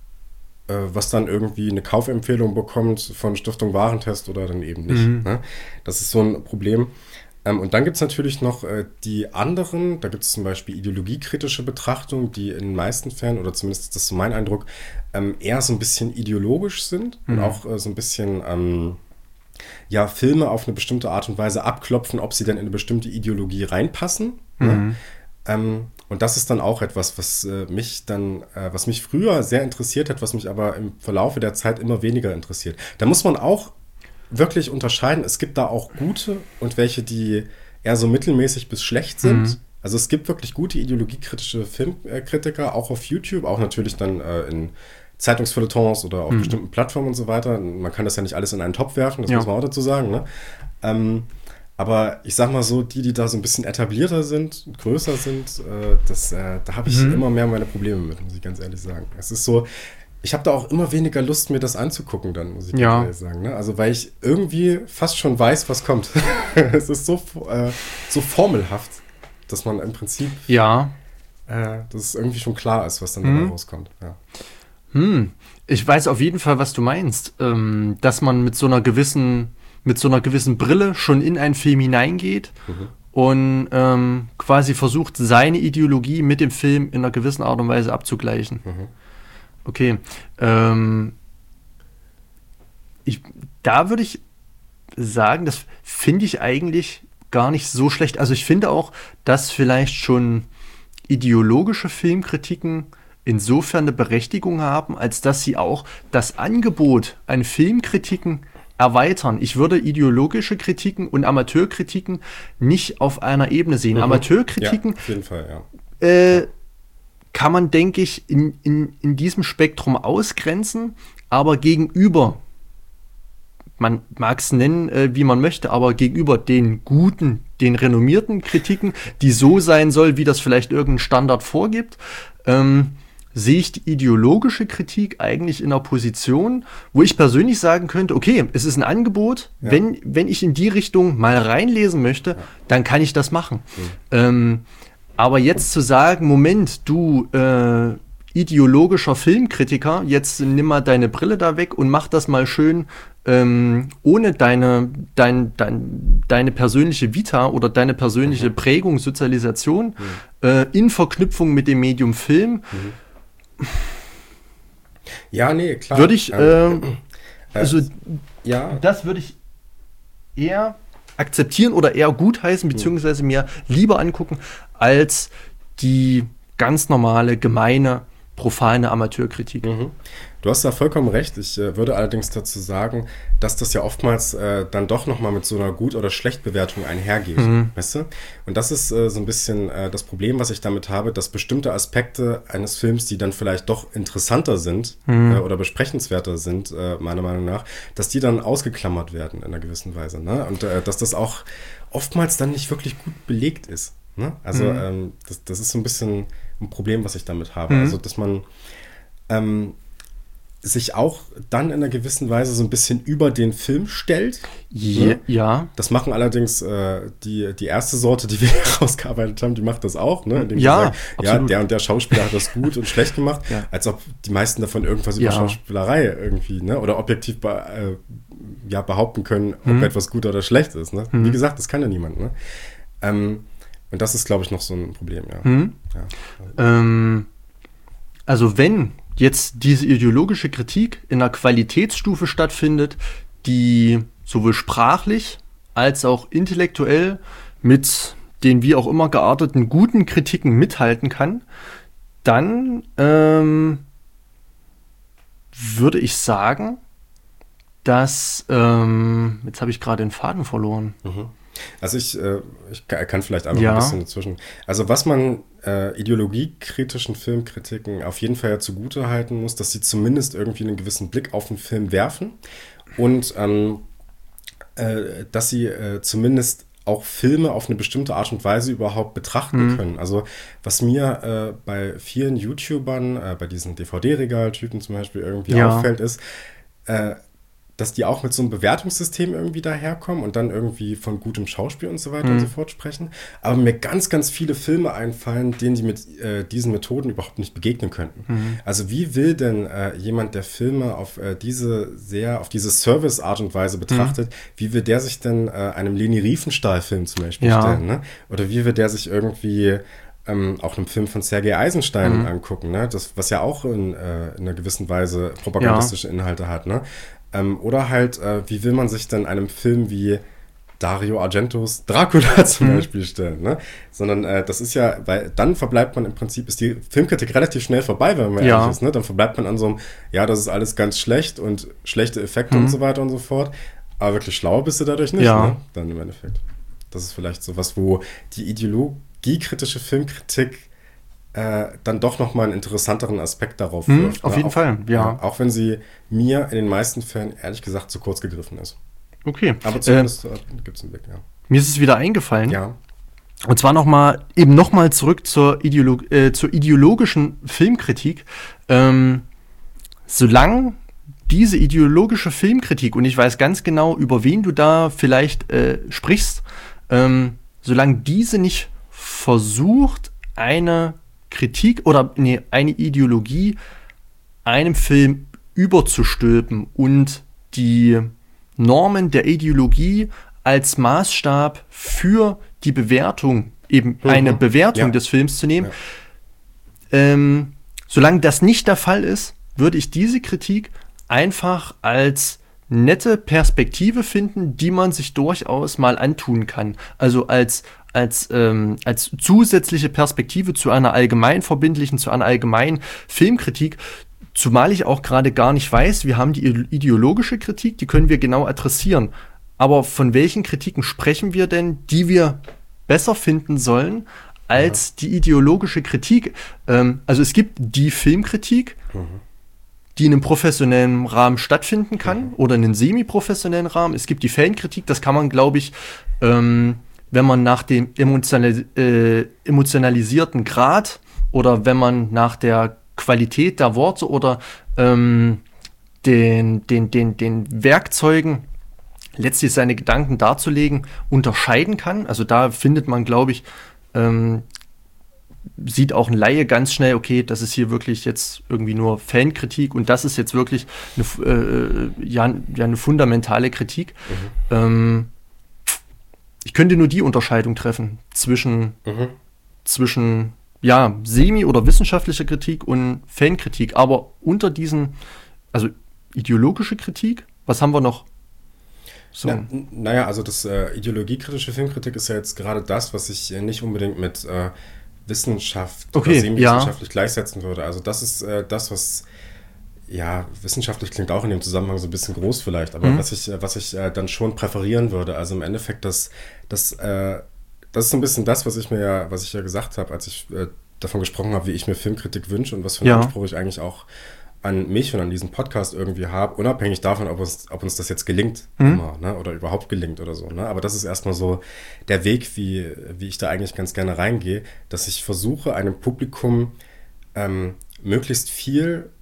äh, was dann irgendwie eine Kaufempfehlung bekommt von Stiftung Warentest oder dann eben nicht. Mhm. Ne? Das ist so ein Problem. Ähm, und dann gibt es natürlich noch äh, die anderen, da gibt es zum Beispiel ideologiekritische Betrachtungen, die in den meisten Fällen, oder zumindest ist das so mein Eindruck, ähm, eher so ein bisschen ideologisch sind mhm. und auch äh, so ein bisschen ähm, ja, Filme auf eine bestimmte Art und Weise abklopfen, ob sie denn in eine bestimmte Ideologie reinpassen. Mhm. Ne? Ähm, und das ist dann auch etwas, was äh, mich dann, äh, was mich früher sehr interessiert hat, was mich aber im Verlaufe der Zeit immer weniger interessiert. Da muss man auch wirklich unterscheiden. Es gibt da auch gute und welche, die eher so mittelmäßig bis schlecht sind. Mhm. Also es gibt wirklich gute ideologiekritische Filmkritiker, auch auf YouTube, auch natürlich dann äh, in Zeitungsfeuilletons oder auf mhm. bestimmten Plattformen und so weiter. Man kann das ja nicht alles in einen Topf werfen, das ja. muss man auch dazu sagen. Ne? Ähm, aber ich sag mal so, die, die da so ein bisschen etablierter sind, größer sind, äh, das, äh, da habe ich mhm. immer mehr meine Probleme mit, muss ich ganz ehrlich sagen. Es ist so, ich habe da auch immer weniger Lust, mir das anzugucken dann, muss ich ganz ja. ehrlich sagen. Ne? Also weil ich irgendwie fast schon weiß, was kommt. Es ist so, äh, so formelhaft, dass man im Prinzip, ja. äh, dass es irgendwie schon klar ist, was dann hm. dabei rauskommt. Ja. Hm. Ich weiß auf jeden Fall, was du meinst. Ähm, dass man mit so einer gewissen, mit so einer gewissen Brille schon in einen Film hineingeht mhm. und ähm, quasi versucht, seine Ideologie mit dem Film in einer gewissen Art und Weise abzugleichen. Mhm. Okay. Ähm, ich, da würde ich sagen, das finde ich eigentlich gar nicht so schlecht. Also ich finde auch, dass vielleicht schon ideologische Filmkritiken insofern eine Berechtigung haben, als dass sie auch das Angebot an Filmkritiken erweitern. Ich würde ideologische Kritiken und Amateurkritiken nicht auf einer Ebene sehen. Mhm. Amateurkritiken ja, auf jeden Fall, ja. äh, kann man, denke ich, in, in, in diesem Spektrum ausgrenzen, aber gegenüber, man mag es nennen, äh, wie man möchte, aber gegenüber den guten, den renommierten Kritiken, die so sein soll, wie das vielleicht irgendein Standard vorgibt, ähm, sehe ich die ideologische Kritik eigentlich in einer Position, wo ich persönlich sagen könnte, okay, es ist ein Angebot, ja. wenn, wenn ich in die Richtung mal reinlesen möchte, ja. dann kann ich das machen. Mhm. Ähm, aber jetzt zu sagen, Moment, du äh, ideologischer Filmkritiker, jetzt nimm mal deine Brille da weg und mach das mal schön ähm, ohne deine, dein, dein, deine persönliche Vita oder deine persönliche mhm. Prägung, Sozialisation mhm. äh, in Verknüpfung mit dem Medium Film. Mhm. Ja, nee, klar. Würde ich, äh, äh, also ja. das würde ich eher akzeptieren oder eher gutheißen, beziehungsweise mir lieber angucken, als die ganz normale, gemeine, profane Amateurkritik. Mhm. Du hast da vollkommen recht. Ich äh, würde allerdings dazu sagen, dass das ja oftmals äh, dann doch nochmal mit so einer Gut- oder Schlechtbewertung einhergeht. Mhm. Weißt du? Und das ist äh, so ein bisschen äh, das Problem, was ich damit habe, dass bestimmte Aspekte eines Films, die dann vielleicht doch interessanter sind mhm. äh, oder besprechenswerter sind, äh, meiner Meinung nach, dass die dann ausgeklammert werden in einer gewissen Weise. Ne? Und äh, dass das auch oftmals dann nicht wirklich gut belegt ist. Ne? Also mhm. ähm, das, das ist so ein bisschen ein Problem, was ich damit habe. Mhm. Also dass man ähm, sich auch dann in einer gewissen Weise so ein bisschen über den Film stellt. Je, ne? Ja. Das machen allerdings äh, die, die erste Sorte, die wir rausgearbeitet haben, die macht das auch. Ne? Indem Ja, sie sagt, ja, absolut. der und der Schauspieler hat das gut und schlecht gemacht, Ja. als ob die meisten davon irgendwas über Ja. Schauspielerei irgendwie, ne? Oder objektiv be äh, ja, behaupten können, ob Hm. etwas gut oder schlecht ist. Ne? Hm. Wie gesagt, das kann ja niemand. Ne? Ähm, und das ist, glaube ich, noch so ein Problem, ja. Hm? ja. Ähm, also wenn jetzt diese ideologische Kritik in einer Qualitätsstufe stattfindet, die sowohl sprachlich als auch intellektuell mit den wie auch immer gearteten guten Kritiken mithalten kann, dann ähm, würde ich sagen, dass, ähm, jetzt habe ich gerade den Faden verloren. Mhm. Also ich, äh, ich kann vielleicht einfach Ja. ein bisschen dazwischen. Also was man äh, ideologiekritischen Filmkritiken auf jeden Fall ja zugute halten muss, dass sie zumindest irgendwie einen gewissen Blick auf den Film werfen und ähm, äh, dass sie äh, zumindest auch Filme auf eine bestimmte Art und Weise überhaupt betrachten Mhm. können. Also was mir äh, bei vielen YouTubern, äh, bei diesen D V D-Regal-Typen zum Beispiel irgendwie Ja. auffällt, ist, äh, dass die auch mit so einem Bewertungssystem irgendwie daherkommen und dann irgendwie von gutem Schauspiel und so weiter und Mhm. so fort sprechen. Aber mir ganz, ganz viele Filme einfallen, denen die mit äh, diesen Methoden überhaupt nicht begegnen könnten. Mhm. Also wie will denn äh, jemand, der Filme auf äh, diese sehr, auf diese Service-Art und Weise betrachtet, wie will der sich denn äh, einem Leni Riefenstahl-Film zum Beispiel Ja. stellen? Ne? Oder wie will der sich irgendwie ähm, auch einen Film von Sergei Eisenstein Mhm. angucken, ne? Das, was ja auch in, äh, in einer gewissen Weise propagandistische Inhalte hat, ne? Ähm, oder halt, äh, wie will man sich denn einem Film wie Dario Argentos Dracula zum Mhm. Beispiel stellen, ne? Sondern äh, das ist ja, weil dann verbleibt man im Prinzip, ist die Filmkritik relativ schnell vorbei, wenn man Ja. ehrlich ist, ne? Dann verbleibt man an so einem, ja, das ist alles ganz schlecht und schlechte Effekte Mhm. und so weiter und so fort. Aber wirklich schlau bist du dadurch nicht, Ja. ne? Dann im Endeffekt. Das ist vielleicht so was, wo die ideologiekritische Filmkritik äh, dann doch nochmal einen interessanteren Aspekt darauf Mhm, wirft. auf ne? jeden auch, Fall, ja. Auch wenn sie mir in den meisten Fällen ehrlich gesagt zu kurz gegriffen ist. Okay. Aber äh, zumindest äh, gibt es einen Weg, ja. mir ist es wieder eingefallen. Ja. Und zwar noch mal, eben nochmal zurück zur, Ideolo äh, zur ideologischen Filmkritik. Ähm, solange diese ideologische Filmkritik, und ich weiß ganz genau, über wen du da vielleicht äh, sprichst, ähm, solange diese nicht versucht, eine Kritik oder nee, eine Ideologie einem Film überzustülpen und die Normen der Ideologie als Maßstab für die Bewertung, eben Mhm. eine Bewertung Ja. des Films zu nehmen. Ja. Ähm, solange das nicht der Fall ist, würde ich diese Kritik einfach als nette Perspektive finden, die man sich durchaus mal antun kann. Also als, als, ähm, als zusätzliche Perspektive zu einer allgemein verbindlichen, zu einer allgemeinen Filmkritik. Zumal ich auch gerade gar nicht weiß, wir haben die ideologische Kritik, die können wir genau adressieren. Aber von welchen Kritiken sprechen wir denn, die wir besser finden sollen als die ideologische Kritik? Ähm, also es gibt die Filmkritik, Mhm. die in einem professionellen Rahmen stattfinden kann oder in einem semi-professionellen Rahmen. Es gibt die Fankritik, das kann man, glaube ich, ähm, wenn man nach dem emotionalis äh, emotionalisierten Grad oder wenn man nach der Qualität der Worte oder ähm, den, den, den, den Werkzeugen letztlich seine Gedanken darzulegen, unterscheiden kann. Also da findet man, glaube ich, ähm, sieht auch ein Laie ganz schnell, okay, das ist hier wirklich jetzt irgendwie nur Fankritik und das ist jetzt wirklich eine, äh, ja, ja, eine fundamentale Kritik. Mhm. Ähm, ich könnte nur die Unterscheidung treffen zwischen, Mhm. zwischen ja, semi- oder wissenschaftlicher Kritik und Fankritik, aber unter diesen, also ideologische Kritik, was haben wir noch? So. Ja, n- naja, also das äh, ideologiekritische Filmkritik ist ja jetzt gerade das, was ich äh, nicht unbedingt mit äh, Wissenschaft Okay, oder semi-wissenschaftlich gleichsetzen würde. Also das ist äh, das, was, ja, wissenschaftlich klingt auch in dem Zusammenhang so ein bisschen groß vielleicht, aber Mhm. was ich, äh, was ich äh, dann schon präferieren würde, also im Endeffekt das, das, äh, das ist so ein bisschen das, was ich mir ja, was ich ja gesagt habe, als ich äh, davon gesprochen habe, wie ich mir Filmkritik wünsche und was für einen Ja. Anspruch ich eigentlich auch an mich und an diesen Podcast irgendwie habe, unabhängig davon, ob uns, ob uns das jetzt gelingt Mhm. immer, ne? Oder überhaupt gelingt oder so. Ne? Aber das ist erstmal so der Weg, wie, wie ich da eigentlich ganz gerne reingehe, dass ich versuche, einem Publikum ähm, möglichst viel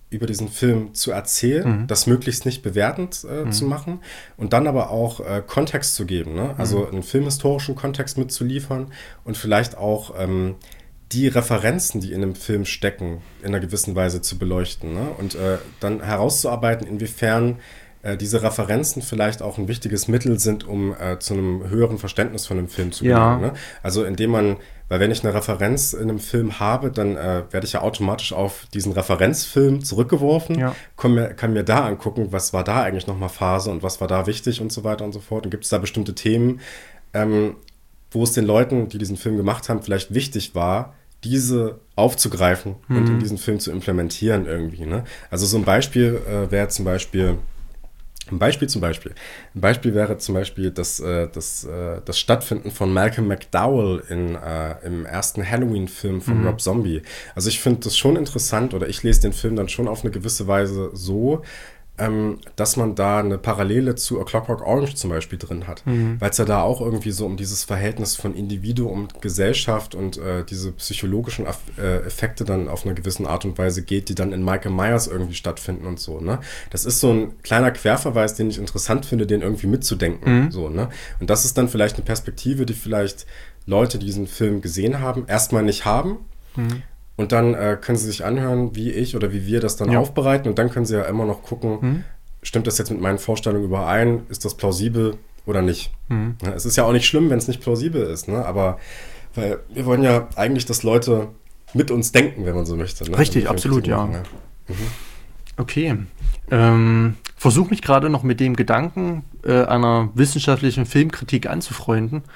über diesen Film zu erzählen, mhm. das möglichst nicht bewertend äh, mhm. zu machen und dann aber auch äh, Kontext zu geben, ne? Also mhm. einen filmhistorischen Kontext mitzuliefern und vielleicht auch ähm, die Referenzen, die in einem Film stecken, in einer gewissen Weise zu beleuchten, ne? Und äh, dann herauszuarbeiten, inwiefern äh, diese Referenzen vielleicht auch ein wichtiges Mittel sind, um äh, zu einem höheren Verständnis von einem Film zu gelangen. Ja. Ne? Also indem man, weil wenn ich eine Referenz in einem Film habe, dann äh, werde ich ja automatisch auf diesen Referenzfilm zurückgeworfen, ja. kann, mir, kann mir da angucken, was war da eigentlich nochmal Phase und was war da wichtig und so weiter und so fort. Und gibt es da bestimmte Themen, ähm, wo es den Leuten, die diesen Film gemacht haben, vielleicht wichtig war, diese aufzugreifen mhm. und in diesen Film zu implementieren irgendwie. Ne? Also so ein Beispiel äh, wäre zum Beispiel, ein Beispiel zum Beispiel, ein Beispiel wäre zum Beispiel das, äh, das, äh, das Stattfinden von Malcolm McDowell in, äh, im ersten Halloween-Film von mhm. Rob Zombie. Also ich finde das schon interessant oder ich lese den Film dann schon auf eine gewisse Weise so, Ähm, dass man da eine Parallele zu A Clockwork Orange zum Beispiel drin hat. Mhm. Weil es ja da auch irgendwie so um dieses Verhältnis von Individuum und Gesellschaft und äh, diese psychologischen Aff- äh, Effekte dann auf eine gewisse Art und Weise geht, die dann in Michael Myers irgendwie stattfinden und so, ne? Das ist so ein kleiner Querverweis, den ich interessant finde, den irgendwie mitzudenken, mhm. so, ne? Und das ist dann vielleicht eine Perspektive, die vielleicht Leute, die diesen Film gesehen haben, erstmal nicht haben. Mhm. Und dann äh, können sie sich anhören, wie ich oder wie wir das dann ja. aufbereiten. Und dann können sie ja immer noch gucken, mhm. stimmt das jetzt mit meinen Vorstellungen überein? Ist das plausibel oder nicht? Mhm. Ja, es ist ja auch nicht schlimm, wenn es nicht plausibel ist. Ne? Aber weil wir wollen ja eigentlich, dass Leute mit uns denken, wenn man so möchte. Ne? Richtig, absolut, ja. ja. Mhm. Okay. Ähm, versuche mich gerade noch mit dem Gedanken äh, einer wissenschaftlichen Filmkritik anzufreunden.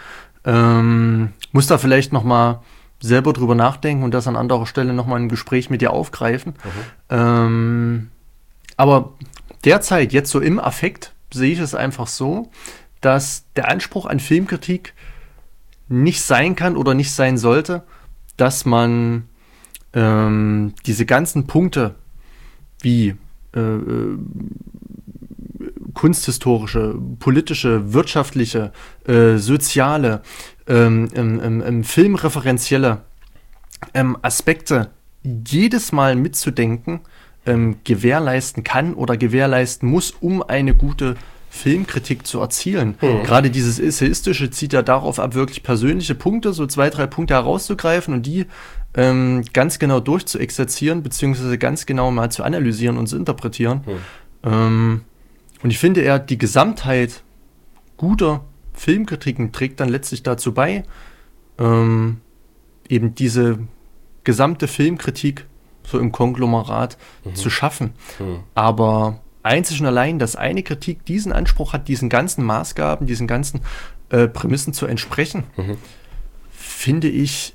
Ähm, muss da vielleicht noch mal selber drüber nachdenken und das an anderer Stelle nochmal ein Gespräch mit dir aufgreifen. Mhm. Ähm, aber derzeit, jetzt so im Affekt, sehe ich es einfach so, dass der Anspruch an Filmkritik nicht sein kann oder nicht sein sollte, dass man ähm, diese ganzen Punkte wie äh, kunsthistorische, politische, wirtschaftliche, äh, soziale, ähm, ähm, ähm, filmreferenzielle ähm, Aspekte jedes Mal mitzudenken, ähm, gewährleisten kann oder gewährleisten muss, um eine gute Filmkritik zu erzielen. Mhm. Gerade dieses Essayistische zieht ja darauf ab, wirklich persönliche Punkte, so zwei, drei Punkte herauszugreifen und die ähm, ganz genau durchzuexerzieren, beziehungsweise ganz genau mal zu analysieren und zu interpretieren. Mhm. Ähm, und ich finde eher, die Gesamtheit guter Filmkritiken trägt dann letztlich dazu bei, ähm, eben diese gesamte Filmkritik so im Konglomerat mhm. zu schaffen. Mhm. Aber einzig und allein, dass eine Kritik diesen Anspruch hat, diesen ganzen Maßgaben, diesen ganzen äh, Prämissen zu entsprechen, mhm. finde ich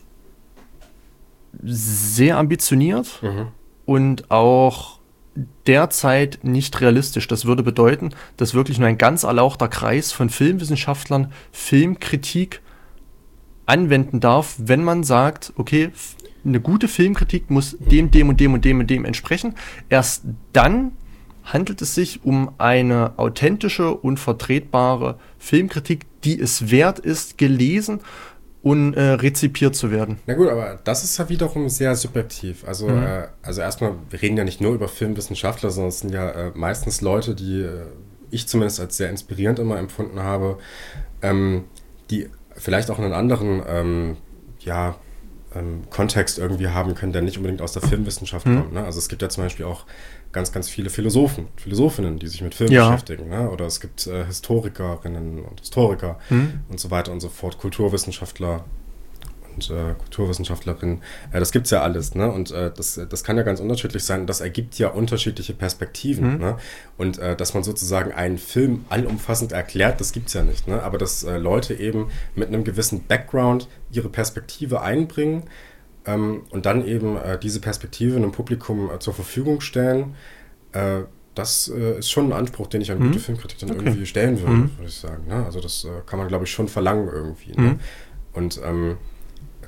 sehr ambitioniert mhm. und auch derzeit nicht realistisch. Das würde bedeuten, dass wirklich nur ein ganz erlauchter Kreis von Filmwissenschaftlern Filmkritik anwenden darf, wenn man sagt, okay, eine gute Filmkritik muss dem, dem und dem und dem und dem entsprechen. Erst dann handelt es sich um eine authentische und vertretbare Filmkritik, die es wert ist, gelesen und äh, rezipiert zu werden. Na gut, aber das ist ja wiederum sehr subjektiv. Also, mhm. äh, also erstmal, wir reden ja nicht nur über Filmwissenschaftler, sondern es sind ja äh, meistens Leute, die äh, ich zumindest als sehr inspirierend immer empfunden habe, ähm, die vielleicht auch einen anderen ähm, ja, ähm, Kontext irgendwie haben können, der nicht unbedingt aus der Filmwissenschaft mhm. kommt. Ne? Also es gibt ja zum Beispiel auch ganz, ganz viele Philosophen, Philosophinnen, die sich mit Film ja. beschäftigen. Ne? Oder es gibt äh, Historikerinnen und Historiker mhm. und so weiter und so fort, Kulturwissenschaftler und äh, Kulturwissenschaftlerinnen. Äh, das gibt's ja alles. Ne? Und äh, das, das kann ja ganz unterschiedlich sein. Das ergibt ja unterschiedliche Perspektiven. Mhm. Ne? Und äh, dass man sozusagen einen Film allumfassend erklärt, das gibt's ja nicht. Ne? Aber dass äh, Leute eben mit einem gewissen Background ihre Perspektive einbringen, Ähm, und dann eben äh, diese Perspektive einem Publikum äh, zur Verfügung stellen, äh, das äh, ist schon ein Anspruch, den ich an gute mhm. Filmkritik dann okay. irgendwie stellen würde, mhm. würde ich sagen. Ne? Also das äh, kann man, glaube ich, schon verlangen irgendwie. Ne? Mhm. Und ähm,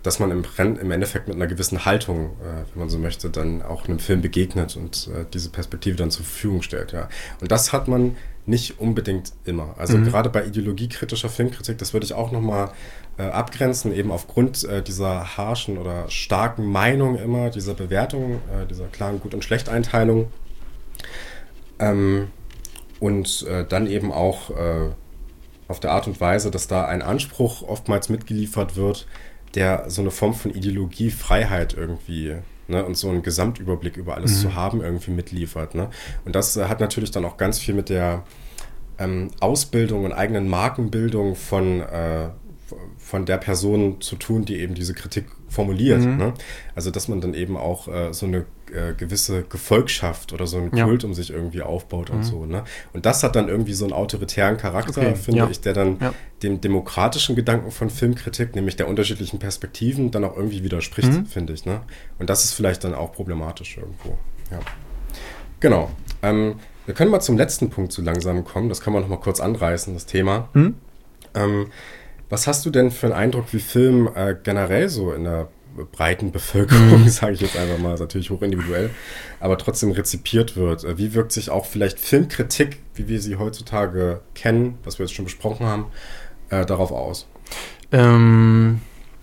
dass man im, im Endeffekt mit einer gewissen Haltung, äh, wenn man so möchte, dann auch einem Film begegnet und äh, diese Perspektive dann zur Verfügung stellt. Ja. Und das hat man nicht unbedingt immer. Also mhm. gerade bei ideologiekritischer Filmkritik, das würde ich auch nochmal äh, abgrenzen, eben aufgrund äh, dieser harschen oder starken Meinung immer, dieser Bewertung, äh, dieser klaren Gut- und Schlechteinteilung. Ähm, und äh, dann eben auch äh, auf der Art und Weise, dass da ein Anspruch oftmals mitgeliefert wird, der so eine Form von Ideologiefreiheit irgendwie, ne, und so einen Gesamtüberblick über alles mhm. zu haben, irgendwie mitliefert. Ne? Und das äh, hat natürlich dann auch ganz viel mit der ähm, Ausbildung und eigenen Markenbildung von, äh, von der Person zu tun, die eben diese Kritik formuliert. Mhm. Ne? Also dass man dann eben auch äh, so eine äh, gewisse Gefolgschaft oder so einen Kult ja. um sich irgendwie aufbaut mhm. und so. Ne? Und das hat dann irgendwie so einen autoritären Charakter, okay. finde ja. ich, der dann ja. dem demokratischen Gedanken von Filmkritik, nämlich der unterschiedlichen Perspektiven, dann auch irgendwie widerspricht, mhm. finde ich. Ne? Und das ist vielleicht dann auch problematisch irgendwo. Ja. Genau. Ähm, wir können mal zum letzten Punkt so langsam kommen. Das kann man noch mal kurz anreißen, das Thema. Mhm. Ähm, Was hast du denn für einen Eindruck, wie Film äh, generell so in der breiten Bevölkerung, mhm. sage ich jetzt einfach mal, ist natürlich hochindividuell, aber trotzdem rezipiert wird? Äh, wie wirkt sich auch vielleicht Filmkritik, wie wir sie heutzutage kennen, was wir jetzt schon besprochen haben, äh, darauf aus? Ähm,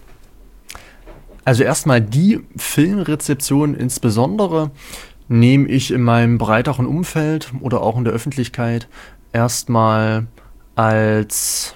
also erstmal die Filmrezeption insbesondere nehme ich in meinem breiteren Umfeld oder auch in der Öffentlichkeit erstmal als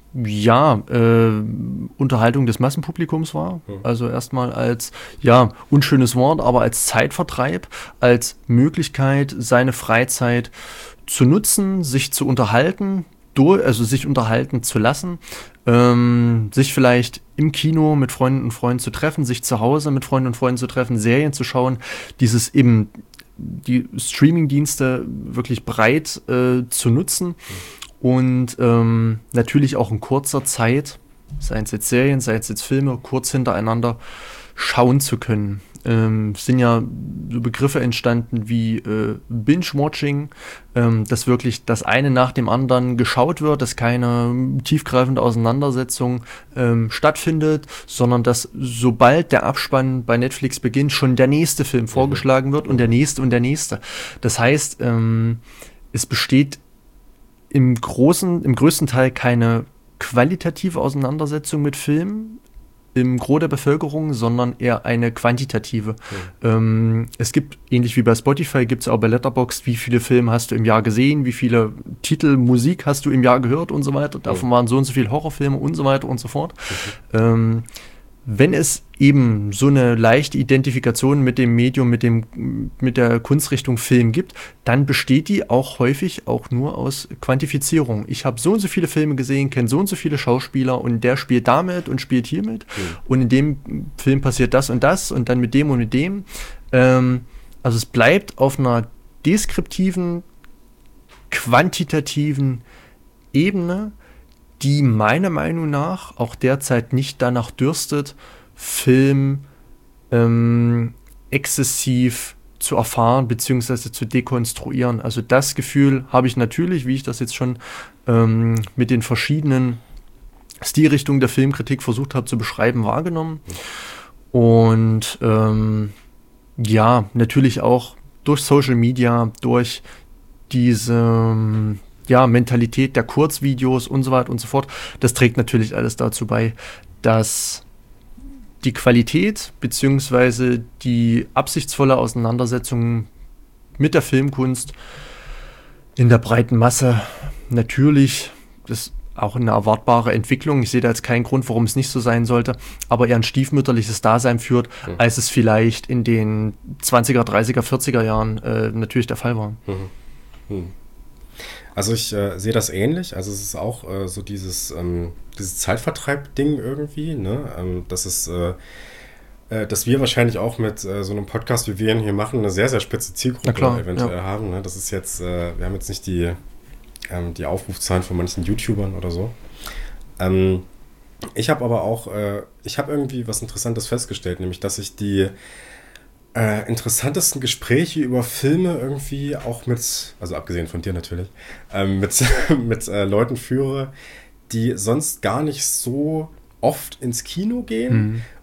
ja, äh, Unterhaltung des Massenpublikums war. Mhm. Also erstmal als, ja, unschönes Wort, aber als Zeitvertreib, als Möglichkeit, seine Freizeit zu nutzen, sich zu unterhalten, durch, also sich unterhalten zu lassen, ähm, sich vielleicht im Kino mit Freunden und Freunden zu treffen, sich zu Hause mit Freunden und Freunden zu treffen, Serien zu schauen, dieses eben die Streaming-Dienste wirklich breit äh, zu nutzen. Mhm. Und ähm, natürlich auch in kurzer Zeit, sei es jetzt Serien, sei es jetzt Filme, kurz hintereinander schauen zu können. Ähm, es sind ja so Begriffe entstanden wie äh, Binge-Watching, ähm, dass wirklich das eine nach dem anderen geschaut wird, dass keine tiefgreifende Auseinandersetzung ähm, stattfindet, sondern dass sobald der Abspann bei Netflix beginnt, schon der nächste Film mhm. vorgeschlagen wird und der nächste und der nächste. Das heißt, ähm, es besteht im großen, im größten Teil keine qualitative Auseinandersetzung mit Filmen im Gros der Bevölkerung, sondern eher eine quantitative. Mhm. Ähm, es gibt, ähnlich wie bei Spotify, gibt es auch bei Letterboxd, wie viele Filme hast du im Jahr gesehen, wie viele Titel Musik hast du im Jahr gehört und so weiter. Davon mhm. waren so und so viele Horrorfilme und so weiter und so fort. Mhm. Ähm, wenn es eben so eine leichte Identifikation mit dem Medium, mit dem, mit der Kunstrichtung Film gibt, dann besteht die auch häufig auch nur aus Quantifizierung. Ich habe so und so viele Filme gesehen, kenne so und so viele Schauspieler und der spielt damit und spielt hiermit mhm. und in dem Film passiert das und das und dann mit dem und mit dem. Ähm, also es bleibt auf einer deskriptiven, quantitativen Ebene, die meiner Meinung nach auch derzeit nicht danach dürstet, Film ähm, exzessiv zu erfahren bzw. zu dekonstruieren. Also das Gefühl habe ich natürlich, wie ich das jetzt schon ähm, mit den verschiedenen Stilrichtungen der Filmkritik versucht habe zu beschreiben, wahrgenommen. Und ähm, ja, natürlich auch durch Social Media, durch diese ja, Mentalität der Kurzvideos und so weiter und so fort. Das trägt natürlich alles dazu bei, dass die Qualität bzw. die absichtsvolle Auseinandersetzung mit der Filmkunst in der breiten Masse natürlich, das ist auch eine erwartbare Entwicklung, ich sehe da jetzt keinen Grund, warum es nicht so sein sollte, aber eher ein stiefmütterliches Dasein führt, mhm. als es vielleicht in den zwanziger, dreißiger, vierziger Jahren äh, natürlich der Fall war. Mhm. Mhm. Also ich äh, sehe das ähnlich. Also es ist auch äh, so dieses, ähm, dieses Zeitvertreib-Ding irgendwie, ne? Ähm, das ist, äh, äh, dass wir wahrscheinlich auch mit äh, so einem Podcast, wie wir ihn hier machen, eine sehr, sehr spitze Zielgruppe klar, eventuell ja. haben. Ne? Das ist jetzt, äh, wir haben jetzt nicht die, ähm, die Aufrufzahlen von manchen YouTubern oder so. Ähm, ich habe aber auch, äh, ich habe irgendwie was Interessantes festgestellt, nämlich, dass ich die Äh, interessantesten Gespräche über Filme irgendwie auch mit, also abgesehen von dir natürlich, ähm, mit, mit äh, Leuten führe, die sonst gar nicht so oft ins Kino gehen mhm.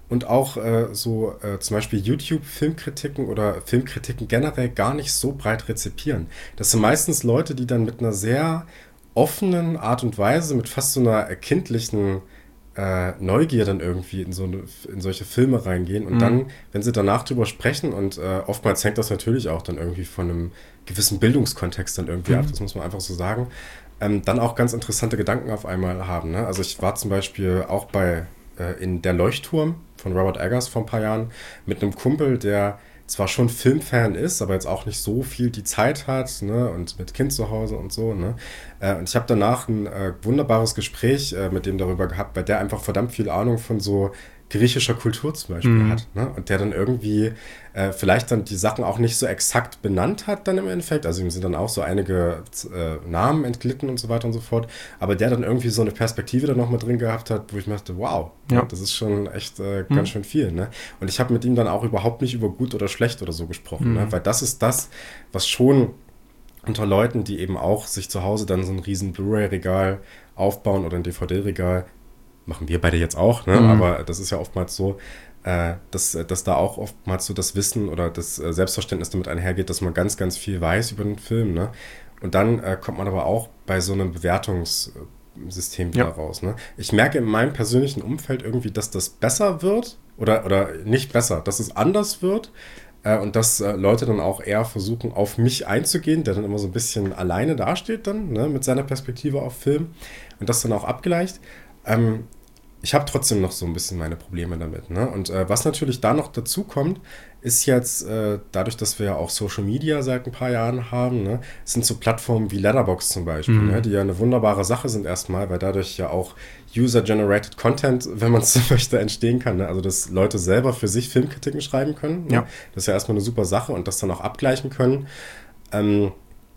und auch äh, so äh, zum Beispiel YouTube-Filmkritiken oder Filmkritiken generell gar nicht so breit rezipieren. Das sind meistens Leute, die dann mit einer sehr offenen Art und Weise, mit fast so einer kindlichen äh, Neugier dann irgendwie in so eine, in solche Filme reingehen und mhm. dann, wenn sie danach drüber sprechen und äh, oftmals hängt das natürlich auch dann irgendwie von einem gewissen Bildungskontext dann irgendwie mhm. ab, das muss man einfach so sagen, ähm, dann auch ganz interessante Gedanken auf einmal haben. Ne? Also ich war zum Beispiel auch bei äh, in Der Leuchtturm von Robert Eggers vor ein paar Jahren mit einem Kumpel, der zwar schon Filmfan ist, aber jetzt auch nicht so viel die Zeit hat, ne, und mit Kind zu Hause und so, ne. Äh, und ich habe danach ein äh, wunderbares Gespräch äh, mit dem darüber gehabt, bei der einfach verdammt viel Ahnung von so griechischer Kultur zum Beispiel mhm. hat, ne? Und der dann irgendwie äh, vielleicht dann die Sachen auch nicht so exakt benannt hat dann im Endeffekt, also ihm sind dann auch so einige äh, Namen entglitten und so weiter und so fort, aber der dann irgendwie so eine Perspektive da noch mal drin gehabt hat, wo ich mir dachte, wow, ja. das ist schon echt äh, ganz mhm. schön viel, ne? Und ich habe mit ihm dann auch überhaupt nicht über gut oder schlecht oder so gesprochen, mhm. ne? Weil das ist das, was schon unter Leuten, die eben auch sich zu Hause dann so ein riesen Blu-ray-Regal aufbauen oder ein D V D-Regal, machen wir beide jetzt auch, ne? Mhm. Aber das ist ja oftmals so, äh, dass, dass da auch oftmals so das Wissen oder das äh, Selbstverständnis damit einhergeht, dass man ganz, ganz viel weiß über den Film, ne? Und dann äh, kommt man aber auch bei so einem Bewertungssystem wieder ja. raus, ne? Ich merke in meinem persönlichen Umfeld irgendwie, dass das besser wird oder, oder nicht besser, dass es anders wird äh, und dass äh, Leute dann auch eher versuchen, auf mich einzugehen, der dann immer so ein bisschen alleine dasteht dann, ne? Mit seiner Perspektive auf Film und das dann auch abgleicht. Ähm, Ich habe trotzdem noch so ein bisschen meine Probleme damit. Ne? Und äh, was natürlich da noch dazu kommt, ist jetzt, äh, dadurch, dass wir ja auch Social Media seit ein paar Jahren haben, ne, sind so Plattformen wie Letterboxd zum Beispiel, mhm. ne, die ja eine wunderbare Sache sind erstmal, weil dadurch ja auch User-Generated Content, wenn man es so möchte, entstehen kann. Ne? Also, dass Leute selber für sich Filmkritiken schreiben können. Ne? Ja. Das ist ja erstmal eine super Sache und das dann auch abgleichen können. Ähm,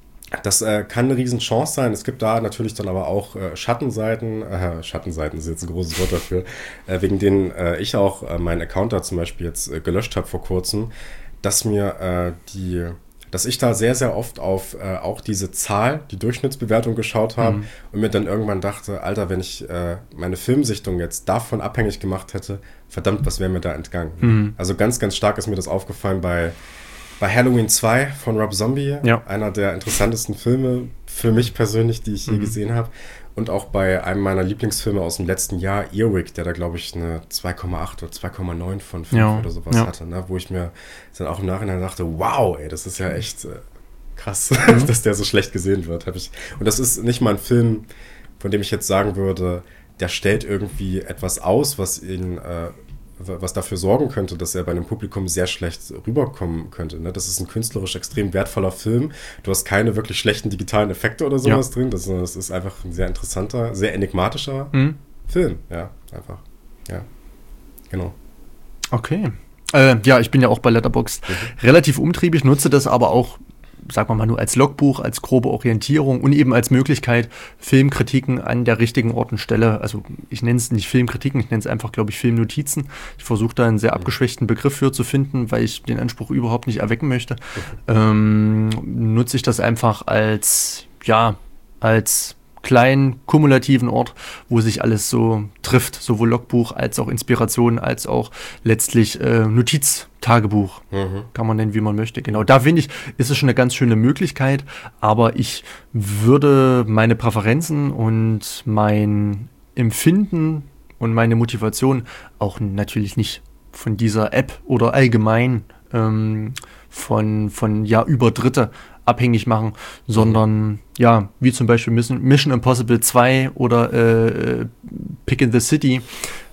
Das äh, kann eine Riesenchance sein. Es gibt da natürlich dann aber auch äh, Schattenseiten. Äh, Schattenseiten ist jetzt ein großes Wort dafür, äh, wegen denen äh, ich auch äh, meinen Account da zum Beispiel jetzt äh, gelöscht habe vor kurzem, dass mir äh, die, dass ich da sehr, sehr oft auf äh, auch diese Zahl, die Durchschnittsbewertung geschaut habe mhm. und mir dann irgendwann dachte, Alter, wenn ich äh, meine Filmsichtung jetzt davon abhängig gemacht hätte, verdammt, was wäre mir da entgangen? Mhm. Also ganz, ganz stark ist mir das aufgefallen bei Bei Halloween zwei von Rob Zombie, ja. einer der interessantesten Filme für mich persönlich, die ich je mhm. gesehen habe. Und auch bei einem meiner Lieblingsfilme aus dem letzten Jahr, Earwig, der da, glaube ich, eine zwei Komma acht oder zwei Komma neun von fünf ja. oder sowas ja. hatte. Ne? Wo ich mir dann auch im Nachhinein dachte, wow, ey, das ist ja echt äh, krass, mhm. dass der so schlecht gesehen wird. Hab ich. Und das ist nicht mal ein Film, von dem ich jetzt sagen würde, der stellt irgendwie etwas aus, was ihn... Äh, was dafür sorgen könnte, dass er bei einem Publikum sehr schlecht rüberkommen könnte. Ne? Das ist ein künstlerisch extrem wertvoller Film. Du hast keine wirklich schlechten digitalen Effekte oder sowas ja. drin. Das, das ist einfach ein sehr interessanter, sehr enigmatischer mhm. Film. Ja, einfach. Ja, genau. Okay. Äh, ja, ich bin ja auch bei Letterboxd mhm. relativ umtriebig, nutze das aber auch, sagen wir mal, nur als Logbuch, als grobe Orientierung und eben als Möglichkeit, Filmkritiken an der richtigen Ort und Stelle, also ich nenne es nicht Filmkritiken, ich nenne es einfach, glaube ich, Filmnotizen. Ich versuche da einen sehr abgeschwächten Begriff für zu finden, weil ich den Anspruch überhaupt nicht erwecken möchte. Okay. Ähm, nutze ich das einfach als, ja, als kleinen, kumulativen Ort, wo sich alles so trifft, sowohl Logbuch als auch Inspiration, als auch letztlich äh, Notiztagebuch, mhm. kann man nennen, wie man möchte. Genau, da finde ich, ist es schon eine ganz schöne Möglichkeit, aber ich würde meine Präferenzen und mein Empfinden und meine Motivation auch natürlich nicht von dieser App oder allgemein ähm, von, von ja, über Dritte abhängig machen, sondern ja, wie zum Beispiel Mission Impossible zwei oder äh, Pick in the City,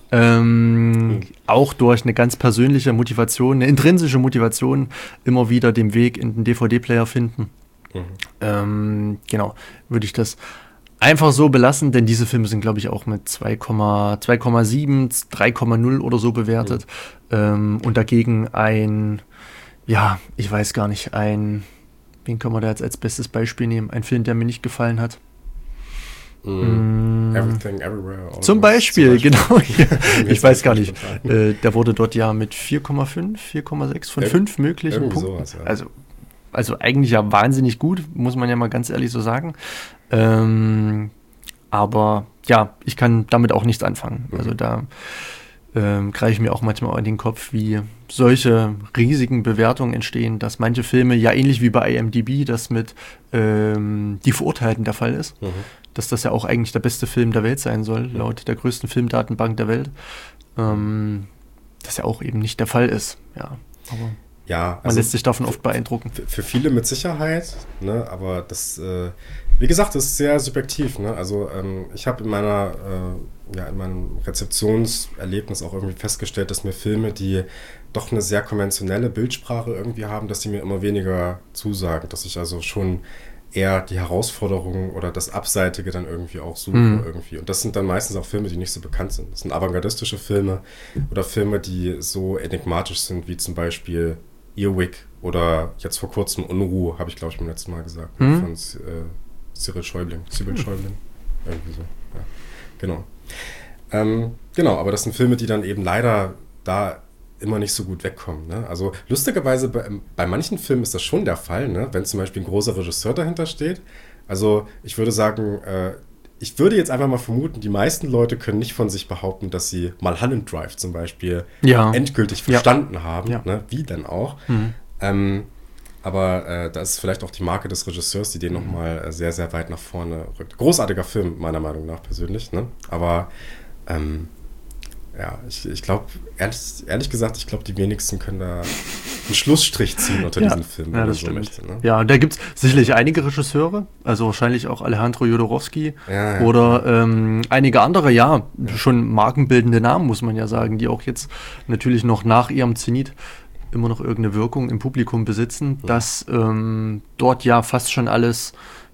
ähm, mhm. auch durch eine ganz persönliche Motivation, eine intrinsische Motivation, immer wieder den Weg in den D V D-Player finden. Mhm. Ähm, genau, würde ich das einfach so belassen, denn diese Filme sind, glaube ich, auch mit zwei Komma sieben, drei Komma null oder so bewertet. Mhm. Ähm, und dagegen ein, ja, ich weiß gar nicht, ein wen können wir da jetzt als bestes Beispiel nehmen? Ein Film, der mir nicht gefallen hat. Mm. Everything, Everywhere. All Zum Beispiel, Zum Beispiel, genau. Ich weiß gar nicht. Äh, der wurde dort ja mit vier Komma fünf, vier Komma sechs von Ir- fünf möglichen Punkten. Sowas, ja. Also, also eigentlich ja wahnsinnig gut, muss man ja mal ganz ehrlich so sagen. Ähm, aber ja, ich kann damit auch nichts anfangen. Mhm. Also da ähm, greife ich mir auch manchmal in den Kopf, wie solche riesigen Bewertungen entstehen, dass manche Filme, ja ähnlich wie bei I M D B, das mit ähm, Die Verurteilten der Fall ist, mhm. dass das ja auch eigentlich der beste Film der Welt sein soll, laut der größten Filmdatenbank der Welt. Ähm, das ja auch eben nicht der Fall ist. Ja, aber ja, man also lässt sich davon oft beeindrucken. Für, für viele mit Sicherheit, ne, aber das, äh, wie gesagt, das ist sehr subjektiv. Ne? Also ähm, ich habe in meiner, äh, ja, in meinem Rezeptionserlebnis auch irgendwie festgestellt, dass mir Filme, die doch eine sehr konventionelle Bildsprache irgendwie haben, dass die mir immer weniger zusagen, dass ich also schon eher die Herausforderungen oder das Abseitige dann irgendwie auch suche. Mhm. irgendwie. Und das sind dann meistens auch Filme, die nicht so bekannt sind. Das sind avantgardistische Filme oder Filme, die so enigmatisch sind, wie zum Beispiel Earwig oder jetzt vor kurzem Unruhe, habe ich glaube ich beim letzten Mal gesagt, mhm. von äh, Cyril Schäubling. Cyril Schäubling. Irgendwie so. Ja. Genau. Ähm, genau, aber das sind Filme, die dann eben leider da immer nicht so gut wegkommen. Ne? Also lustigerweise bei, bei manchen Filmen ist das schon der Fall, ne? Wenn zum Beispiel ein großer Regisseur dahinter steht. Also ich würde sagen, äh, ich würde jetzt einfach mal vermuten, die meisten Leute können nicht von sich behaupten, dass sie Mulholland Drive zum Beispiel ja. endgültig verstanden ja. haben. Ja. Ne? Wie denn auch. Mhm. Ähm, aber äh, da ist vielleicht auch die Marke des Regisseurs, die den mhm. nochmal äh, sehr, sehr weit nach vorne rückt. Großartiger Film, meiner Meinung nach persönlich. Ne? Aber ähm, ja, ich, ich glaube, ehrlich, ehrlich gesagt, ich glaube, die wenigsten können da einen Schlussstrich ziehen unter ja, diesen Filmen. Ja, das so stimmt. Möchte, ne? Ja, und da gibt es sicherlich einige Regisseure, also wahrscheinlich auch Alejandro Jodorowsky ja, ja, oder ja. Ähm, einige andere, ja, ja, schon markenbildende Namen, muss man ja sagen, die auch jetzt natürlich noch nach ihrem Zenit immer noch irgendeine Wirkung im Publikum besitzen, ja. dass ähm, dort ja fast schon alles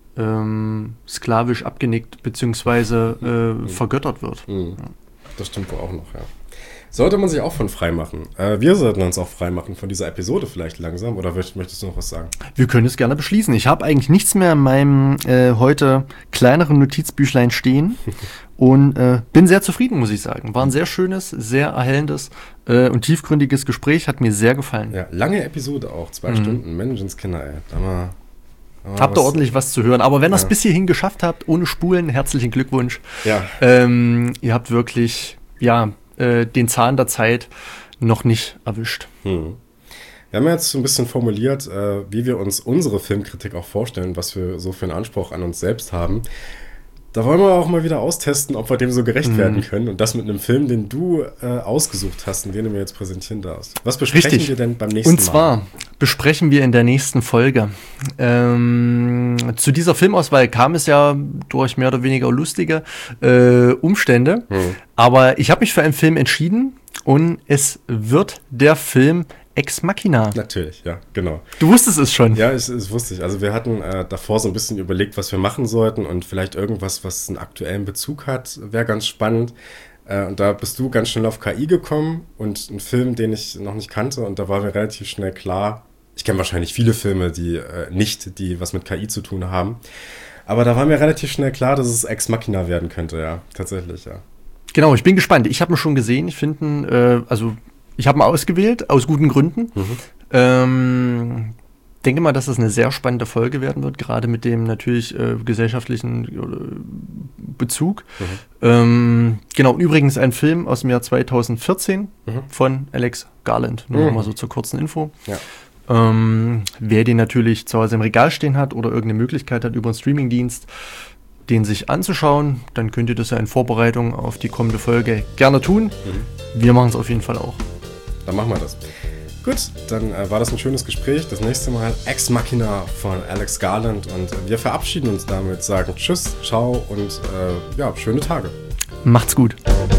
ähm, sklavisch abgenickt bzw. Äh, mhm. vergöttert wird. Mhm. Ja. Das stimmt wohl auch noch, ja. Sollte man sich auch von frei machen. Äh, wir sollten uns auch frei machen von dieser Episode vielleicht langsam. Oder möchtest du noch was sagen? Wir können es gerne beschließen. Ich habe eigentlich nichts mehr in meinem äh, heute kleineren Notizbüchlein stehen. und äh, bin sehr zufrieden, muss ich sagen. War ein sehr schönes, sehr erhellendes äh, und tiefgründiges Gespräch. Hat mir sehr gefallen. Ja, lange Episode auch. Zwei mhm. Stunden. Menschenskinder, ey. Da mal... Habt ihr ordentlich was zu hören. Aber wenn ihr es ja. bis hierhin geschafft habt, ohne Spulen, herzlichen Glückwunsch. Ja. Ähm, ihr habt wirklich ja, äh, den Zahn der Zeit noch nicht erwischt. Hm. Wir haben jetzt so ein bisschen formuliert, äh, wie wir uns unsere Filmkritik auch vorstellen, was wir so für einen Anspruch an uns selbst haben. Da wollen wir auch mal wieder austesten, ob wir dem so gerecht mhm. werden können. Und das mit einem Film, den du äh, ausgesucht hast und den du mir jetzt präsentieren darfst. Was besprechen Richtig. wir denn beim nächsten Mal? Und zwar Mal? besprechen wir in der nächsten Folge. Ähm, zu dieser Filmauswahl kam es ja durch mehr oder weniger lustige äh, Umstände. Mhm. Aber ich habe mich für einen Film entschieden und es wird der Film Ex Machina. Natürlich, ja, genau. Du wusstest es schon. Ja, ich, ich wusste ich. Also wir hatten äh, davor so ein bisschen überlegt, was wir machen sollten und vielleicht irgendwas, was einen aktuellen Bezug hat, wäre ganz spannend. Äh, und da bist du ganz schnell auf K I gekommen und einen Film, den ich noch nicht kannte und da war mir relativ schnell klar, ich kenne wahrscheinlich viele Filme, die äh, nicht, die was mit K I zu tun haben, aber da war mir relativ schnell klar, dass es Ex Machina werden könnte, ja, tatsächlich, ja. Genau, ich bin gespannt. Ich habe ihn schon gesehen. Ich finde, äh, also ich habe ihn ausgewählt, aus guten Gründen. Mhm. Ähm, denke mal, dass das eine sehr spannende Folge werden wird, gerade mit dem natürlich äh, gesellschaftlichen äh, Bezug. Mhm. Ähm, genau, übrigens ein Film aus dem Jahr zweitausendvierzehn mhm. von Alex Garland. Nur mhm. noch mal so zur kurzen Info. Ja. Ähm, wer den natürlich zu Hause im Regal stehen hat oder irgendeine Möglichkeit hat, über einen Streamingdienst den sich anzuschauen, dann könnt ihr das ja in Vorbereitung auf die kommende Folge gerne tun. Mhm. Wir machen es auf jeden Fall auch. Dann machen wir das. Gut, dann äh, war das ein schönes Gespräch. Das nächste Mal Ex Machina von Alex Garland und äh, wir verabschieden uns damit, sagen Tschüss, ciao und äh, ja, schöne Tage. Macht's gut.